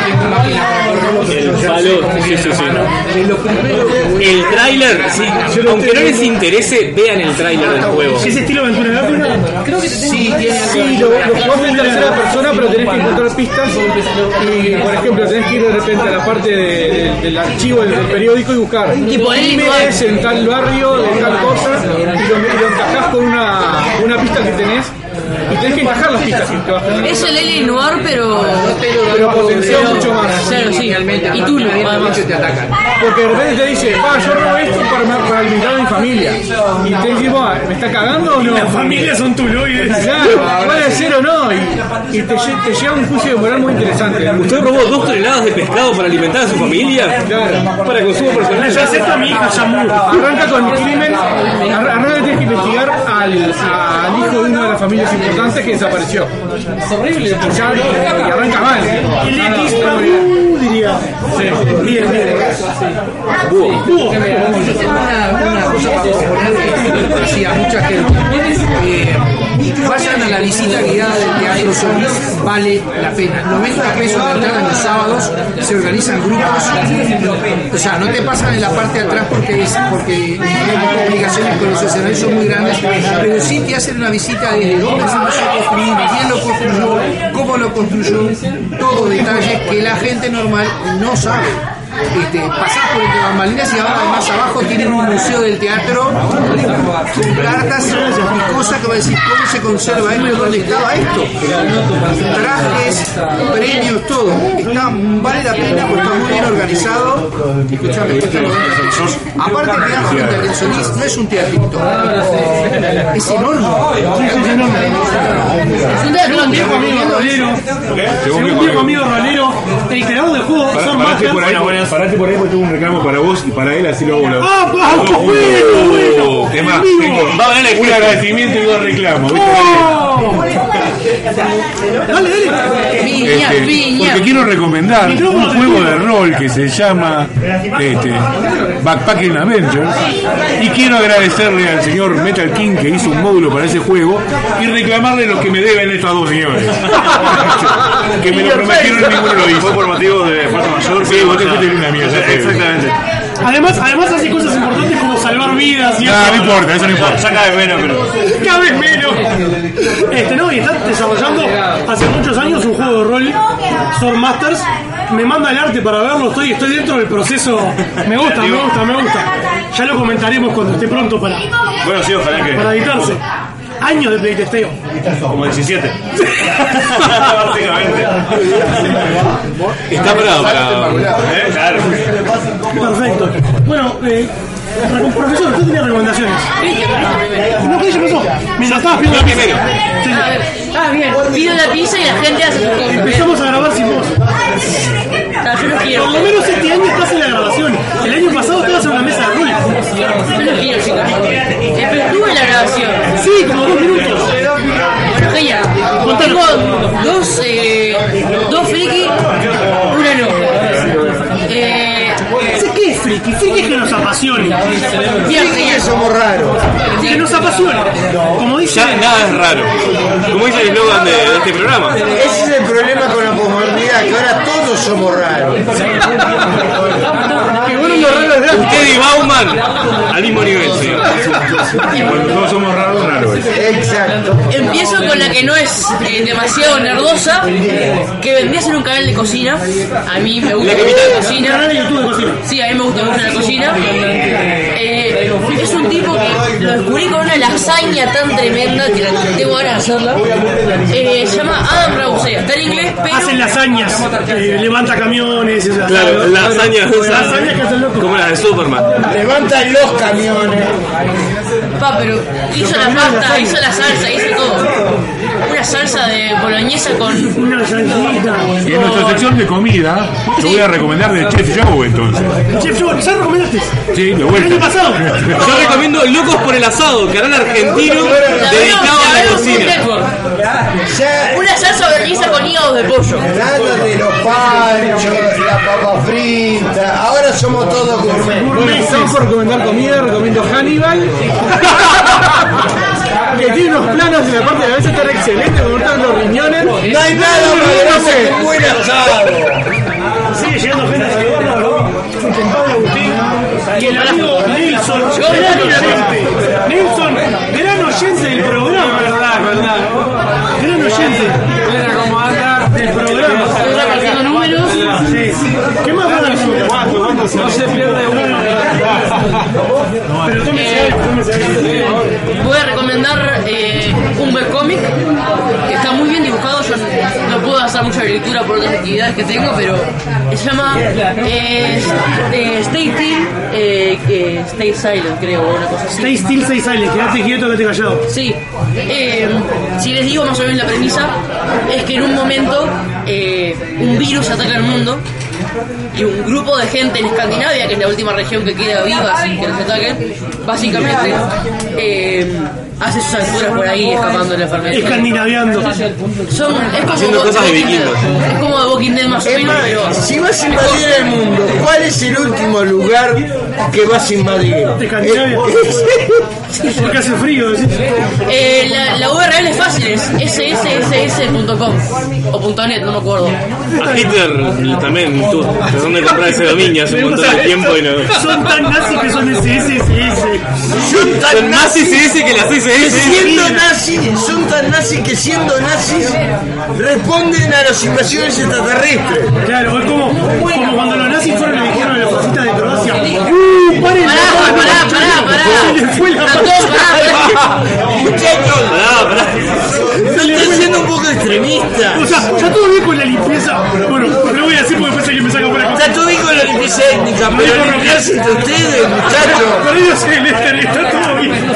el palo, sí, sí, sí. El tráiler, sí, aunque no les interese, vean el tráiler del juego. ¿Ese estilo de aventura gráfica? Creo que sí, tiene sí, lo, lo jugás en tercera persona, pero tenés que encontrar pistas. Y, por ejemplo, tenés que ir de repente a la parte de, de, del archivo del, del periódico y buscar Tipo crímenes en tal barrio, de tal cosa, y lo, y lo encajás con una, una pista que tenés. Y tenés que encajar las pistas que vas a tener. Es el L A Noir, pero. Pero potenciado mucho más. Claro, sí. Y tú no, además. Te atacan. Porque de repente te dice, ah, yo robo esto para, para alimentar a mi familia. Y te decimos, ah, ¿me está cagando o no? Las familias son tuloides. Claro, puede ser o no. Y, y te, te lleva un juicio de moral muy interesante. ¿Usted robó dos toneladas de pescado para alimentar a su familia? Claro. Para consumo personal. Yo acepto a mi hija Shamu. Arranca con el crimen. Arranca que tienes que investigar al, al hijo de una de las familias importantes que desapareció. Es horrible. Ya, y arranca mal. El X Pamu, diría. Sí. Bien, bien. Búho. Búho. Una, una cosa para proponer que decía mucha gente. Eh, vayan a la visita guiada del Teatro Solís, vale la pena. noventa pesos de entrada en los sábados, se organizan grupos. O sea, no te pasan en la parte de atrás porque es porque hay complicaciones con los escenarios, son muy grandes, pero sí te hacen una visita desde dónde se empezó a construir, quién lo construyó, cómo lo construyó, todos detalles que la gente normal no sabe. Este, pasás por entre bambalinas y ahora más abajo tienen un museo del teatro con cartas y cosas que va a decir cómo se conserva esto, dónde estaba esto, trajes, premios, todo. Está, vale la pena porque está muy bien organizado. Escuchame, escuchame. Aparte que quedar frente al Solís no es un teatrito, es enorme. Según un viejo amigo rolero, según un viejo amigo rolero, el creador del juego son más Parate por ahí porque tengo un reclamo para vos y para él, así lo hago. ¡Ah, ah, qué bueno, bueno! Es más, tengo un agradecimiento y dos reclamos. Dale, dale. Viña, Este, viña. porque quiero recomendar un juego de rol que se llama este, Backpacking Adventures y quiero agradecerle al señor Metal King que hizo un módulo para ese juego y reclamarle lo que me deben estos dos señores que me lo prometieron y ninguno lo hizo. Fue por motivo de fuerza mayor. Sí, vos te fuiste una mierda. Exactamente. Además, además hace cosas importantes como salvar vidas y No, eso. no importa, eso no importa. Ya cada vez menos, pero. Cada vez menos. Este, no, y están desarrollando hace muchos años un juego de rol, Sword Masters. Me manda el arte para verlo, estoy, estoy dentro del proceso. Me gusta, me gusta, me gusta. Ya lo comentaremos cuando esté pronto para, Bueno, sí, ojalá que. para editarse. Años de playtesteo. Como diecisiete. Básicamente. Está parado para. ¿Eh? Claro. Perfecto. Bueno, eh, re- profesor, usted tenía recomendaciones. No, ¿qué se pasó? Mientras estabas pidiendo la pizza. Sí. A ver, ah, bien. Pido la pizza y la gente hace su copy. Empezamos a grabar sin vos. No, yo no quiero. Por lo menos este año estás en la grabación. El año pasado estabas en una mesa de rol. Yo no quiero, chicos. Eh, pero estuve en la grabación. Sí, como dos minutos. Bueno, genial. Tengo dos, eh, dos friki, una no. Eh, ¿Qué es friki? Friki es que nos apasione. Bien, genial. Somos raros. Que nos apasione. Como dice. Ya nada es raro. Como dice el eslogan de, de este programa. Ese es el problema con la posmodernidad, que ahora todos somos raros. Que bueno, lo raro es gratis. Usted y Bauman al mismo nivel, señor. Cuando todos somos raros, raro es. Exacto. Empiezo con la que no es eh, demasiado nerdosa, que vendría a ser un canal de cocina. A mí me gusta mucho la cocina. Canal de YouTube de cocina. Sí, a mí me gusta mucho la cocina. Eh, es un tipo que lo descubrí con una lasaña tan tremenda que la- tengo ganas de hacerla. Eh, se llama Adam Rausea, está en inglés, pero. Hacen lasañas, eh, levanta camiones. Esas, Claro, lasañas lasañas que hacen loco. como la de Superman. Levantan los camiones. Pa, pero hizo la pasta, hizo la salsa, hizo todo. Una salsa de boloñesa con. Una zanjita. Y en nuestra sección de comida, yo voy a recomendar de Chef Joe entonces. Chef Joe, ¿ya recomendaste? Sí, de El año vuelta. pasado. Yo recomiendo Locos por el Asado, canal argentino dedicado a la cocina. Una salsa boloñesa con hígados de pollo. Nada de los panchos, la papa frita. Ahora somos todos gourmet. Bueno, estamos por recomendar comida, recomiendo Hannibal. que tiene unos planos en la parte de la cabeza tan excelentes, como están los riñones. No hay nada más grande que un buen asado. Sigue llegando gente a saludarnos, ¿no? Su compadre Agustín y el amigo Nelson. Gran oyente. Nelson, gran oyente del programa, ¿verdad? ¿Verdad? Gran oyente. Mira cómo anda. Del programa. Está pasando números. Sí. ¿Qué más va a dar? No se pierde uno. Pero tómese algo, tómese algo. Voy a recomendar eh, un webcómic que está muy bien dibujado. Yo no puedo hacer mucha lectura por otras actividades que tengo, pero se llama eh, eh, Stay Still, eh, eh, Stay Silent, creo, o una cosa así. Stay still, stay silent, quédate quieto, quédate callado. Sí. Eh, si les digo más o menos la premisa, es que en un momento eh, un virus ataca al mundo y un grupo de gente en Escandinavia, que es la última región que queda viva sin que los ataquen, básicamente eh, hace sus aventuras por ahí escapando de la enfermedad. Escandinaviando. Son, es como Haciendo cosas de vikingos. Es como The Walking Dead más o Es menos, más, pero si vas a invadir el mundo, ¿cuál es el último lugar que vas a invadir? De Escandinavia. Porque hace frío. eh, la, la U R L es fácil, es ese ese ese ese punto com o .net, no me acuerdo. A Hitler también estuvo tratando de comprar ese dominio hace un montón de tiempo y no. Son tan nazis que son ese ese ese ese. Son tan Son más S S que las S que S. siendo nazis, son tan nazis que siendo nazis responden a las invasiones extraterrestres. Claro, es como, como cuando los nazis fueron y dijeron a las cositas de Croacia. ¡Uh! ¡Paren! Pará, pará, pará, pará. Se le fue la A todos, pará, pará. Muchachos, Pará, pará. no están siendo un poco extremistas. O sea, ya todo bien con la limpieza. Bueno, lo voy a decir porque después alguien me saca por la cosa. Está todo bien con la limpieza étnica, pero limpiarse entre ustedes, muchachos. Pero yo sé, Lester, está todo bien.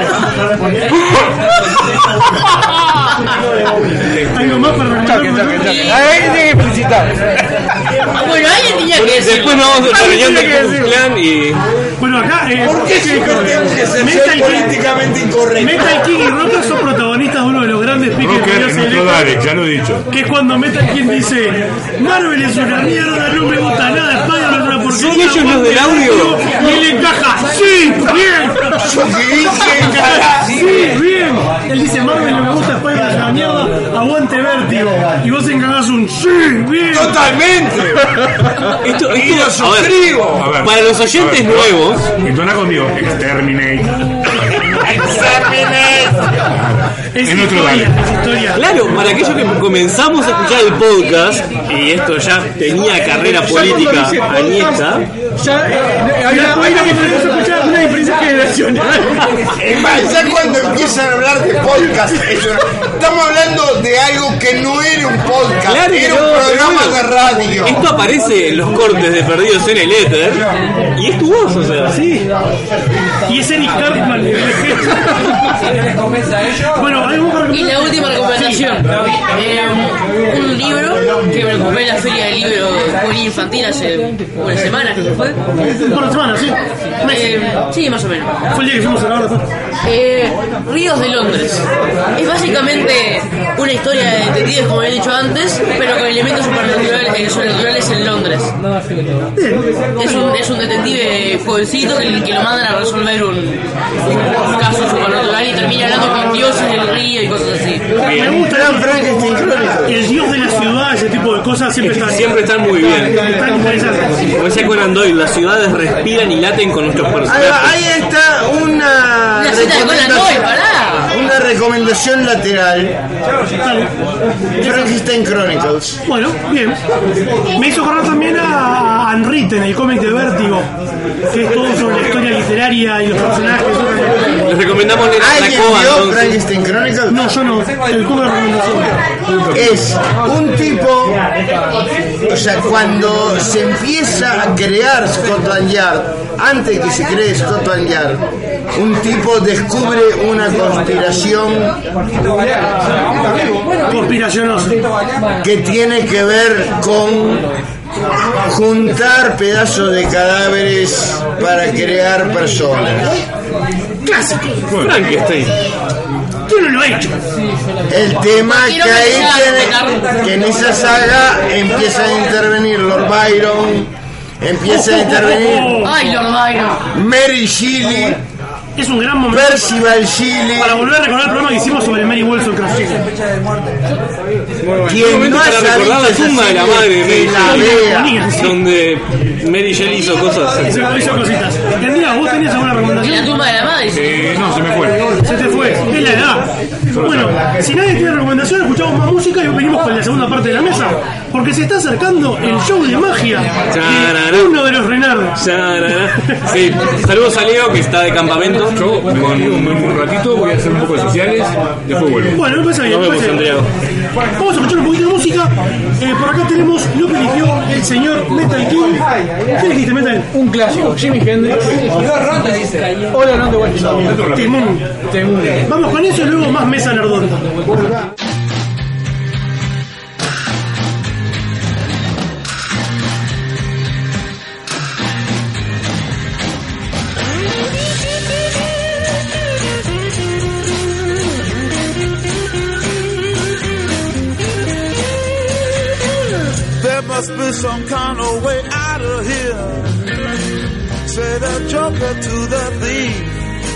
¿Algo más para recomendar? Ahí tiene que felicitar. Bueno, alguien tenía que decir. Después nos vamos a la reunión de Clan y. Bueno, acá. Eh, ¿Por qué siempre tenemos que ser Metal políticamente incorrectos? Metal King y Rocker son protagonistas de uno de los grandes piques Rocker que es dio nuestro Celeste, Dalek, ya lo he dicho. que es cuando Metal King dice: Marvel es una mierda, no me gusta nada, Spider-Man es una porquería. ¿Son ellos los del audio? Y él encaja: ¡Sí! ¡Bien! ¡Sí! ¡Bien! Él dice: Marvel no me gusta, Spider-Man es una mierda, aguante Vértigo. Y vos encajás un: ¡Sí! ¡Bien! Totalmente. Esto, Y lo esto, a ver, suscribo. A ver, para los oyentes a ver, nuevos, Entona conmigo. Exterminate. Es En otro historia, Dalek. es historia. claro, para aquellos que comenzamos a escuchar el podcast y esto ya tenía carrera política añesta, Ya eh, hay una, hay una diferencia, una diferencia generacional. Es más, ya cuando empiezan a hablar de podcast, es una- estamos hablando de algo que no era un podcast, Claro, era no, un pero programa bueno, de radio. esto aparece en los cortes de Perdidos en el Éter y es tu voz, o sea. Sí. Y es Eric Cartman. Bueno, algo para Y la última recomendación, eh, un libro que me compré en la feria del libro juvenil infantil hace una semana, creo que fue. Por la semana, sí. Eh, sí, más o menos. Fue el día que fuimos a la hora. Eh, Ríos de Londres. Es básicamente una historia de detectives, como había dicho antes, pero con elementos supernaturales, eh, sobrenaturales en Londres. Es un, es un detective jovencito que, que lo mandan a resolver un, un caso supernatural y termina hablando con dioses del río y cosas así. Me gusta Gran Frankenstein Chronicles. el dios de la ciudad, ese tipo de cosas siempre están. Siempre están muy bien. Están interesantes. Como decía Conan Doyle, las ciudades respiran y laten con nuestros Ahí, va, personajes. ahí está una Una cita de Conan Doyle, pará. una recomendación lateral. Frankenstein Chronicles. Bueno, bien. Me hizo acordar también a Unwritten, el cómic de Vértigo, que es todo sobre la historia literaria y los personajes. Les recomendamos leer la ¿Alguien Coba, vio entonces. Frankenstein Chronicles? No, yo no. El cómic de recomendación. Es un tipo, o sea, cuando se empieza a crear Scotland Yard, antes que se cree Scotland Yard, un tipo descubre una conspiración Conspiracionoso. que tiene que ver con juntar pedazos de cadáveres para crear personas. Clásico. Frankenstein. Yo no lo he hecho. El tema No que quiero ahí pensar, tiene, Ricardo. que en esa saga empieza a intervenir Lord Byron, empieza a intervenir Ay, Lord Byron. Mary Shelley, Es un gran momento Percival Chile, para volver a recordar el programa que hicimos sobre Mary Wilson Cross Chile. Quien no para haya recordar la visto tumba de la esa madre de serie, Mary la vea. Shelley, donde Mary Shelley hizo cosas. Hizo cositas. Tendría, ¿vos tenías alguna recomendación? La tumba de la madre. Eh, no, se me fue. Se te fue, es la edad. Bueno, si nadie tiene recomendación, escuchamos más música y venimos con la segunda parte de la mesa. Porque se está acercando el show de magia de uno de los Renardos. Sí, saludos a Leo que está de campamento. Yo me con un, un ratito voy a hacer un poco de sociales, después vuelvo. Bueno, me parece bien. Nos vemos, parece bien. Santiago. Vamos a escuchar un poquito de música. Eh, por acá tenemos lo que eligió el señor Metal King. ¿Qué elegiste, Metal? Un clásico, Jimi Hendrix. Hola, no te voy a Temún. Temún. Vamos con eso y luego más mesa nerdonta. Must be some kind of way out of here. Say the joker to the thief.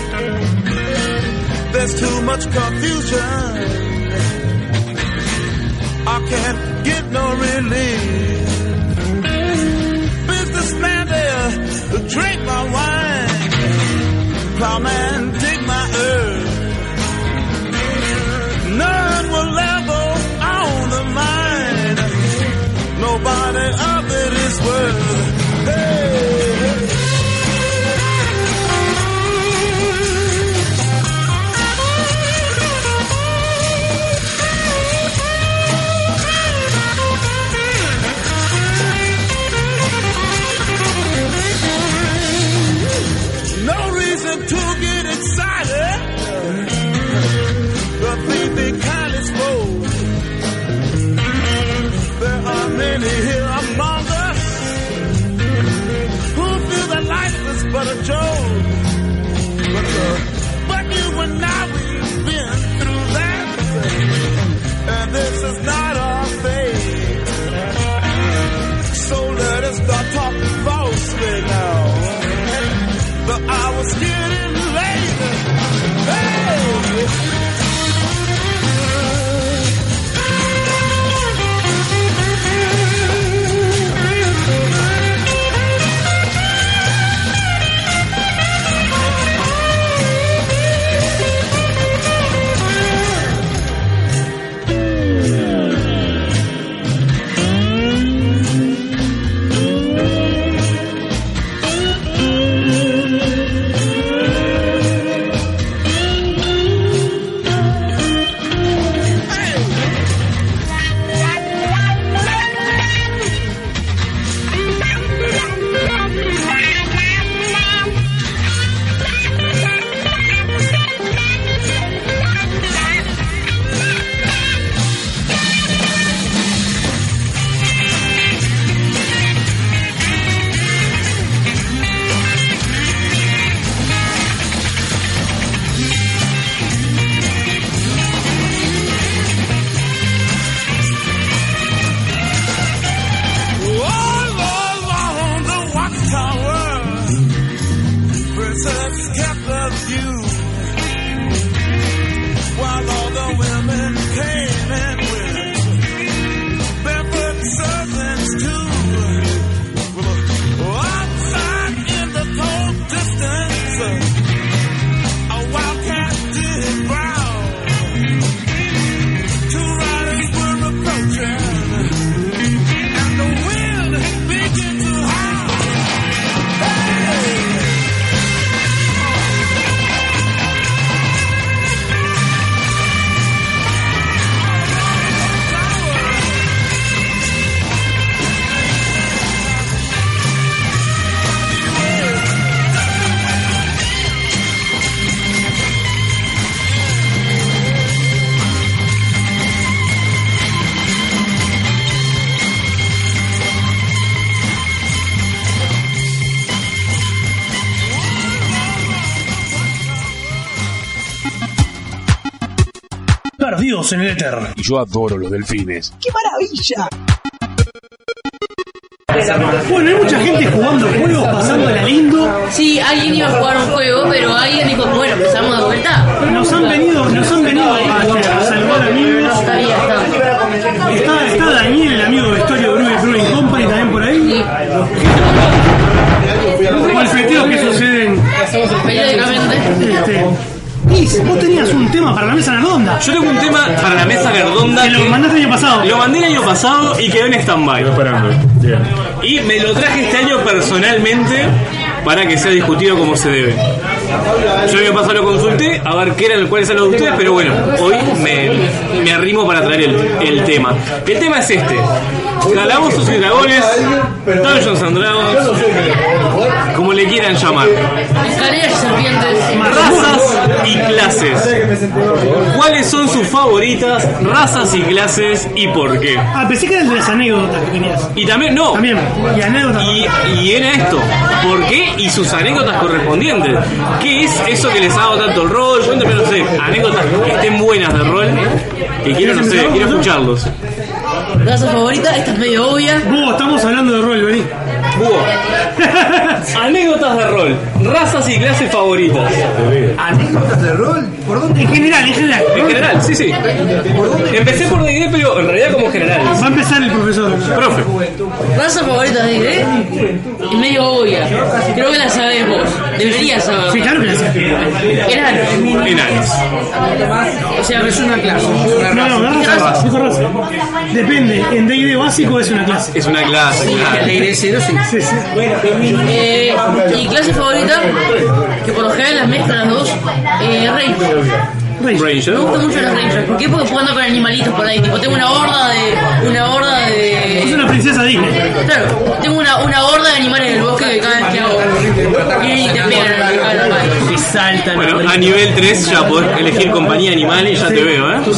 There's too much confusion. I can't get no relief. Businessman there, drink my wine. Plowman, dig my earth. None will level on the mine. Nobody of it is worth. Hey. No reason to get excited. The thief be kind exposed. There are many here among us who feel that life is but a joke. But, uh, but you and I, we've been through that, and this is not our fate. So let us start talking falsely now. The hour's getting late. Hey! Perdidos en el éter. Y yo adoro los delfines. ¡Qué maravilla! Bueno, hay mucha gente jugando juegos, pasándola lindo. Sí, alguien iba a jugar un juego, pero alguien dijo, coqueteos que suceden periódicamente. Este, y vos tenías un tema para la mesa redonda. Yo tengo un tema para la mesa redonda. Que lo mandaste el año pasado. Lo mandé el año pasado y quedó en stand-by. Y me lo traje este año personalmente para que sea discutido como se debe. Yo el año pasado lo consulté a ver qué eran cuáles eran los de ustedes, pero bueno, hoy me, me arrimo para traer el, el tema. El tema es este: Calabozos y Dragones, Dungeons and Dragons, como le quieran llamar. Escaleras y serpientes. Razas y clases. ¿Cuáles son sus favoritas razas y clases y por qué? Ah, pensé que era el de las anécdotas que tenías. Y también, no. También, y anécdotas. Y, y era esto, ¿por qué? Y sus anécdotas correspondientes. ¿Qué es eso que les ha dado tanto el rol? Yo no sé, anécdotas que estén buenas de rol, que quiero, no sé, quiero escucharlos. Raza favorita, esta es medio obvia. Búho, estamos hablando de rol, vení. Búho. Anécdotas de rol, razas y clases favoritas. ¿Anécdotas de rol? ¿Por dónde? En general, en general. En general, sí, sí. Empecé por D and D, pero en realidad como general. Va a empezar el profesor. Profe. Raza favorita de D and D es medio obvia. Creo que la sabemos. Deberías saberla. Sí, claro que la sabemos. Enanos. Enanos. O sea, es una clase. Una no, no, no, raza. Dijo raza. Depende. En D and D básico es una clase. Es una clase, claro. En D and D cero sí. Sí, sí. Eh, y clase favorita, que por lo general las mezclan las dos, eh, Ranger. Ranger. Me gustan mucho los Rangers. ¿Por qué? Porque puedo andar con animalitos por ahí. Tipo, tengo una horda de. Una horda de. Es una princesa Disney. Claro, tengo una, una horda de animales en el bosque que cada vez que hago. Y te pegan a la mano. Y saltan. Bueno, a nivel tres ya podés elegir compañía animal y ya te veo, ¿eh?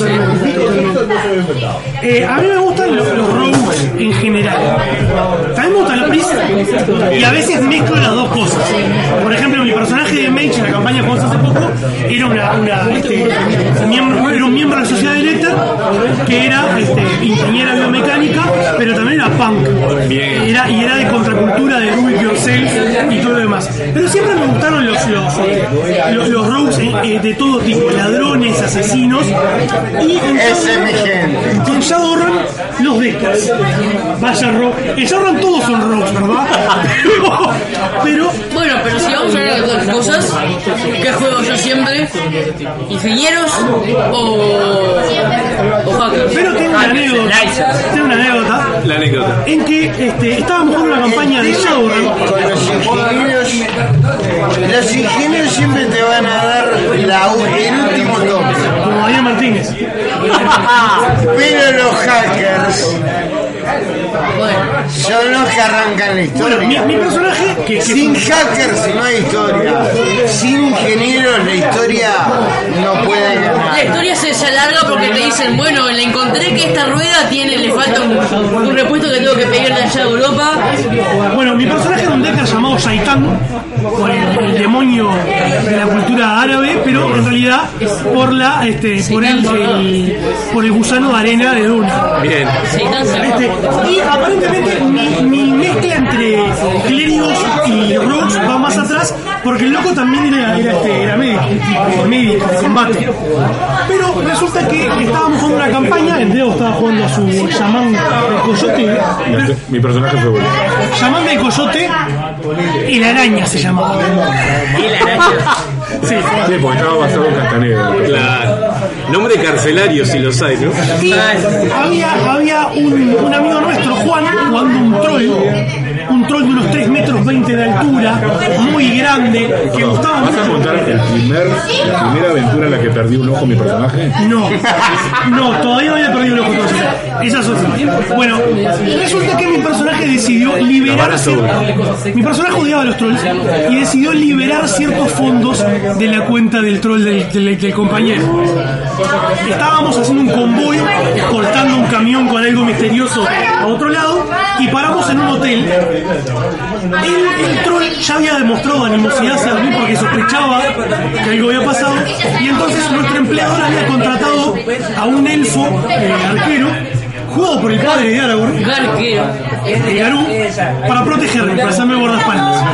Eh, a mí me gustan los, los rogues en general. También me gustan los prisas. Y a veces mezclo las dos cosas. Por ejemplo, mi personaje de Mage en la campaña que jugamos hace poco era una, una este, miembro, era un miembro de la sociedad de Letter que era este, ingeniera biomecánica, pero también era punk. Era, y era de contracultura, de do it yourself y todo lo demás. Pero siempre me gustaron los, los, los, los rogues eh, de todo tipo, ladrones, asesinos. Y en, Ese es mi gente. en Shadowrun, los Deckers. Vaya rogue. En Shadowrun todos son rogues, ¿verdad? Pero, pero. Bueno, pero si vamos a hablar de otras cosas, ¿qué juego yo siempre? ¿Ingenieros o, o hackers? Pero tengo una anécdota. Tengo una anécdota. La anécdota. En que este, estábamos jugando una campaña de Shadowrun. Con los ingenieros, los ingenieros siempre te van a dar la, el último toque. Como Daniel Martínez. Pero los hackers son los que arrancan la historia. Bueno, mi, mi personaje que, que sin hackers no hay historia. Sin ingenieros la historia no puede ganar. La historia se, se alarga porque te dicen, bueno, le encontré que esta rueda tiene, le falta un, un repuesto que tengo que pedirle allá de Europa. Bueno, mi personaje era un Decker llamado Shaitan, por el, el demonio de la cultura árabe, pero en realidad por la este, por el, el por el gusano de arena de Duna. Bien. Este, y aparentemente mi, mi mezcla entre clérigos y rogues va más atrás, porque el loco también era, era, este, era médico, tipo médico de combate. Pero resulta que estábamos jugando una campaña, el Deo estaba jugando a su chamán de coyote. Mi personaje fue bueno. Chamán de coyote, el araña se llamaba. El araña. Sí, sí, porque estaba basado en Castaneda. Claro. Nombre carcelario si los hay, ¿no? Y había, había un, un amigo nuestro, Juan, jugando un troll, un troll de unos tres metros veinte de altura, muy grande, que gustaba ¿Vas a mucho. contar el primer, la primera aventura en la que perdí un ojo mi personaje? No, no, todavía no había perdido el ojo todavía. Esa es otra. Bueno, resulta que mi personaje decidió liberarse. Mi personaje odiaba a los trolls y decidió liberar ciertos fondos de la cuenta del troll del, del, del compañero. Estábamos haciendo un convoy, escoltando un camión con algo misterioso a otro lado, y paramos en un hotel. El, el troll ya había demostrado animosidad hacia mí porque sospechaba que algo había pasado, y entonces nuestro empleador había contratado a un elfo eh, arquero, jugado por el padre de Aragorn, de Garú, para protegerme, para hacerme guardaespaldas.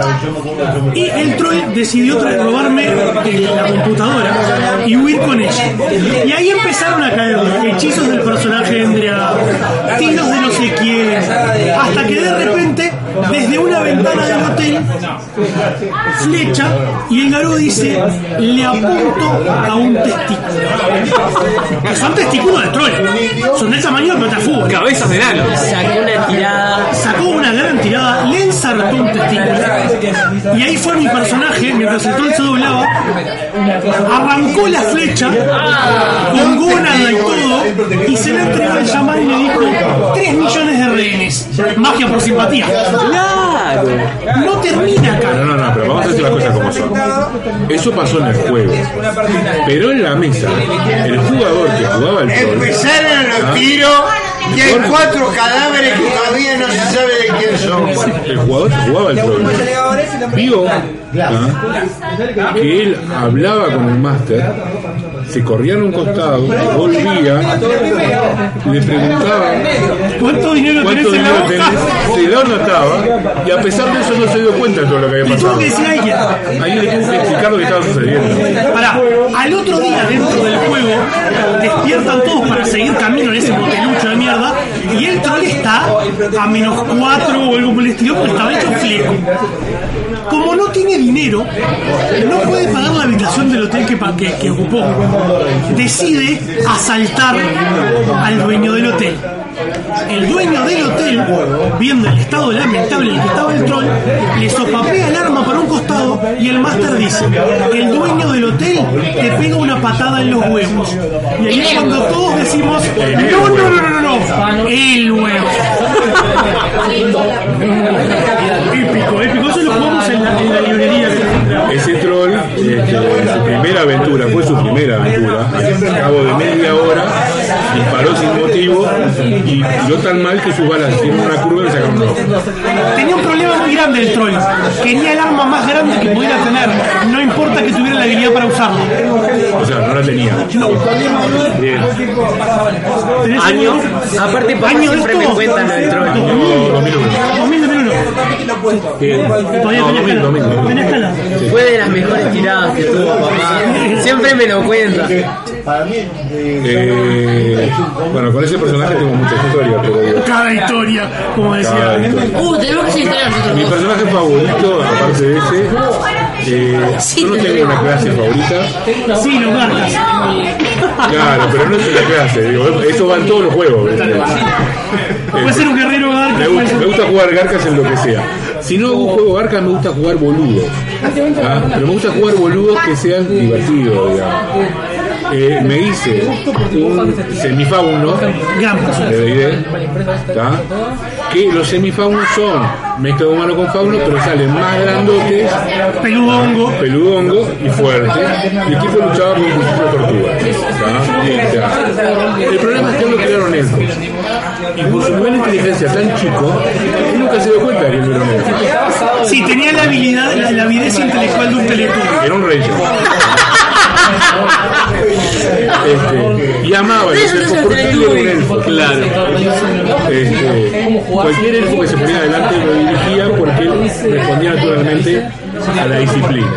Y el troll decidió tra- robarme eh, la computadora y huir con ella. Y ahí empezaron a caer hechizos del personaje de Andrea, tiros de no sé quién, hasta que de repente, desde una ventana del hotel, flecha y el Garú dice: le apunto a un testículo. Que son testículos de troll. Son del tamaño de pelota de fútbol. Cabezas de enano. Sacó una tirada. Sacó una gran tirada, le ensartó un testículo. Y ahí fue mi personaje, mientras el troll se doblaba, arrancó la flecha con gónada y todo, y se la entregó al chamán y le dijo: tres millones de rehenes. Magia por simpatía. Claro. No termina acá. No, no, no, pero vamos a decir las cosas como son. Eso pasó en el juego. Pero en la mesa, el jugador que jugaba el troll. Empezaron los tiros y hay cuatro cadáveres que todavía no se sabe de quién son. El jugador que jugaba el troll vio ¿ah? que él hablaba con el máster, se corría a un costado, volvía, le preguntaba ¿cuánto dinero tenés ¿cuánto en la dinero boca? tenés? Se lo anotaba y a pesar de eso no se dio cuenta de todo lo que había ¿Y tuvo pasado. que decir a ella? Ahí le tuvo que explicar lo que estaba sucediendo. Pará, al otro día dentro del juego despiertan todos para seguir camino en ese motelucho de mierda y el troll está a menos cuatro o algo por el estilo porque estaba hecho fleco. Como no tiene dinero, no puede pagar la habitación del hotel que, que, que ocupó. Decide asaltar al dueño del hotel. El dueño del hotel, viendo el estado lamentable en el que estaba el troll, le sopapea el arma para un costado y el máster dice: el dueño del hotel te pega una patada en los huevos. Y ahí es cuando todos decimos: no, no, no, no, no, el huevo. Épico, épico. Eso lo jugamos en la, en la librería. Ese troll, este, en su primera aventura, fue su primera aventura, al cabo de media hora, disparó sin motivo y tiró tan mal que sus balas hicieron una curva y le sacaron un ojo. Tenía un problema muy grande el troll. Quería el arma más grande que pudiera tener, no importa que tuviera la habilidad para usarla. O sea, no la tenía. No. Bien. Año, aparte papá ¿Año siempre esto? me cuentan lo del troll. dos mil uno. dos mil uno. Bien. Todavía No, tenés dos mil, escala. dos mil. ¿Tenés escala? Fue de las mejores tiradas que tuvo papá. Siempre me lo cuenta. Eh, bueno, con ese personaje tengo mucha historia, pero digo, Cada historia, como decía. cada historia. Uh, tenemos que seguir nosotros. Mi personaje favorito, aparte de ese, eh, yo no tengo una clase favorita. Sí, los garcas. Claro, pero no es una clase, digo, eso va en todos los juegos. Puede ser un guerrero garca. Me gusta, me gusta jugar garcas en lo que sea. Si no hago un juego garcas, me gusta jugar boludos. ¿Ah? Pero me gusta jugar boludos que sean divertidos, digamos. Eh, me hice un semifauno de D y D, que los semifaunos son mezcla de humano con fauno, pero salen más grandotes, peludongo, peludongo y fuertes. Y el tipo luchaba con un cuchillo de tortuga. El problema es que lo crearon elfos. Y por su nivel de inteligencia tan chico, él nunca se dio cuenta de que él era un elfo. Sí, tenía la habilidad, la, la avidez intelectual de un teletón. Era un rey. Este, y amaba los elfos porque él era un elfo, claro. Este, cualquier elfo que se ponía adelante lo dirigía porque él respondía naturalmente a la disciplina.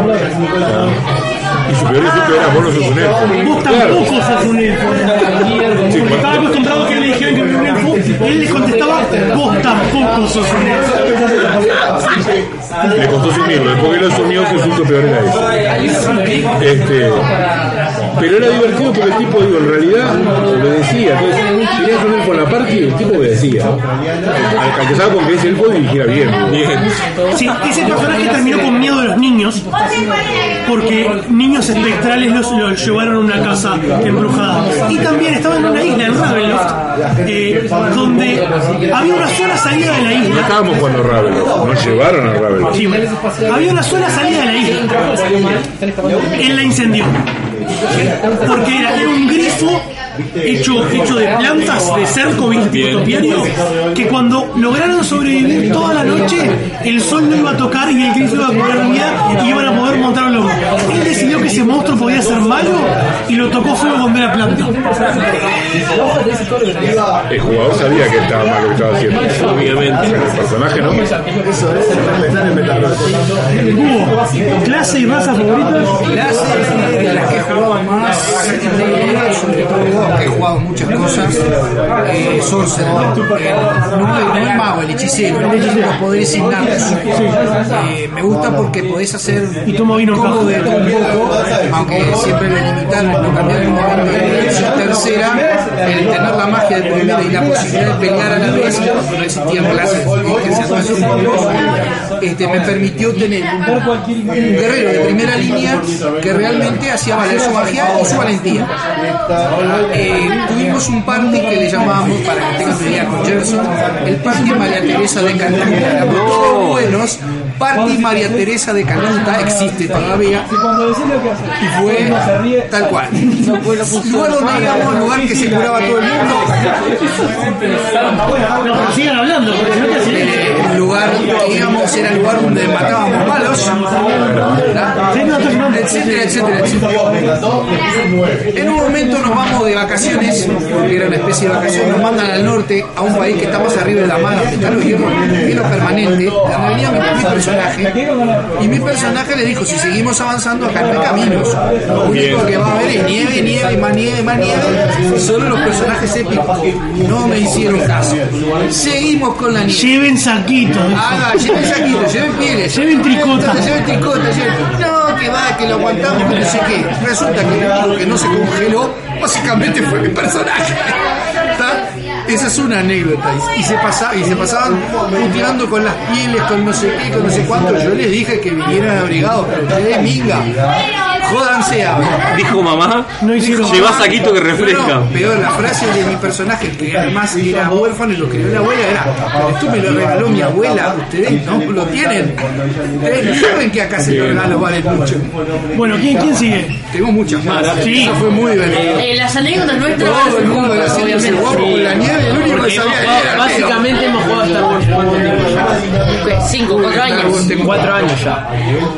Y su peor defecto era: vos no sos un elfo. Vos tampoco sos un elfo. Sí, Porque estaba acostumbrado a que le dijeran que era un elfo, él les contestaba: vos tampoco sos un elfo. Le costó sumirlo, después que lo asumió, su insulto peor era eso. Este, pero era divertido porque el tipo, digo, en realidad obedecía. Entonces, quería un elfo en la parte y el tipo obedecía. Alcanzaba con que ese elfo dirigiera bien. bien. Sí, ese personaje terminó con miedo de los niños, porque niños espectrales los, los llevaron a una casa embrujada. Y también estaba en una isla, en Ravenloft, eh, donde había una sola salida de la No isla. estábamos jugando a Ravenloft, nos llevaron a Ravenloft. Sí, bueno, había una sola salida de la isla. Él la incendió. Porque era, era un grifo hecho, hecho de plantas, de cerco, ¿viste? Tipo topiario, que cuando lograron sobrevivir toda la noche, el sol no iba a tocar y el grifo iba a cobrar vida y iban a poder montar un lobo. Él decidió que ese monstruo podía ser malo y lo tocó fuego con la planta. El jugador sabía que estaba mal lo que estaba haciendo, obviamente. El personaje no. Eso es Hugo, clase y raza favoritas. Clase de las que jugaba más, sobre todo he jugado muchas cosas. eh, sorcerer, eh, no, no el mago, el hechicero, los poderes innatos. Eh, me gusta porque podés hacer y tomo vino todo de todo un poco, aunque siempre lo limitaron, lo cambiaron en un momento de la edición tercera, el tener la magia de primera y la posibilidad de pelear a la vez, no existían clases que se hacían puntos, este, me permitió tener un, un guerrero de primera línea que realmente hacía valer su magia y su valentía. Eh, tuvimos un party que le llamábamos, para que tengan una idea con Gerson, el party María Teresa de Calcuta. Éramos todos buenos. Party María Teresa de Calcuta existe todavía y fue tal cual. Lugar donde íbamos, lugar que se curaba todo el mundo. Pero sigan hablando, porque no te eh, el lugar que íbamos era el lugar donde matábamos malos, etcétera, etcétera, etcétera. En un momento nos vamos de vacaciones, porque era una especie de vacaciones, nos mandan al norte, a un país que está más arriba de la mano, que está los hielos, hielo permanente, donde venía mi, mi personaje, y mi personaje le dijo, si seguimos avanzando acá no hay caminos, lo único que va a haber es nieve, nieve, más nieve, más nieve, solo los personajes épicos no me hicieron caso. Seguimos con la nieve. Lleven saquitos. Ah, lleven saquitos, lleven pieles. Lleven tricota. Lleven tricota, lleven... No, que va, que lo aguantamos, que no sé qué. Resulta que el único que no se congeló, básicamente fue mi personaje. ¿Está? Esa es una anécdota. Y se pasaba, y se pasaban tirando con las pieles, con no sé qué, con no sé cuánto. Yo les dije que vinieran abrigados, pero ustedes, minga, jódanse ahora. Dijo mamá, no hicieron lleva saquito que refresca. No, no, peor, la frase de mi personaje, que además era huérfano y lo crió la abuela, era, esto me lo regaló mi abuela, ustedes no lo tienen. Ustedes no saben que acá se los regalos valen mucho. Bueno, ¿quién, quién sigue? Tengo muchas más. Sí. Eso fue muy divertido. Eh, las anécdotas nuestras. Todo el mundo de la serie se guapo con la nieve, el único que sabía que era. Básicamente hemos jugado a Star Wars cuánto tiempo ya. Cinco, cuatro años. Tengo cuatro años ya.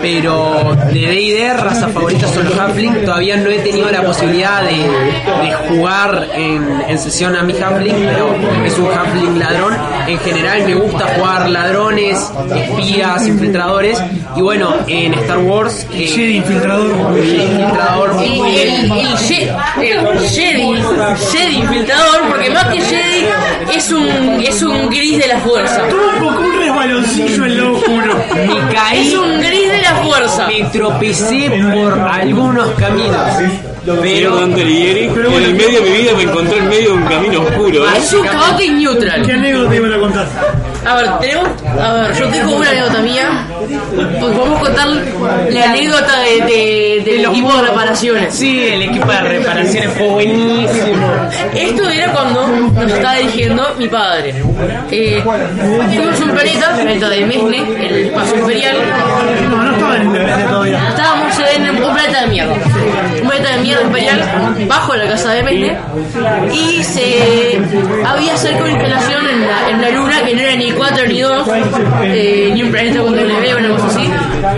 Pero de D y D, razas favoritas son los Halfling. Todavía no he tenido la posibilidad de, de jugar en, en sesión a mi Halfling, pero es un Halfling ladrón. En general me gusta jugar ladrones, espías, infiltradores. Y bueno, en Star Wars... Eh, Jedi infiltrador. Jedi infiltrador. Y el, el, Je- el Jedi, Jedi infiltrador, porque más que Jedi es un, es un gris de la fuerza. Tuvo un poco un resbaloncillo en lo oscuro. Me caí. Es un gris de la fuerza. Me tropecé por algunos caminos. Pero Dante Alighieri, en el medio de mi vida me encontré en medio de un camino oscuro. ¿eh? Es un chaotic neutral. ¿Qué anécdota iban a contar? A ver, tenemos. A ver, yo tengo una anécdota mía. Pues vamos a contar la anécdota de, de, del de equipo modos. de reparaciones. Sí, el equipo de reparaciones fue buenísimo. Esto era cuando nos estaba dirigiendo mi padre. Eh, fuimos a un planeta, el planeta de Mesne, el espacio imperial. No, no estaba en el planeta todavía. Estábamos en un planeta de mierda. Un planeta de mierda imperial, bajo la casa de Mesne. Y se había cerca una instalación en la, en la luna que no era ni cuatro ni dos, eh, ni un planeta con W, una cosa así.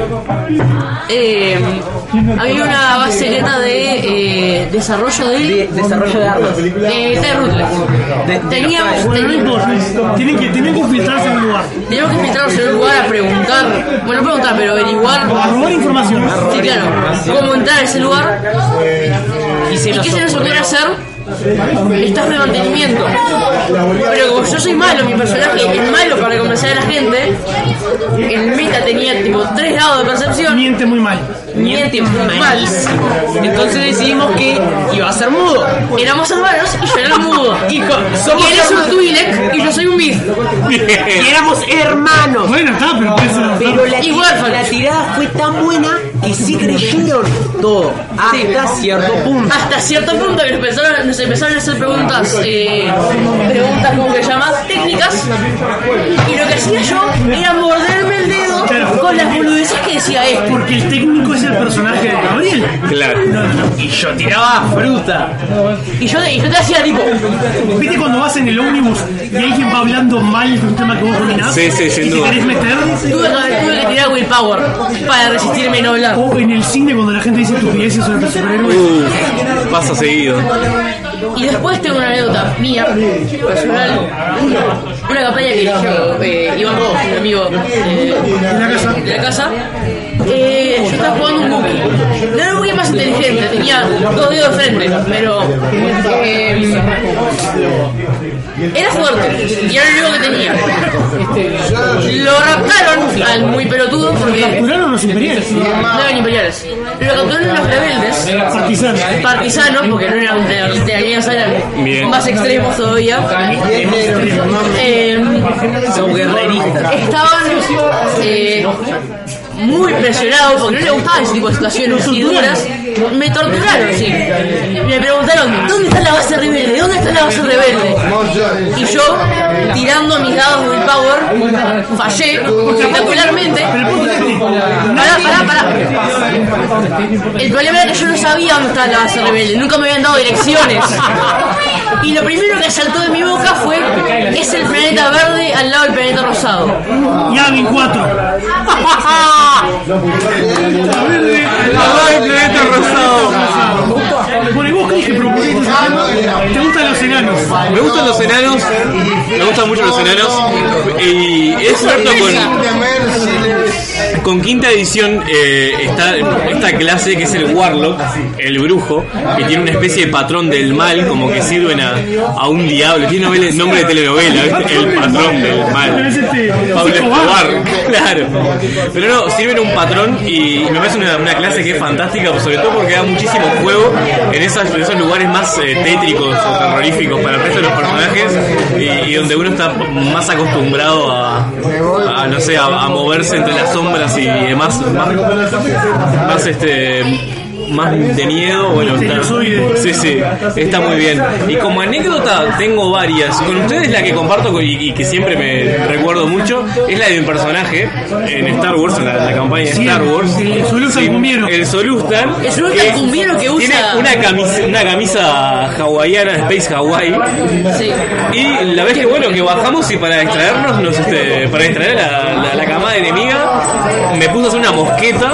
Eh, había una base secreta de eh, desarrollo de, de desarrollo de armas de T. Rutles. Teníamos, Bueno, no importa. Tienen que, tienen que infiltrarse en un lugar. teníamos que infiltrarnos en un lugar a preguntar, bueno, no preguntar, pero averiguar, A robar información. sí, claro, cómo entrar a ese lugar y se y nos qué se nos ocurrió. ocurre hacer. Estás de mantenimiento. Pero como yo soy malo, mi personaje es malo para convencer a la gente. El meta tenía tipo tres grados de percepción. Miente muy mal. Miente muy mal. Entonces decidimos que iba a ser mudo. Éramos hermanos y yo era mudo. Y con- somos Y él es un hermanos. Twi'lek y yo soy un Mid. Y éramos hermanos. Bueno, está, pero eso. Pero la, Y ti- huérfanos. la tirada fue tan buena que sí creyeron todo. Hasta cierto punto. Hasta cierto punto que nos empezaron, nos empezaron a hacer preguntas, eh, preguntas como que llamas técnicas. Y lo que hacía yo era morderme el dedo con las boludeces que decía esto. Porque el técnico es el personaje de Gabriel. Claro. Y yo tiraba fruta. Y yo, y yo te hacía tipo. ¿Viste cuando vas en el ómnibus y alguien va hablando mal de un tema que vos dominás? Sí, sí, sin y te duda. querés meter? Tuve, que- tuve que tirar willpower para resistirme y no hablar. O en el cine cuando la gente dice estupideces sobre los superhéroes. Uh, pasa seguido. Y después tengo una anécdota mía, personal, una campaña que dirigió eh, Iván, un amigo eh, En la casa. de la casa. Eh, yo estaba jugando un Wookiee. No era un Wookiee más inteligente, tenía dos dedos de frente, pero eh, era fuerte y era lo único que tenía. Lo raptaron al muy pelotudo porque ¿capturaron los imperiales? No eran imperiales. Lo capturaron los rebeldes. Partisanos. Partisanos, porque no eran de, de alianza, eran Bien. más extremos todavía. Eh, Son guerreristas. Estaban eh, muy presionados porque no les gustaba ese tipo de situaciones y duras. Me torturaron, sí. Me preguntaron, ¿dónde está la base rebelde? ¿Dónde está la base rebelde? Y yo, tirando mis dados de willpower, fallé espectacularmente. Pará, pará, pará. El problema era que yo no sabía dónde estaba la base rebelde. Nunca me habían dado direcciones. Y lo primero que saltó de mi boca fue: es el planeta verde al lado del planeta rosado. Yavin cuatro. La verde al lado del planeta rosado. Bueno, y vos, Cris, que propusiste, ¿te gustan los enanos? Me gustan los enanos, me gustan mucho los enanos. Y es cierto, con, con quinta edición eh, está esta clase que es el Warlock, el brujo, que tiene una especie de patrón del mal, como que sirven a, a un diablo. Tiene novela, nombre de telenovela, ¿viste? El patrón del mal. Pablo Escobar, claro. Pero no, sirven a un patrón y me parece una, una clase que es fantástica, sobre todo porque da muchísimo juego en, esas, en esos lugares más eh, tétricos o terroríficos para el resto de los personajes y, y donde uno está más acostumbrado a, a no sé, a, a moverse entre las sombras y demás, más, más este más de miedo. Bueno, está, sí, sí, está muy bien. Y como anécdota tengo varias. Con ustedes la que comparto con, y, y que siempre me recuerdo mucho es la de mi personaje en Star Wars, en la, la campaña de Star Wars. El Solustan sí, cumbiero. El Solustan. El Solustan cumbiero que usa. Tiene una camisa, una camisa hawaiana, Space Hawaii. Sí. Y la vez que bueno que bajamos y para distraernos, nos, este, para distraer a la, la, la camada enemiga, me puso a hacer una mosqueta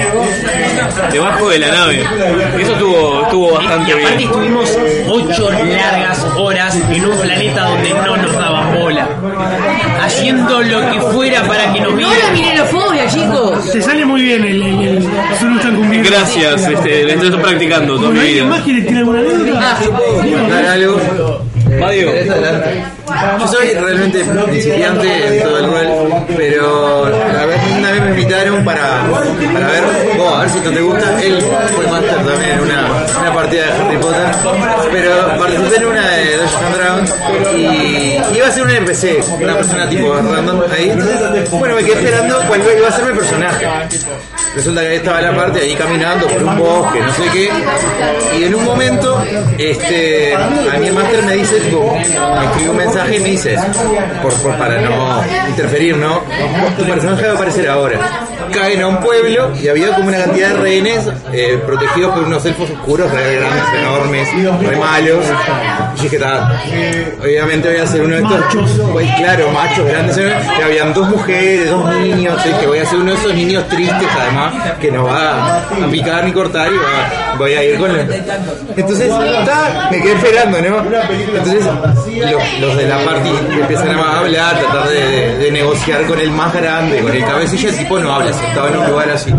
debajo de la nave. Eso estuvo, estuvo bastante y, y aparte bien. estuvimos ocho largas horas en un planeta donde no nos daban bola, haciendo lo que fuera para que nos No vieran. la minerofobia, chicos. Te sale muy bien el, el, el Solustan cumbiero. Gracias, este, lo estoy practicando toda mi ¿Alguien vida. más quiere tirar alguna anécdota? Contar algo. Mario. Yo soy realmente principiante en todo el rol, pero a ver, una vez me invitaron para, para ver, vos, a ver si no te gusta. Él fue máster también en una, una partida de Harry Potter, pero participé en una de Dungeons and Dragons y iba a ser un N P C, una persona tipo random ahí. Bueno, me quedé esperando cuál iba a ser mi personaje. Resulta que estaba la parte ahí caminando por un bosque, no sé qué, y en un momento este, a mi máster me dice, tipo, me escribe un mensaje y me dice, por, por, para no interferir, ¿no? Tu personaje va a aparecer ahora. Caen a un pueblo y había como una cantidad de rehenes eh, protegidos por unos elfos oscuros, re grandes, enormes, re malos. Y dije, ta, obviamente voy a ser uno de estos, pues, claro, machos grandes, que habían dos mujeres, dos niños, y que voy a ser uno de esos niños tristes, además, que no va a picar ni cortar y va, voy a ir con los... Entonces, ta, me quedé esperando, ¿no? Entonces, los, los de la party empiezan a hablar, tratar de, de, de negociar con el más grande, con el cabecilla, el tipo no habla, estaba en un lugar así.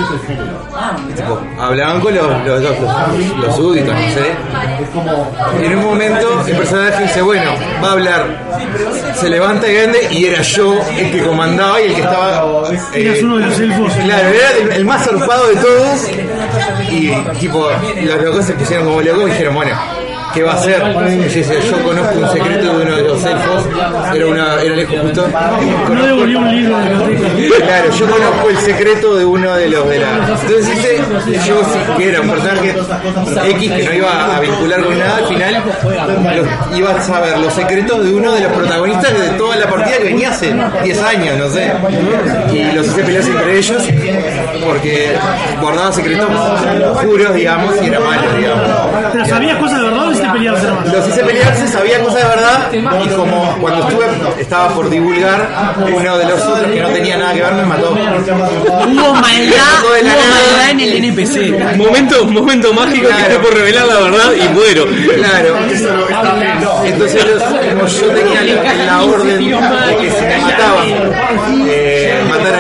Tipo, hablaban con los, los, los, los, los súbditos, no sé. Y en un momento el personaje dice, bueno, va a hablar. Se levanta grande y era yo el que comandaba y el que estaba... Eh, Eras uno de los elfos. Claro, era el, el más zarpado de todos. Y tipo, los locos se pusieron como locos y dijeron, bueno, ¿qué va a hacer? Y yo decía, yo conozco un secreto de uno de los elfos. Era una, era el elfo justo. No devolvió un libro de biblioteca. Claro, yo conozco el secreto de uno de los de la... Entonces dice, yo sí que era un personaje X que no iba a vincular con nada, al final los, iba a saber los secretos de uno de los protagonistas de toda la partida que venía hace diez años, no sé. Y los hice pelearse entre ellos porque guardaba secretos puros, digamos, y era malo, digamos. ¿Pero sabías cosas de verdad o hiciste pelearse nomás? Los hice pelearse, sabía cosas de verdad y como cuando estuve, estaba por divulgar, uno de los otros que no tenía nada que ver me mató. Hubo maldad, hubo maldad en el N P C. Momento, momento mágico, claro, que estoy por revelar la verdad y muero. Claro. Entonces los, como yo tenía la orden de que si me mataban, eh, matar al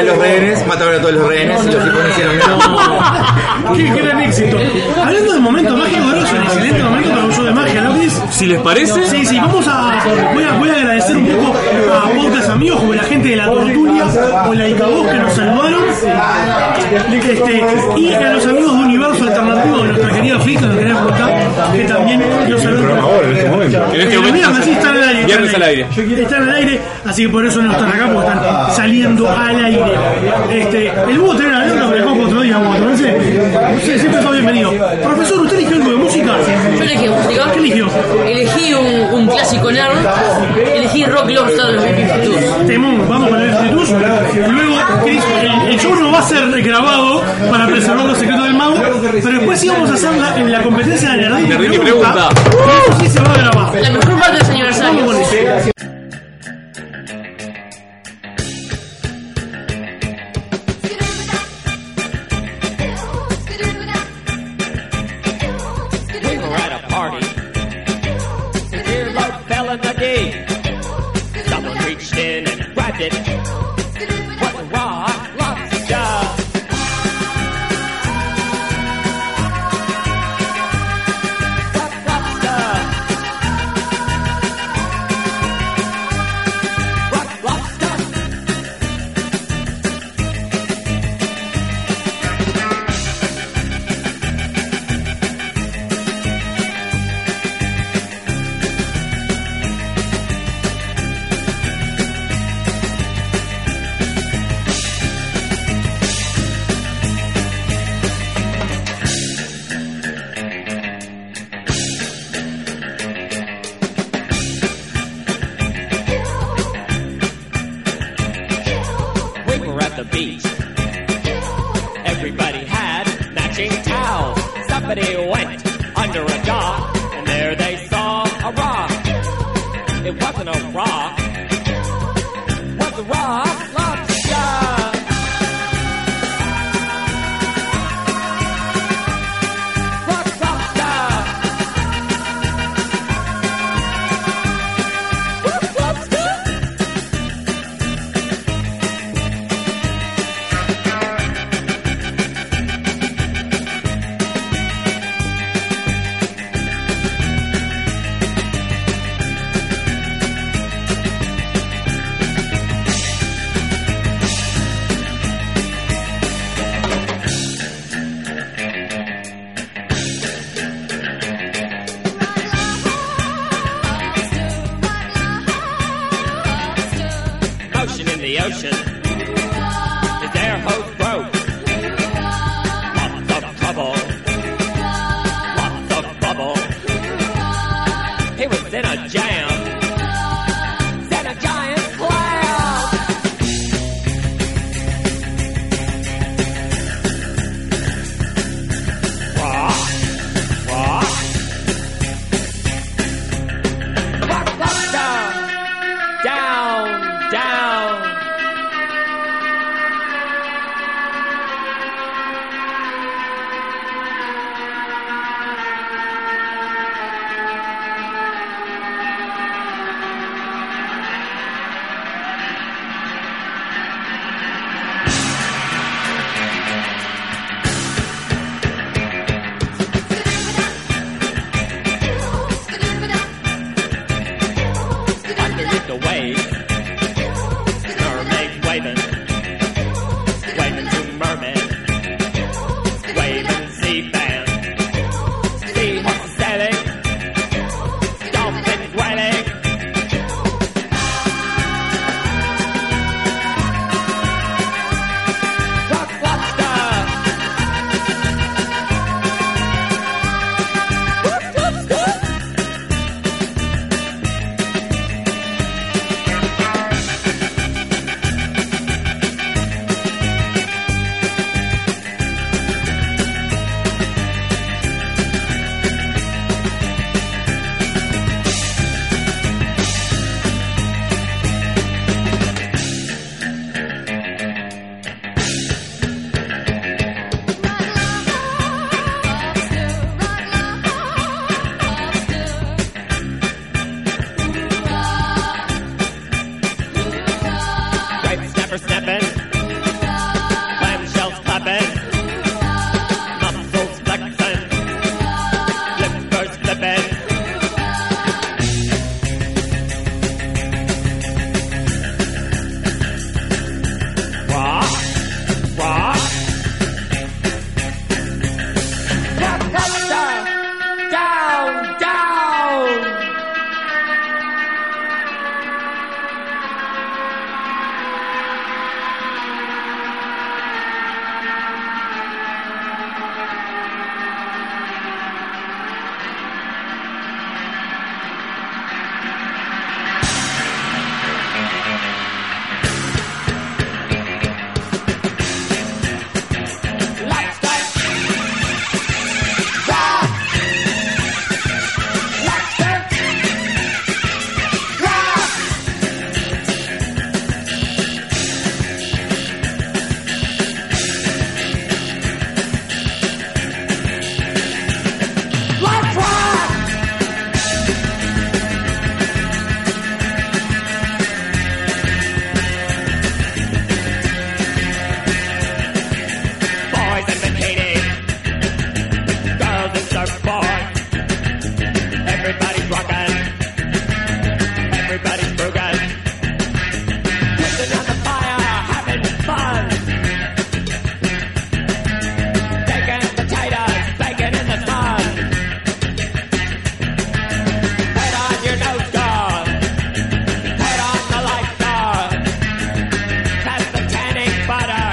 los rehenes, mataron a todos los rehenes y los tipos no hicieron nada. Qué gran éxito. Hablando de momentos mágicos, es un excelente momento para un show de magia, ¿no, Chris? Si les parece. Sí, sí, vamos a. Voy a, voy a agradecer un poco a podcast amigos como la gente de la Tortulia o la Icabos que nos saludaron. Este, y a los amigos de Universo Alternativo de nuestra querida Frita, nos quería contar que también nos saludan. Ahora, en este momento. En este momento. Sí, están al aire. Viernes al aire. Están al aire, así que por eso no están acá, porque están saliendo al aire. Este, el búho tiene una anécdota, pero dejamos otro día, vamos, ¿no? Usted siempre está bienvenido. Profesor, ¿usted eligió algo de música? Yo elegí música. ¿Qué eligió? Elegí un, un clásico nerd. Elegí Rock Lobster de los Institutos. Temón, vamos con el Institutos. Luego, Chris, el, el show no va a ser grabado para preservar los secretos del mago, pero después sí vamos a hacer la, en la competencia de Nerdini Nerdini pregunta. Eso sí se va a grabar. La mejor parte del señor Arsario. Someone reached in and grabbed it. What a rock lobster! Rock lobster! Rock lobster! The beach. Everybody had matching towels. Somebody went under a dock, and there they saw a rock. It wasn't a rock. It was a rock lobster. Rock lobster. Rock lobster. Motion in the ocean. His air hose broke. Lots of trouble. Lots of bubble. He was in a jam. Set a giant cloud. Rock. Rock. Rock, rock, down. Down. Down, surfboard. Everybody's rocking. Everybody's broken. Putting on the fire, having fun. Taking potatoes, baking in the sun. Head on your nose guard. Head on the light guard. That's the tanning butter.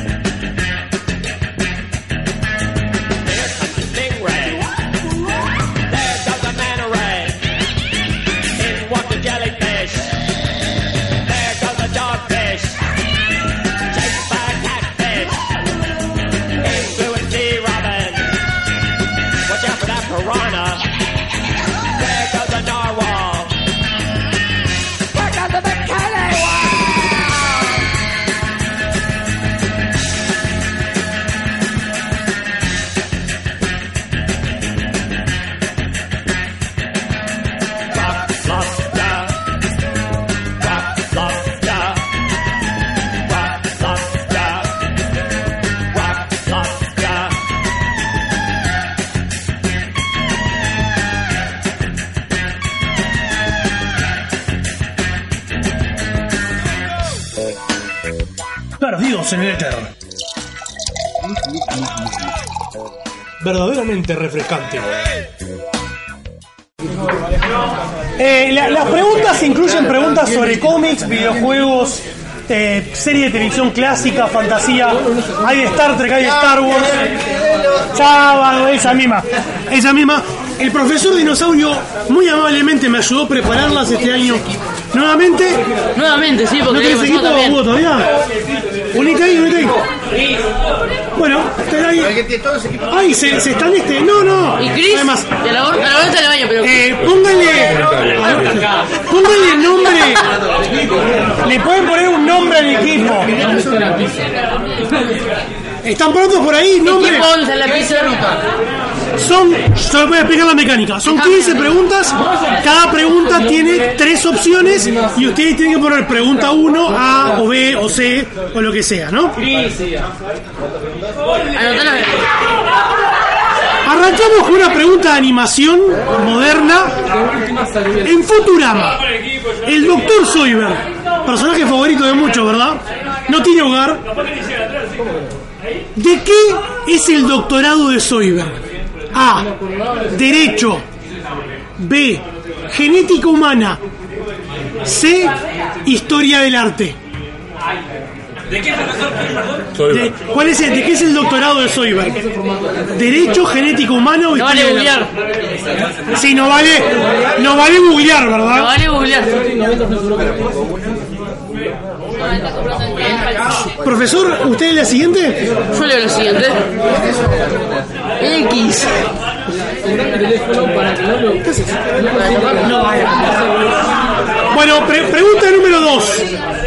Here's some stingray. There goes a manta ray. In walks the jellyfish. There goes a dogfish. Chased by a catfish. In blue and sea robin. Watch out for that piranha. There goes a narwhal. There goes the McKinley Rock lobster. Rock lobster. Rock lobster. Rock lobster. Perdidos en el éter. Verdaderamente refrescante. Eh, la- las preguntas incluyen preguntas sobre cómics, videojuegos, eh, serie de televisión clásica, fantasía. Hay de Star Trek, hay de Star Wars. Sábado, esa misma. Esa misma. El profesor Dinosaurio muy amablemente me ayudó a prepararlas este año. Nuevamente. Nuevamente, sí, porque ¿No tenés el equipo pasado también. vos todavía? Unite ahí, unite ahí. Bueno, ten ahí. Ay, se, se están este. No, no. ¿Y Chris? Además, Y a la hora a la hora está en el baño, pero. eh, póngale. Póngale nombre. Le pueden poner un nombre al equipo. ¿Están prontos por ahí? Nombre. ¿Equipo dónde está la pizza? Son, yo les voy a explicar la mecánica. Son quince preguntas. Cada pregunta tiene tres opciones y ustedes tienen que poner pregunta uno, A o B o C o lo que sea, ¿no? Anotala. Arrancamos con una pregunta de animación moderna. En Futurama, el doctor Zoidberg, personaje favorito de muchos, ¿verdad? No tiene hogar. ¿De qué es el doctorado de Zoidberg? A. Derecho. B. Genética humana. C. Historia del arte. ¿De qué profesor? De- ¿Cuál es el, ¿De qué es el doctorado de Zoidberg? ¿Derecho, genética humana o No historia vale del arte? googlear. Sí, no vale, no vale googlear, ¿verdad? No vale googlear. Profesor, ¿usted es la siguiente? Yo leo lo siguiente. X. No vale. Bueno, pre- pregunta número dos.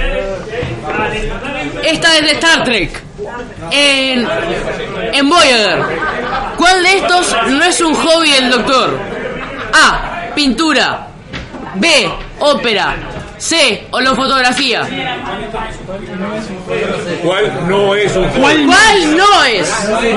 Esta es de Star Trek. En, en Voyager. ¿Cuál de estos no es un hobby del doctor? A. Pintura. B. Ópera. C. Holofotografía. ¿Cuál no es un ¿Cuál, ¿Cuál no es?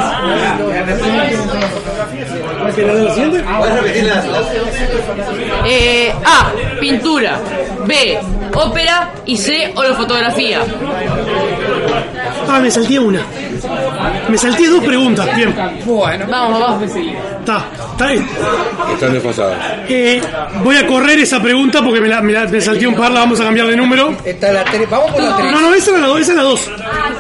¿Puedes repetir las, las... Eh, A. Pintura. B. Ópera. Y C. Holofotografía. Ah, me salté una. Me salté dos preguntas. Bien. Bueno, vamos, vamos. Está, está bien. Están desfasados. Eh, voy a correr esa pregunta porque me, la, me, la, me salté un par, la vamos a cambiar de número. Esta es la tres. Vamos por la tres. No, no, esa es la dos, esa es la dos.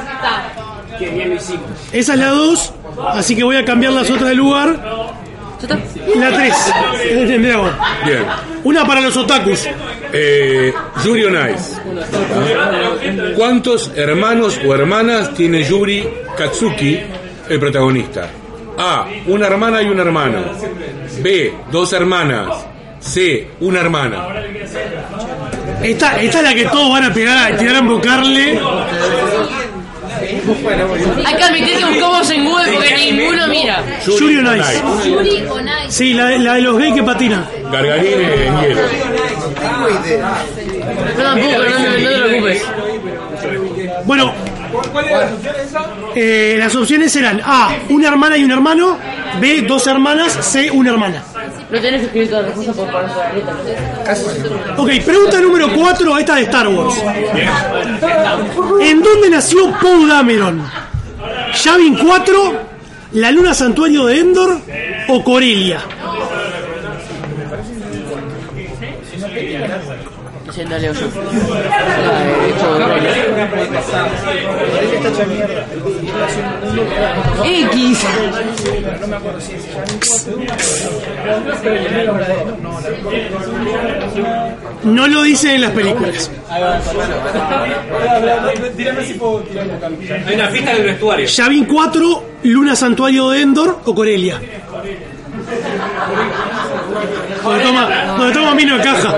Esa es la dos, así que voy a cambiar las otras de lugar. La tres. Mirá vos. Bien. Una para los otakus. Eh, Yuri on Ice. ¿Cuántos hermanos o hermanas tiene Yuri Katsuki, el protagonista? A. Una hermana y un hermano. B. Dos hermanas. C. Una hermana. Esta, esta es la que todos van a pegar, a tirar a embocarle. Hay que admitir que buscamos en Google porque ninguno mira. Yuri on Ice. Yuri on Ice. Sí, la, de- la de los gays que patinan. Gargarine en hielo. No tampoco, no, no, no te preocupes. Bueno, ¿Cuál eran las opciones esas? Eh, las opciones eran A, una hermana y un hermano, B, dos hermanas, C, una hermana. No tenés que escribir todas las cosas por parar la letra. Ok, pregunta número cuatro, esta de Star Wars. ¿En dónde nació Poe Dameron? ¿Yavin cuatro, la luna santuario de Endor o Corellia? Dale, yo. X. No lo dicen en las películas. Hay una pista del vestuario. Yavin cuatro, luna santuario de Endor o Corellia. Donde toma, donde toma vino de caja.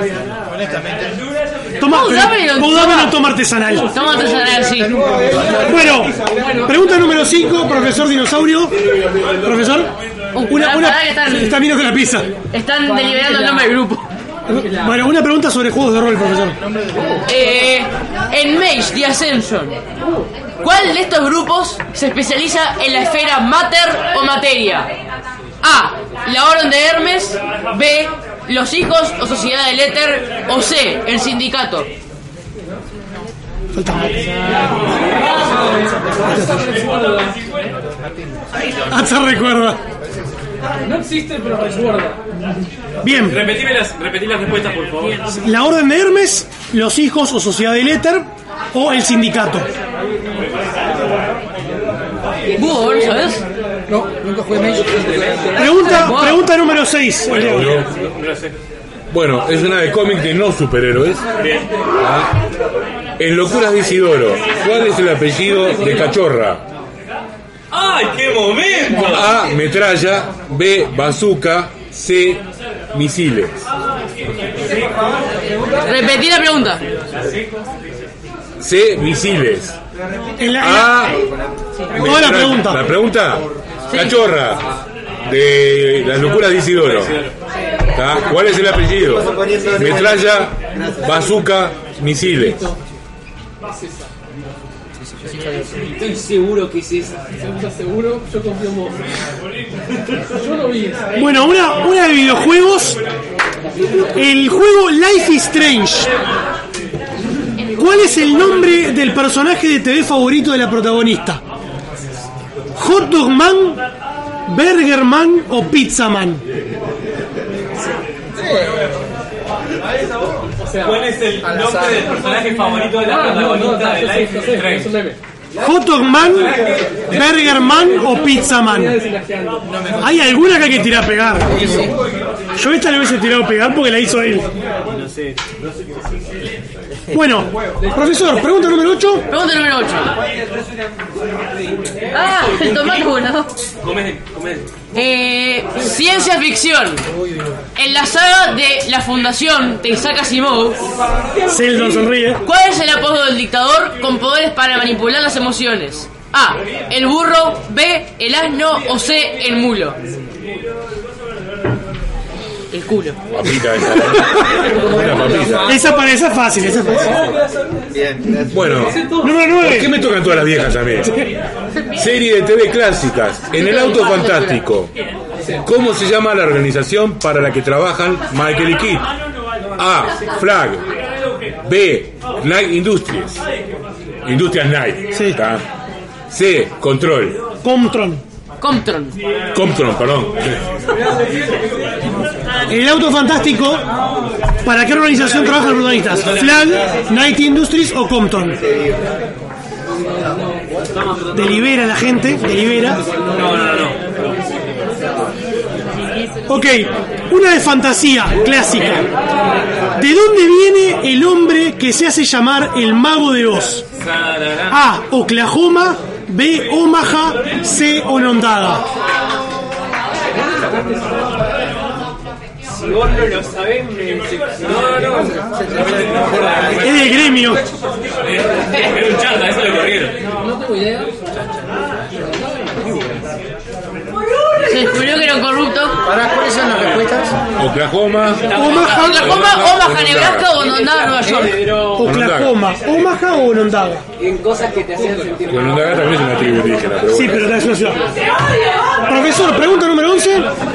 Toma, no toma artesanal. Toma artesanal, sí. Bueno, pregunta número cinco, profesor Dinosaurio. Profesor, una, una, están, está viendo con la pizza. Están deliberando el nombre del grupo. Bueno, una pregunta sobre juegos de rol, profesor. Eh, en Mage The Ascension, ¿cuál de estos grupos se especializa en la esfera Mater o Materia? A, la Orden de Hermes. B, los Hijos o Sociedad del Éter. O C, el Sindicato. Hasta recuerda. No existe, pero recuerda. Bien. Repetime las, repetí las respuestas, por favor. La Orden de Hermes, los Hijos o Sociedad del Éter o el Sindicato. ¿Vos no sabes? No, nunca jugué Mage. Pregunta, pregunta número seis. Bueno, bueno, es una de cómic de no superhéroes. ¿Ah? En Locuras de Isidoro, ¿cuál es el apellido de Cachorra? ¡Ay, qué momento! A, metralla. B, bazooka. C, misiles. Repetí la pregunta. C, misiles. En la, A, toda la pregunta. La pregunta, sí. Cachorra, de Las Locuras de Isidoro. ¿Tá? ¿Cuál es el apellido? Metralla, bazooka, misiles. Estoy seguro que es esa. ¿Estás seguro? Yo confío en vos. Yo lo vi. Bueno, una, una de videojuegos. El juego Life is Strange. ¿Cuál es el nombre del personaje de T V favorito de la protagonista? ¿Hot Dog Man, Burger Man o Pizza Man? ¿Cuál es el nombre del personaje favorito de la protagonista de Life is Strange? ¿Hot Dog Man, Burger Man o Pizza Man? Hay alguna que hay que tirar a pegar. Yo esta le hubiese tirado a pegar porque la hizo él. No sé. Bueno, profesor, pregunta número ocho. Pregunta número ocho. Ah, el tomate volador. Come, come. Eh, ciencia ficción. En la saga de La Fundación de Isaac Asimov, Sheldon sonríe. ¿cuál es el apodo del dictador con poderes para manipular las emociones? A, el burro. B, el asno. O C, el mulo. El culo. Papita esa. Una papita. Esa para esa es fácil, esa es fácil. Bien. Bueno, número nueve. ¿por qué me tocan todas las viejas también? Serie de T V clásicas. En el auto fantástico. ¿Cómo se llama la organización para la que trabajan Michael y Kit? A, Flag. B, Night Industries. Industrias Night. Sí. ¿Tá? C, Control. Comtron. Comptron. Comptron, perdón. El auto fantástico. ¿Para qué organización trabajan los protagonistas? ¿Flag, Night Industries o Compton? Delibera la gente, delibera. No, no, no. Ok, una de fantasía clásica. ¿De dónde viene el hombre que se hace llamar el Mago de Oz? A, Oklahoma. B, Omaha. C, Onondaga. Si vos no lo sabés, me... No, no. Es del gremio. Es un chanta, eso lo corrieron. No tengo idea. Se descubrió que era un corrupto. ¿Para cuáles son las respuestas? Oklahoma. Omaha. Oklahoma, Omaha, Nebraska o Onondaga, Nueva York. Oklahoma, Omaha o Onondaga. En cosas que te hacen sentir. Onondaga también es una tribu indígena, pero Sí, bueno. pero es una ciudad. Profesor, pregunta número once.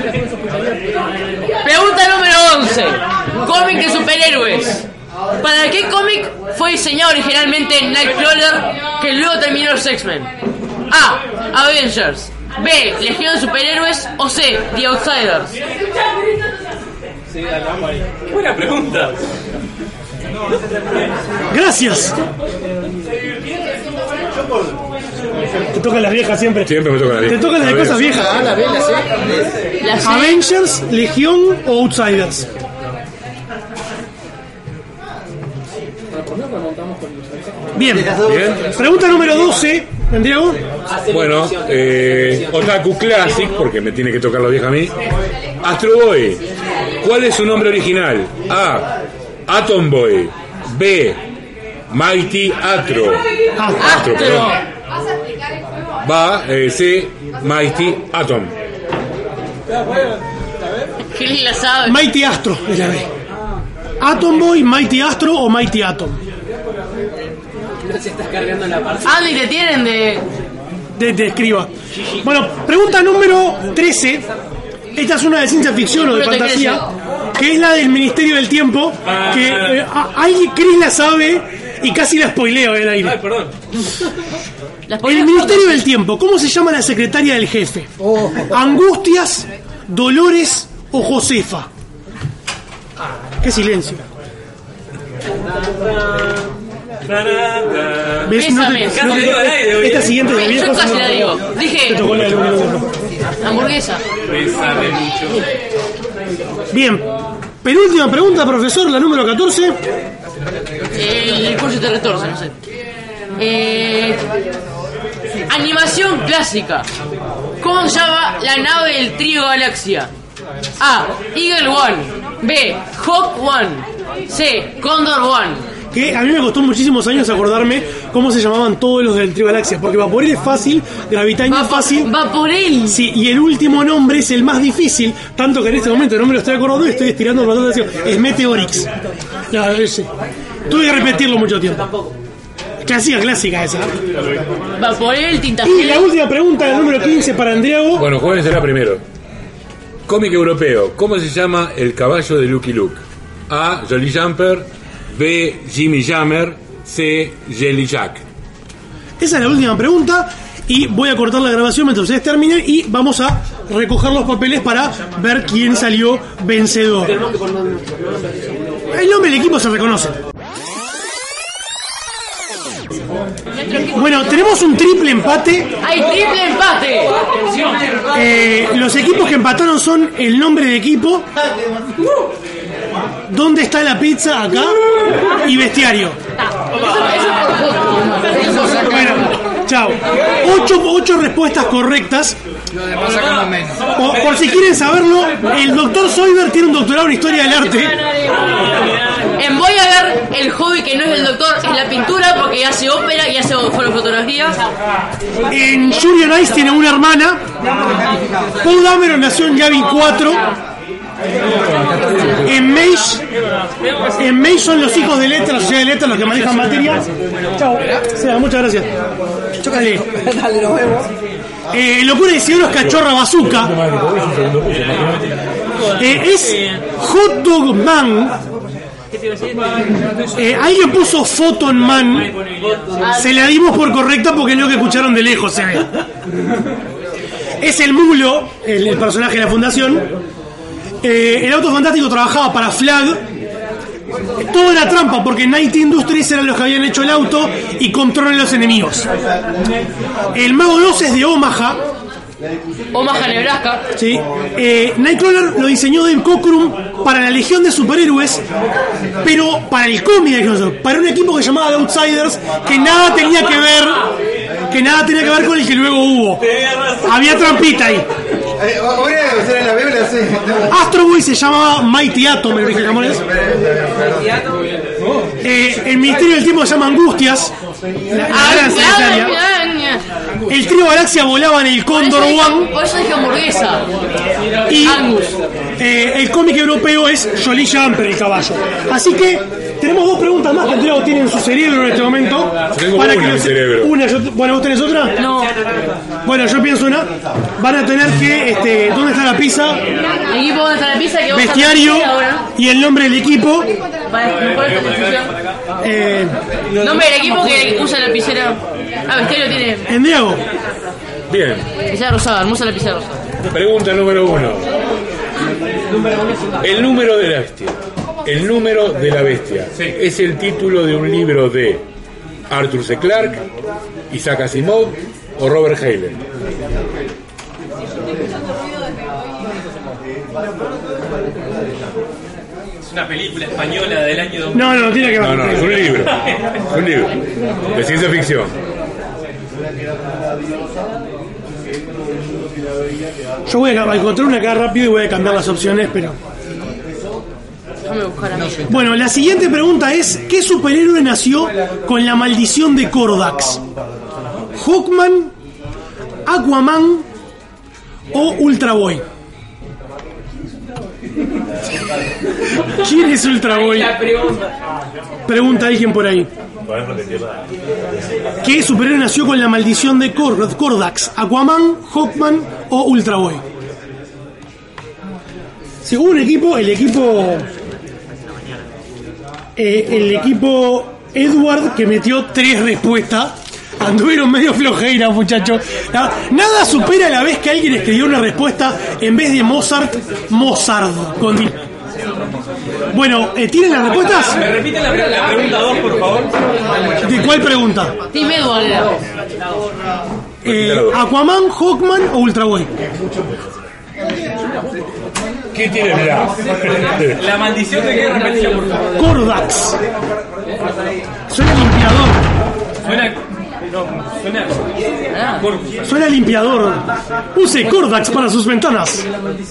Pregunta número once. Cómic de superhéroes. ¿Para qué cómic fue diseñado originalmente Nightcrawler que luego terminó los X-Men? A. Avengers. B. Legión de Superhéroes. O C. The Outsiders. Qué buena pregunta. Gracias. Te tocan las viejas siempre. Siempre me tocan las Te viejas. tocan las de cosas viejas. Ah, la B, la C. La C. Avengers, Legión o Outsiders. Bien. Bien. Pregunta número doce, Santiago. Bueno, eh, Otaku Classic, porque me tiene que tocar la vieja a mí. Astro Boy, ¿cuál es su nombre original? A. Atom Boy. B. Mighty Atro. Astro, perdón. Va, eh, C. Mighty Atom. ¿Qué la sabe? Mighty Astro es la B. Atom Boy, Mighty Astro o Mighty Atom. Se está cargando la parte. Ah, ni te tienen de... De, de escriba. Bueno, pregunta número trece. Esta es una de ciencia ficción o de Pero te fantasía, que es la del Ministerio del Tiempo, que eh, a- alguien Chris la sabe y casi la spoileo en el aire. Ay, perdón. El Ministerio del Tiempo, ¿cómo se llama la secretaria del jefe? Angustias, Dolores o Josefa. Qué silencio. ¿Ves? No te- Bésame. no te- esta siguiente de Yo viejos casi no- la digo. Dije- te tocó la del único. Hamburguesa. Bésame mucho. Bien, penúltima pregunta, profesor, la número catorce. El curso de retorno, no sé. Eh, animación clásica. ¿Cómo se llama la nave del trío Galaxia? A. Eagle One. B. Hawk One. C. Condor One. Que a mí me costó muchísimos años acordarme cómo se llamaban todos los del Trio Galaxia, porque Vaporel es fácil, Gravitaño es fácil. Vaporel. Sí, y el último nombre es el más difícil, tanto que en este momento no me lo estoy acordando y estoy estirando para atrás. Es Meteorix. No, ese. Tuve que repetirlo mucho tiempo. Clásica, clásica esa. Vaporel, tinta Y la última pregunta, el número quince para Andriago. Bueno, Juan será primero. Cómic europeo. ¿Cómo se llama el caballo de Lucky Luke? A. Jolly Jumper. B. Jimmy Jammer. C. Jelly Jack. Esa es la última pregunta. Y voy a cortar la grabación mientras ustedes terminen y vamos a recoger los papeles para ver quién salió vencedor. El nombre del equipo se reconoce. Bueno, tenemos un triple empate. ¡Hay triple empate! Eh, los equipos que empataron son el nombre de equipo, dónde está la pizza acá y bestiario. Bueno, chao. Ocho, ocho respuestas correctas. Lo demás sacamos menos. Por, por si quieren saberlo, el doctor Soyber tiene un doctorado en historia del arte. En Voy a ver, el hobby que no es del doctor es la pintura porque hace ópera y hace fotografía. En Yuri on Ice tiene una hermana. Paul Dameron nació en Yavin cuatro. En Mage, en Mage son los hijos de Letra, la sociedad de Letra, los que manejan materia. Chao. Seba, muchas gracias. Chócale. Dale, nos vemos. Eh, Locura de Cielo es Cachorra Bazooka. Eh, es Hot Dog Man. Eh, alguien puso Photon Man. Se la dimos por correcta porque es lo que escucharon de lejos, se ve. Es el Mulo, el, el personaje de la fundación. Eh, el auto fantástico trabajaba para Flag. Todo era trampa porque Night Industries eran los que habían hecho el auto y controlan los enemigos. El Mago dos es de Omaha. Omaha, Nebraska. Sí. Eh, Nightcrawler lo diseñó Dave Cockrum para la Legión de Superhéroes, pero para el cómic, para un equipo que se llamaba The Outsiders, que nada tenía que ver, que nada tenía que ver con el que luego hubo. Había trampita ahí. Eh, voy a usar en la B o la C. Astro Boy se llamaba Mighty Atom, el viejo japonés. Eh, el Ministerio del Tiempo se llama Angustias. La, la gran secretaria. El Trío Galaxia volaba en el Condor One. Por eso dije hamburguesa. Y eh, el cómic europeo es Jolly Jumper, el caballo. Así que tenemos dos preguntas más que Andrea tiene en su cerebro en este momento. Tengo para una que en mi los- cerebro. Una, yo- bueno, ¿vos tenés otra? No. Bueno, yo pienso una. Van a tener que, este, ¿dónde está la pizza? El equipo donde está la pizza que vos Bestiario estás ahora. y el nombre del equipo. Para mejorar esta discusión. Eh, Nombre del equipo que usa la lapicera. Ah, Bestiario tiene Endiago. Bien. lapicera rosada, hermosa lapicera rosada. Pregunta número uno. El número de la bestia. El número de la bestia. Es el título de un libro de Arthur C. Clarke, Isaac Asimov o Robert Heinlein. Es una película española del año dos mil. No, no, tiene que ver. No, no, es un libro. Es un libro. De ciencia ficción. Yo voy a encontrar una acá rápido y voy a cambiar las opciones, pero... Déjame buscar a mí. Bueno, la siguiente pregunta es: ¿qué superhéroe nació con la maldición de Kordax? ¿Hawkman, Aquaman o Ultra Boy? ¿Quién es Ultra Boy? Pregunta alguien por ahí. ¿Qué superhéroe nació con la maldición de Kor- Kordax? ¿Aquaman, Hawkman o Ultra Boy? Según un equipo, el equipo... Eh, el equipo Edward, que metió tres respuestas, anduvieron medio flojeira, muchachos. Na- Nada supera la vez que alguien escribió una respuesta en vez de Mozart, Mozart. Con... Bueno, eh, ¿tienen las respuestas? ¿Me repite la, la pregunta dos, por favor? ¿De cuál pregunta? Team Edward era. Eh, ¿Aquaman, Hawkman o Ultra Boy? ¿Qué tiene mirá? La maldición de qué repetía, por favor. Kordax. Suena limpiador. Suena. No, suena. Por- Suena limpiador. Use Kordax para sus ventanas.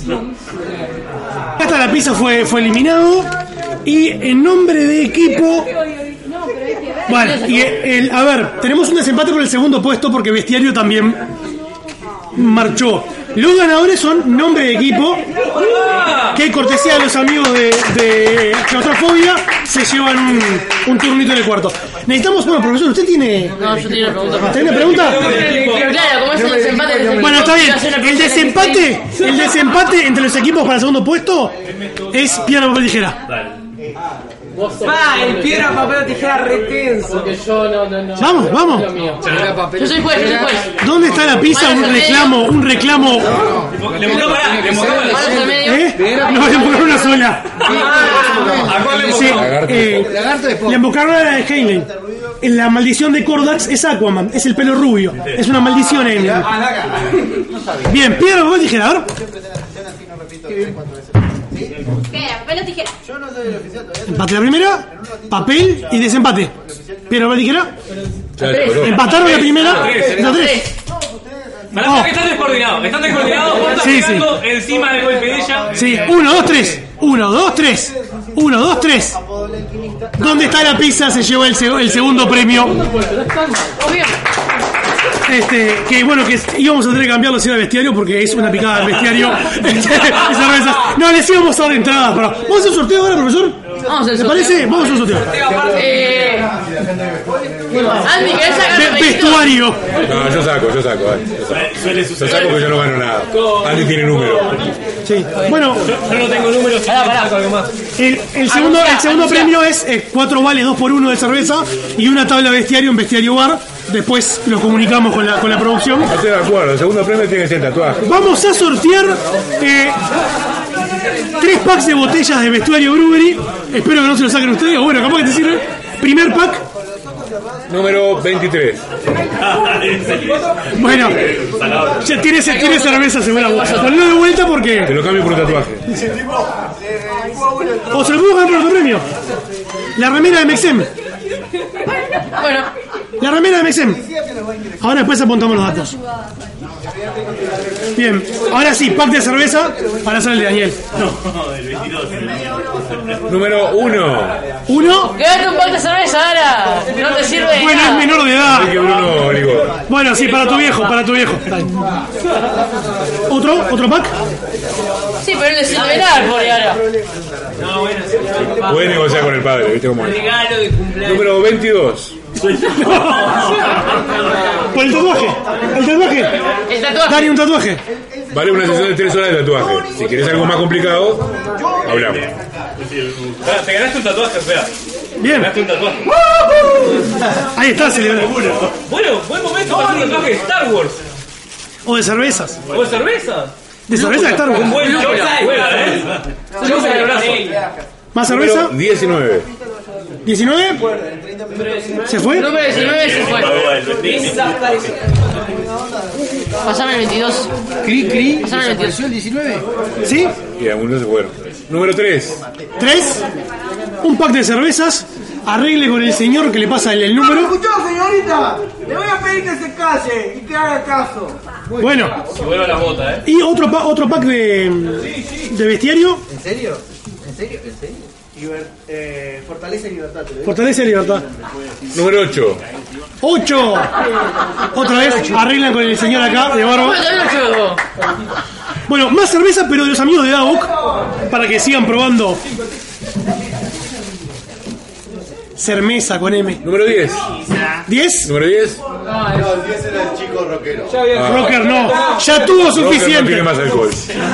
Hasta la pizza fue, fue eliminado. Y en nombre de equipo. Bueno, y el, a ver, tenemos un desempate por el segundo puesto porque Bestiario también marchó. Los ganadores son nombre de equipo, que cortesía de los amigos de, de Claustrofobia se llevan un, un turnito en el cuarto. Necesitamos, bueno, profesor, ¿usted tiene, No, yo tenía una pregunta. ¿tiene una pregunta? Claro, como es el desempate. Bueno, está bien. El desempate, el desempate entre los equipos para el segundo puesto es piedra, papel, tijera. Va, el piedra, papel o tijera retenso. Porque yo no, no, no. Vamos, vamos. Yo soy juez, yo soy juez. ¿Dónde está la pizza? Un reclamo, un reclamo. Le mostró para. Le mostró Manos al medio. ¿Eh? No, le embocaron una sola. ¿A cuál le Sí, mostró? eh, le embocaron a la de Heinlein. La maldición de Kordax es Aquaman, es el pelo rubio. Es una maldición en. Bien, piedra, papel, tijera. A ver. Piedra, papel o tijera. Empate la primera, papel y desempate. Piedra, papel, tijera. Empataron la primera, la tres. Pará, Oh. que están descoordinados. Están descoordinados. Vos estás Sí, sí. pegando encima del golpe de ella. Sí, uno, dos, tres. Uno, dos, tres. Uno, dos, tres. ¿Dónde está la pizza? Se llevó el, seg- el segundo premio. Este, que bueno, que íbamos a tener que cambiarlo si era bestiario porque es una picada del bestiario. Esa cerveza. No, les íbamos a dar entradas para. ¿Vamos a hacer un sorteo ahora, profesor? Vamos al ¿Te sorteo. parece? Vamos a hacer un sorteo. Eh, Andy, ¿querés sacar Ve- papelito? vestuario. No, yo saco, yo saco. eh. Yo saco. Yo saco porque yo no gano nada. Andy tiene número. Sí. Bueno, Yo no tengo números. Pará, pará. Saco algo más. el, el segundo, el segundo premio es eh, cuatro vales dos por uno de cerveza y una tabla de bestiario en Bestiario Bar. Después lo comunicamos con la, con la producción. Estoy de acuerdo. El segundo premio tiene que ser tatuaje. Vamos a sortear eh, tres packs de botellas de Vestuario Brewery. Espero que no se lo saquen ustedes. O bueno, capaz que te sirve. Primer pack. Número veintitrés. Bueno, ya tiene, tiene cerveza seguramente. Ponlo de vuelta porque. Te lo cambio por un tatuaje. O se lo puedo ganar por otro premio. La remera de Mexem. Bueno, La remera de Mexem. Ahora después apuntamos los datos. Bien, ahora sí, pack de cerveza para hacer el de Daniel. Número uno. ¿Uno? Quédate un pack de cerveza ahora. No te sirve de Bueno, nada. es menor de edad. Así que Bruno ligó. Bueno, sí, para tu viejo, para tu viejo. ¿Otro? ¿Otro pack? Sí, pero él le sirve de nada, pobre ahora. Puede negociar con el padre, ¿viste cómo es? Regalo de cumpleaños. Número veintidós. Por el tatuaje. El tatuaje. El tatuaje. Dani, un tatuaje. Vale una sesión de tres horas de tatuaje. Si querés algo más complicado, hablamos. Te ganaste un tatuaje, espera. Bien. Ganaste un tatuaje. Ahí está, celebrando. Bueno, buen momento para hacer un tatuaje de Star Wars. O de cervezas. ¿O de cerveza? De cerveza de Star Wars. Un buen choque, ¿eh? Choque de brazo. ¿Más cerveza? Número diecinueve. ¿diecinueve? ¿Se fue? Número diecinueve se fue. Pasame el veintidós. Cri, cri, Pasame el veintidós. ¿desapareció el diecinueve? ¿Sí? Y algunos se fueron. Número tres. ¿Tres? Un pack de cervezas. Arregle con el señor que le pasa el, el número. ¿Escuchó, señorita? Le voy a pedir que se calle y que haga caso. Bueno. Si vuelvo a la bota, ¿eh? Y otro, pa- otro pack de, de bestiario. ¿En serio? ¿En serio? ¿En serio? Liber- eh, fortaleza y libertad. ¿te lo digo? Fortaleza y libertad. Número ocho. ¡Ocho! Otra vez arreglan con el señor acá de barba. Bueno, más cerveza, pero de los amigos de Davok. Para que sigan probando. Cermesa con M. Número diez. ¿diez? Número diez. No, el diez era el chico rockero. Ah. Rocker no. Ya tuvo Rocker no suficiente. tiene más alcohol.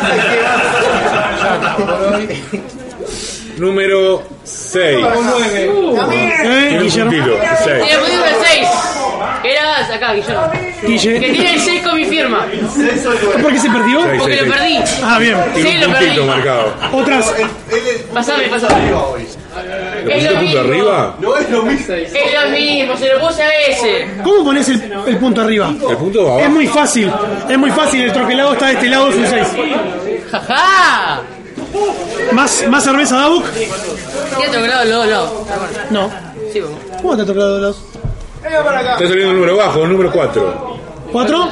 Número seis. ¿Eh, Tiene un Guillermo? puntito. seis. Tiene el el seis. Que era acá, Guillermo. Guille. Que tiene el seis con mi firma. ¿Por qué se perdió? Seis, Porque seis, lo seis. perdí. Ah, bien. Tiene Sí, un lo puntito perdí. marcado. Otras. Pasame, pasame. ¿Le Es pusiste lo punto mismo. arriba? No es lo mismo. Es lo mismo, se lo puse a ese. ¿Cómo pones el, el punto arriba? El punto va Es abajo. muy fácil. Es muy fácil. El troquelado está de este lado, es un seis. ¡Jaja! ¿Más, más cerveza, Davok? Tiene troquelado los dos lados. No. Sí, vamos. ¿Cómo te ha tocado de los? Está saliendo el número bajo, el número cuatro. ¿Cuatro?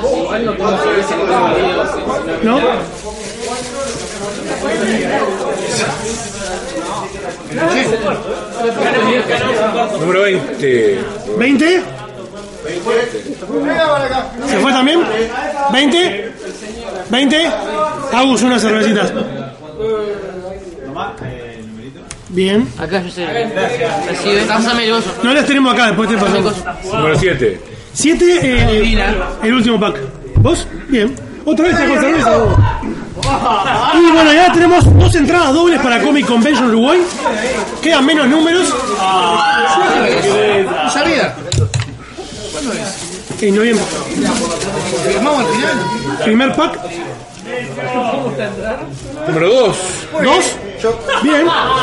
¿No? Número veinte. ¿veinte? ¿Se fue también? ¿veinte? ¿veinte? Agus, unas cervecitas. Bien. Acá yo sé. Recibe. Pásame el gozo. No las tenemos acá, después te pasamos. Número siete. Siete, eh, el último pack. ¿Vos? Bien. Otra vez está con cerveza. vos. Y bueno, ya tenemos dos entradas dobles para Comic Convention Uruguay. Quedan menos números. No sabía. ¿Cuándo es? En noviembre. ¿Firmamos al final? Primer pack. Número dos. Dos. Bien.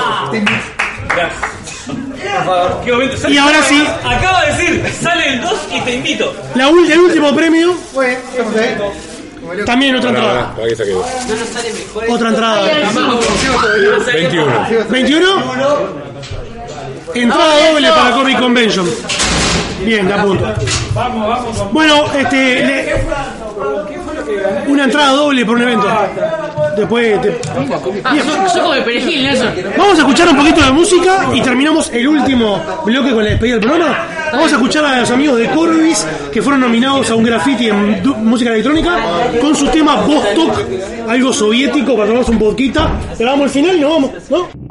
¿Qué momento? Sale- Y ahora sí. Acaba de decir, sale el dos y te invito. La ul- el último premio. Fue, estamos ahí. También otra Para, entrada. para, para que saque. Otra entrada. veintiuno. ¿veintiuno? Entrada doble para Comic Convention. Bien, de apunto. Bueno, este. le- una entrada doble por un evento. Después. te- Ah, sos, sos como el perejil, Nelson. Vamos a escuchar un poquito de música y terminamos el último bloque con la despedida del programa. Vamos a escuchar a los amigos de Corbis que fueron nominados a un graffiti en du- música electrónica con su tema Vostok, algo soviético para tomarse un vodka. Grabamos el final y nos vamos, ¿no?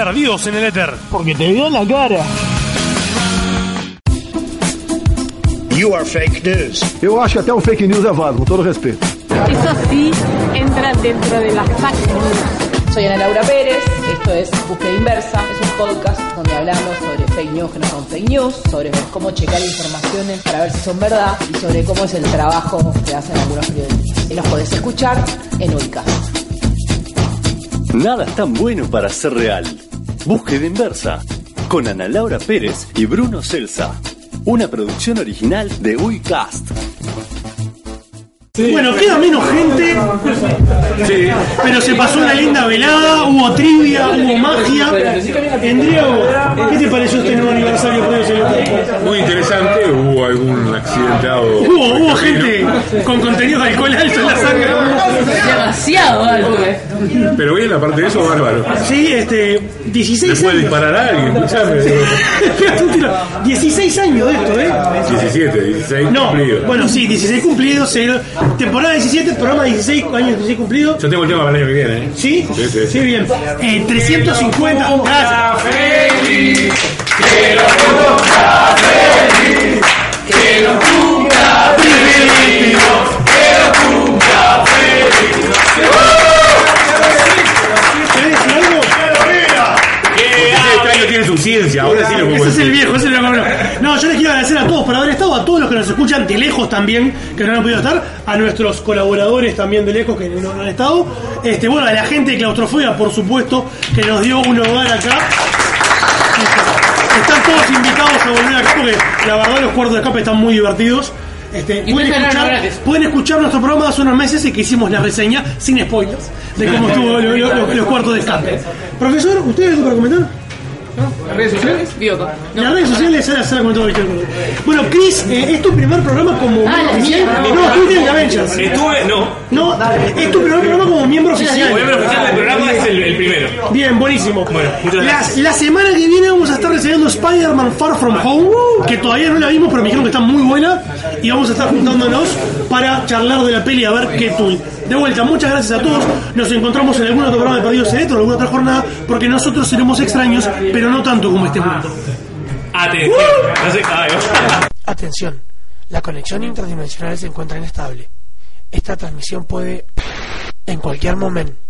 Perdidos en el Éter. Porque te vio en la cara. You are fake news. Eu acho que até o fake news é válido, com todo respeto. Eso sí entra dentro de las fact news. Soy Ana Laura Pérez, esto es Búsqueda Inversa, es un podcast donde hablamos sobre fake news que no son fake news, sobre cómo checar informaciones para ver si son verdad y sobre cómo es el trabajo que hacen algunos periodistas. Y los podés escuchar en Uicast. Nada es tan bueno para ser real. Búsqueda Inversa, con Ana Laura Pérez y Bruno Celsa. Una producción original de Uicast. Sí. Bueno, queda menos gente, sí. Pero se pasó una linda velada, hubo trivia, hubo magia. Endriego, ¿qué te pareció este nuevo aniversario? Muy interesante, hubo algún accidentado. Hubo, hubo gente con contenido de alcohol alto en la sangre. Demasiado alto. Pero bien, aparte de eso, bárbaro. Sí, este, dieciséis ¿le puede años. disparar a alguien? Escuchame. dieciséis años de esto, ¿eh? diecisiete, dieciséis no, cumplidos. Bueno, sí, dieciséis cumplidos, cero. Temporada diecisiente, programa dieciséis años, dieciséis cumplidos. Yo tengo el tema para el año que viene, ¿eh? ¿Sí? Sí, sí. Sí, bien. Eh, trescientos cincuenta. Gracias. Feliz, que lo cumpla feliz, que lo cumpla feliz, que lo cumpla feliz. ¿Querés decir algo? Este año tiene su ciencia, ahora sí lo puedo Ese es decir. el viejo, ese es el viejo. No, yo les quiero agradecer a todos por haber estado, a todos los que nos escuchan de lejos también, que no han podido estar, a nuestros colaboradores también de lejos que no, no han estado, este, bueno, a la gente de Claustrofobia, por supuesto, que nos dio un hogar acá. Están todos invitados a volver acá porque la verdad los cuartos de escape están muy divertidos. Este, Y pueden, te escuchar, gratis. pueden escuchar nuestro programa de hace unos meses en que hicimos la reseña sin spoilers de cómo estuvo lo- lo- lo- los cuartos de escape. Profesor, ¿usted algo para comentar? ¿Las redes sociales? Bioko. Las redes sociales se las ha comentado Víctor. Bueno, Chris, eh, ¿es tu primer programa como Ah, miembro la oficial? mierda. No, estuviste en Avengers. Estuve, no. No, es tu primer programa como miembro oficial. El miembro oficial del programa es el, el primero. Bien, buenísimo. Bueno, muchas La, gracias. la semana que viene vamos a estar reseñando Spider-Man Far From Home, que todavía no la vimos, pero me dijeron que está muy buena. Y vamos a estar juntándonos para charlar de la peli a ver qué tuit. De vuelta, muchas gracias a todos. Nos encontramos en algún otro programa de Perdidos en Esto o alguna otra jornada, porque nosotros seremos extraños, pero no tanto como este mundo. Atención. No sé, ay, Atención, la conexión interdimensional se encuentra inestable. Esta transmisión puede, en cualquier momento,